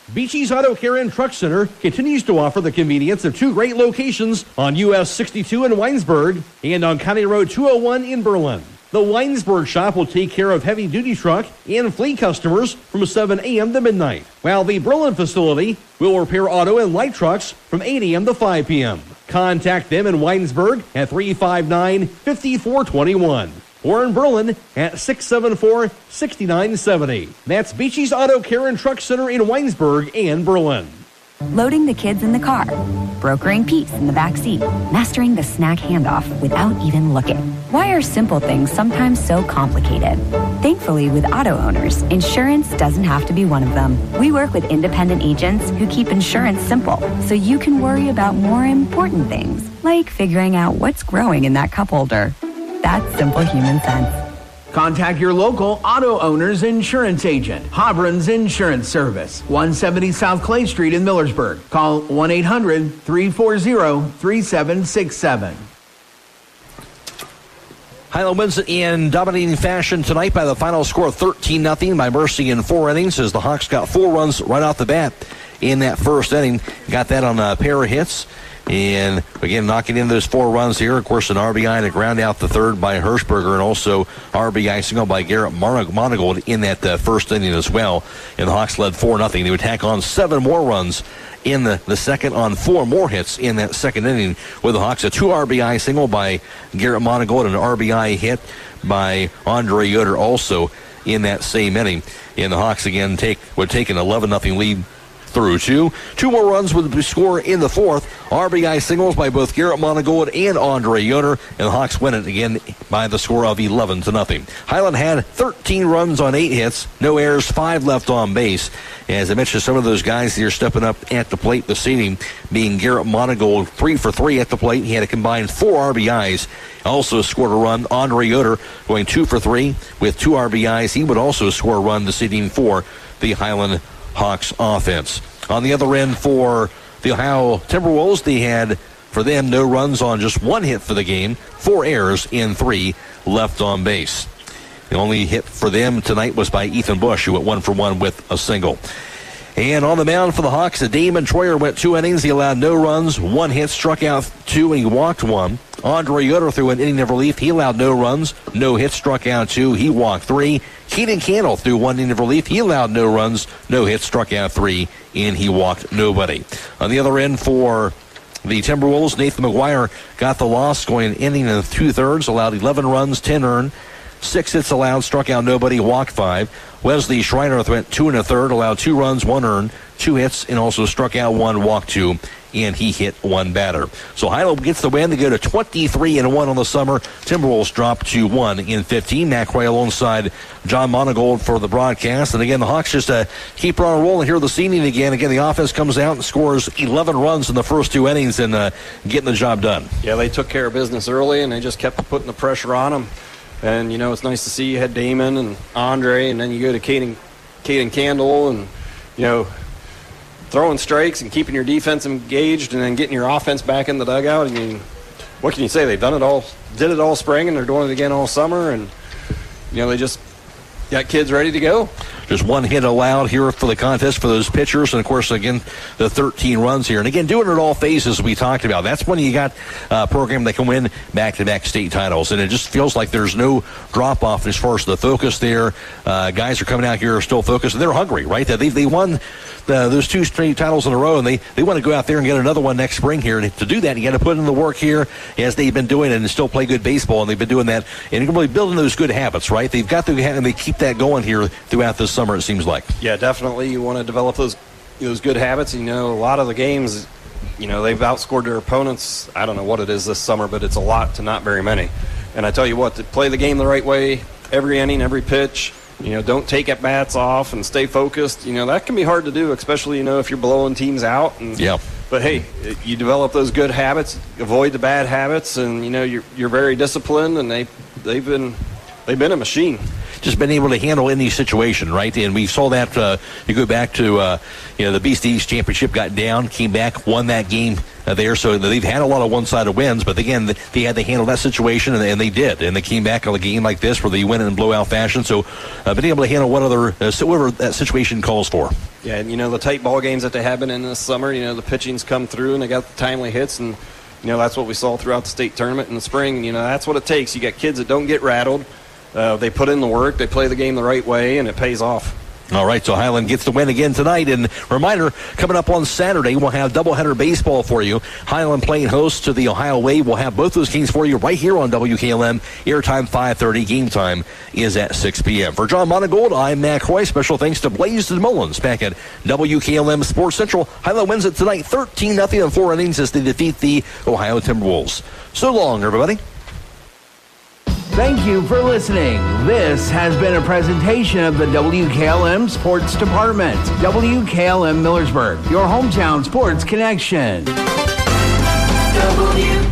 Beachy's Auto Care and Truck Center continues to offer the convenience of two great locations on U S sixty-two in Weinsberg and on County Road two oh one in Berlin. The Weinsberg shop will take care of heavy-duty truck and fleet customers from seven a.m. to midnight, while the Berlin facility will repair auto and light trucks from eight a.m. to five p.m. Contact them in Weinsberg at three five nine, five four two one or in Berlin at six seven four, six nine seven zero. That's Beachy's Auto Care and Truck Center in Weinsberg and Berlin. Loading the kids in the car, brokering peace in the back seat, mastering the snack handoff without even looking. Why are simple things sometimes so complicated? Thankfully, with auto owners, insurance doesn't have to be one of them. We work with independent agents who keep insurance simple, so you can worry about more important things, like figuring out what's growing in that cup holder. That's simple human sense. Contact your local auto owner's insurance agent. Hobron's Insurance Service, one seventy South Clay Street in Millersburg. Call one eight hundred, three four zero, three seven six seven. Highland wins it in dominating fashion tonight by the final score of thirteen nothing by Mercy in four innings, as the Hawks got four runs right off the bat in that first inning. Got that on a pair of hits. And again, knocking in those four runs here. Of course, an R B I and a ground out the third by Hirschberger, and also R B I single by Garrett Monagold in that uh, first inning as well. And the Hawks led four nothing. They would tack on seven more runs in the, the second on four more hits in that second inning, with the Hawks a two R B I single by Garrett Monagold and an R B I hit by Andre Yoder also in that same inning. And the Hawks again take would take an eleven nothing lead through two. Two more runs would score in the fourth. R B I singles by both Garrett Monagold and Andre Yoder, and the Hawks win it again by the score of eleven to nothing. Highland had thirteen runs on eight hits, no errors, five left on base. As I mentioned, some of those guys here stepping up at the plate this evening, being Garrett Monagold, three for three at the plate. He had a combined four R B Is. Also scored a run. Andre Yoder going two for three with two R B Is. He would also score a run this evening for the Highland Hawks offense. On the other end for the Ohio Timberwolves, they had, for them, no runs on just one hit for the game, four errors in three left on base. The only hit for them tonight was by Ethan Bush, who went one for one with a single. And on the mound for the Hawks, Damon Troyer went two innings. He allowed no runs, one hit, struck out two, and he walked one. Andre Yoder threw an inning of relief. He allowed no runs, no hits, struck out two. He walked three. Keaton Candle threw one inning of relief. He allowed no runs, no hits, struck out three, and he walked nobody. On the other end for the Timberwolves, Nathan McGuire got the loss, going an inning and two-thirds, allowed eleven runs, ten earned. Six hits allowed, struck out nobody, walked five. Wesley Schreiner went two and a third, allowed two runs, one earned, two hits, and also struck out one, walked two, and he hit one batter. So Highland gets the win to go to twenty-three and one on the summer. Timberwolves drop to one in fifteen. Matt Croy alongside John Monagold for the broadcast. And again, the Hawks just uh, keep on rolling here this evening again. Again, the offense comes out and scores eleven runs in the first two innings and uh, getting the job done. Yeah, they took care of business early, and they just kept putting the pressure on them. And, you know, it's nice to see you had Damon and Andre, and then you go to Caden, Caden Candle and, you know, throwing strikes and keeping your defense engaged and then getting your offense back in the dugout. I mean, what can you say? They've done it all, did it all spring, and they're doing it again all summer. And, you know, they just got kids ready to go. Just one hit allowed here for the contest for those pitchers. And, of course, again, the thirteen runs here. And, again, doing it at all phases we talked about. That's when you got a program that can win back-to-back state titles. And it just feels like there's no drop-off as far as the focus there. Uh, guys are coming out here are still focused. And they're hungry, right? They, they won the, those two straight titles in a row, and they, they want to go out there and get another one next spring here. And to do that, you got to put in the work here as they've been doing it and still play good baseball. And they've been doing that and really building those good habits, right? They've got to have, and they keep that going here throughout this summer, it seems like. Yeah, definitely. You want to develop those those good habits. You know, a lot of the games, you know, they've outscored their opponents. I don't know what it is this summer, but it's a lot to not very many. And I tell you what, to play the game the right way, every inning, every pitch, you know, don't take at bats off and stay focused. You know, that can be hard to do, especially, you know, if you're blowing teams out. And, yeah. But, hey, you develop those good habits, avoid the bad habits, and, you know, you're, you're very disciplined, and they, they've been They've been a machine. Just been able to handle any situation, right? And we saw that, uh, you go back to, uh, you know, the Beast East Championship got down, came back, won that game uh, there. So they've had a lot of one-sided wins, but again, they had to handle that situation, and, and they did. And they came back on a game like this where they win in blowout fashion. So uh, been able to handle whatever, uh, whatever that situation calls for. Yeah, and, you know, the tight ball games that they have been in this summer, you know, the pitching's come through, and they got the timely hits, and, you know, that's what we saw throughout the state tournament in the spring. You know, that's what it takes. You got kids that don't get rattled. Uh, they put in the work, they play the game the right way, and it pays off. All right, so Highland gets the win again tonight. And reminder, coming up on Saturday, we'll have doubleheader baseball for you. Highland playing host to the Ohio Wave. We'll have both those games for you right here on W K L M. Airtime five thirty. Game time is at six p.m. For John Monagold, I'm Matt Croy. Special thanks to Blaze Mullins back at W K L M Sports Central. Highland wins it tonight thirteen nothing in four innings as they defeat the Ohio Timberwolves. So long, everybody. Thank you for listening. This has been a presentation of the W K L M Sports Department. W K L M Millersburg, your hometown sports connection. W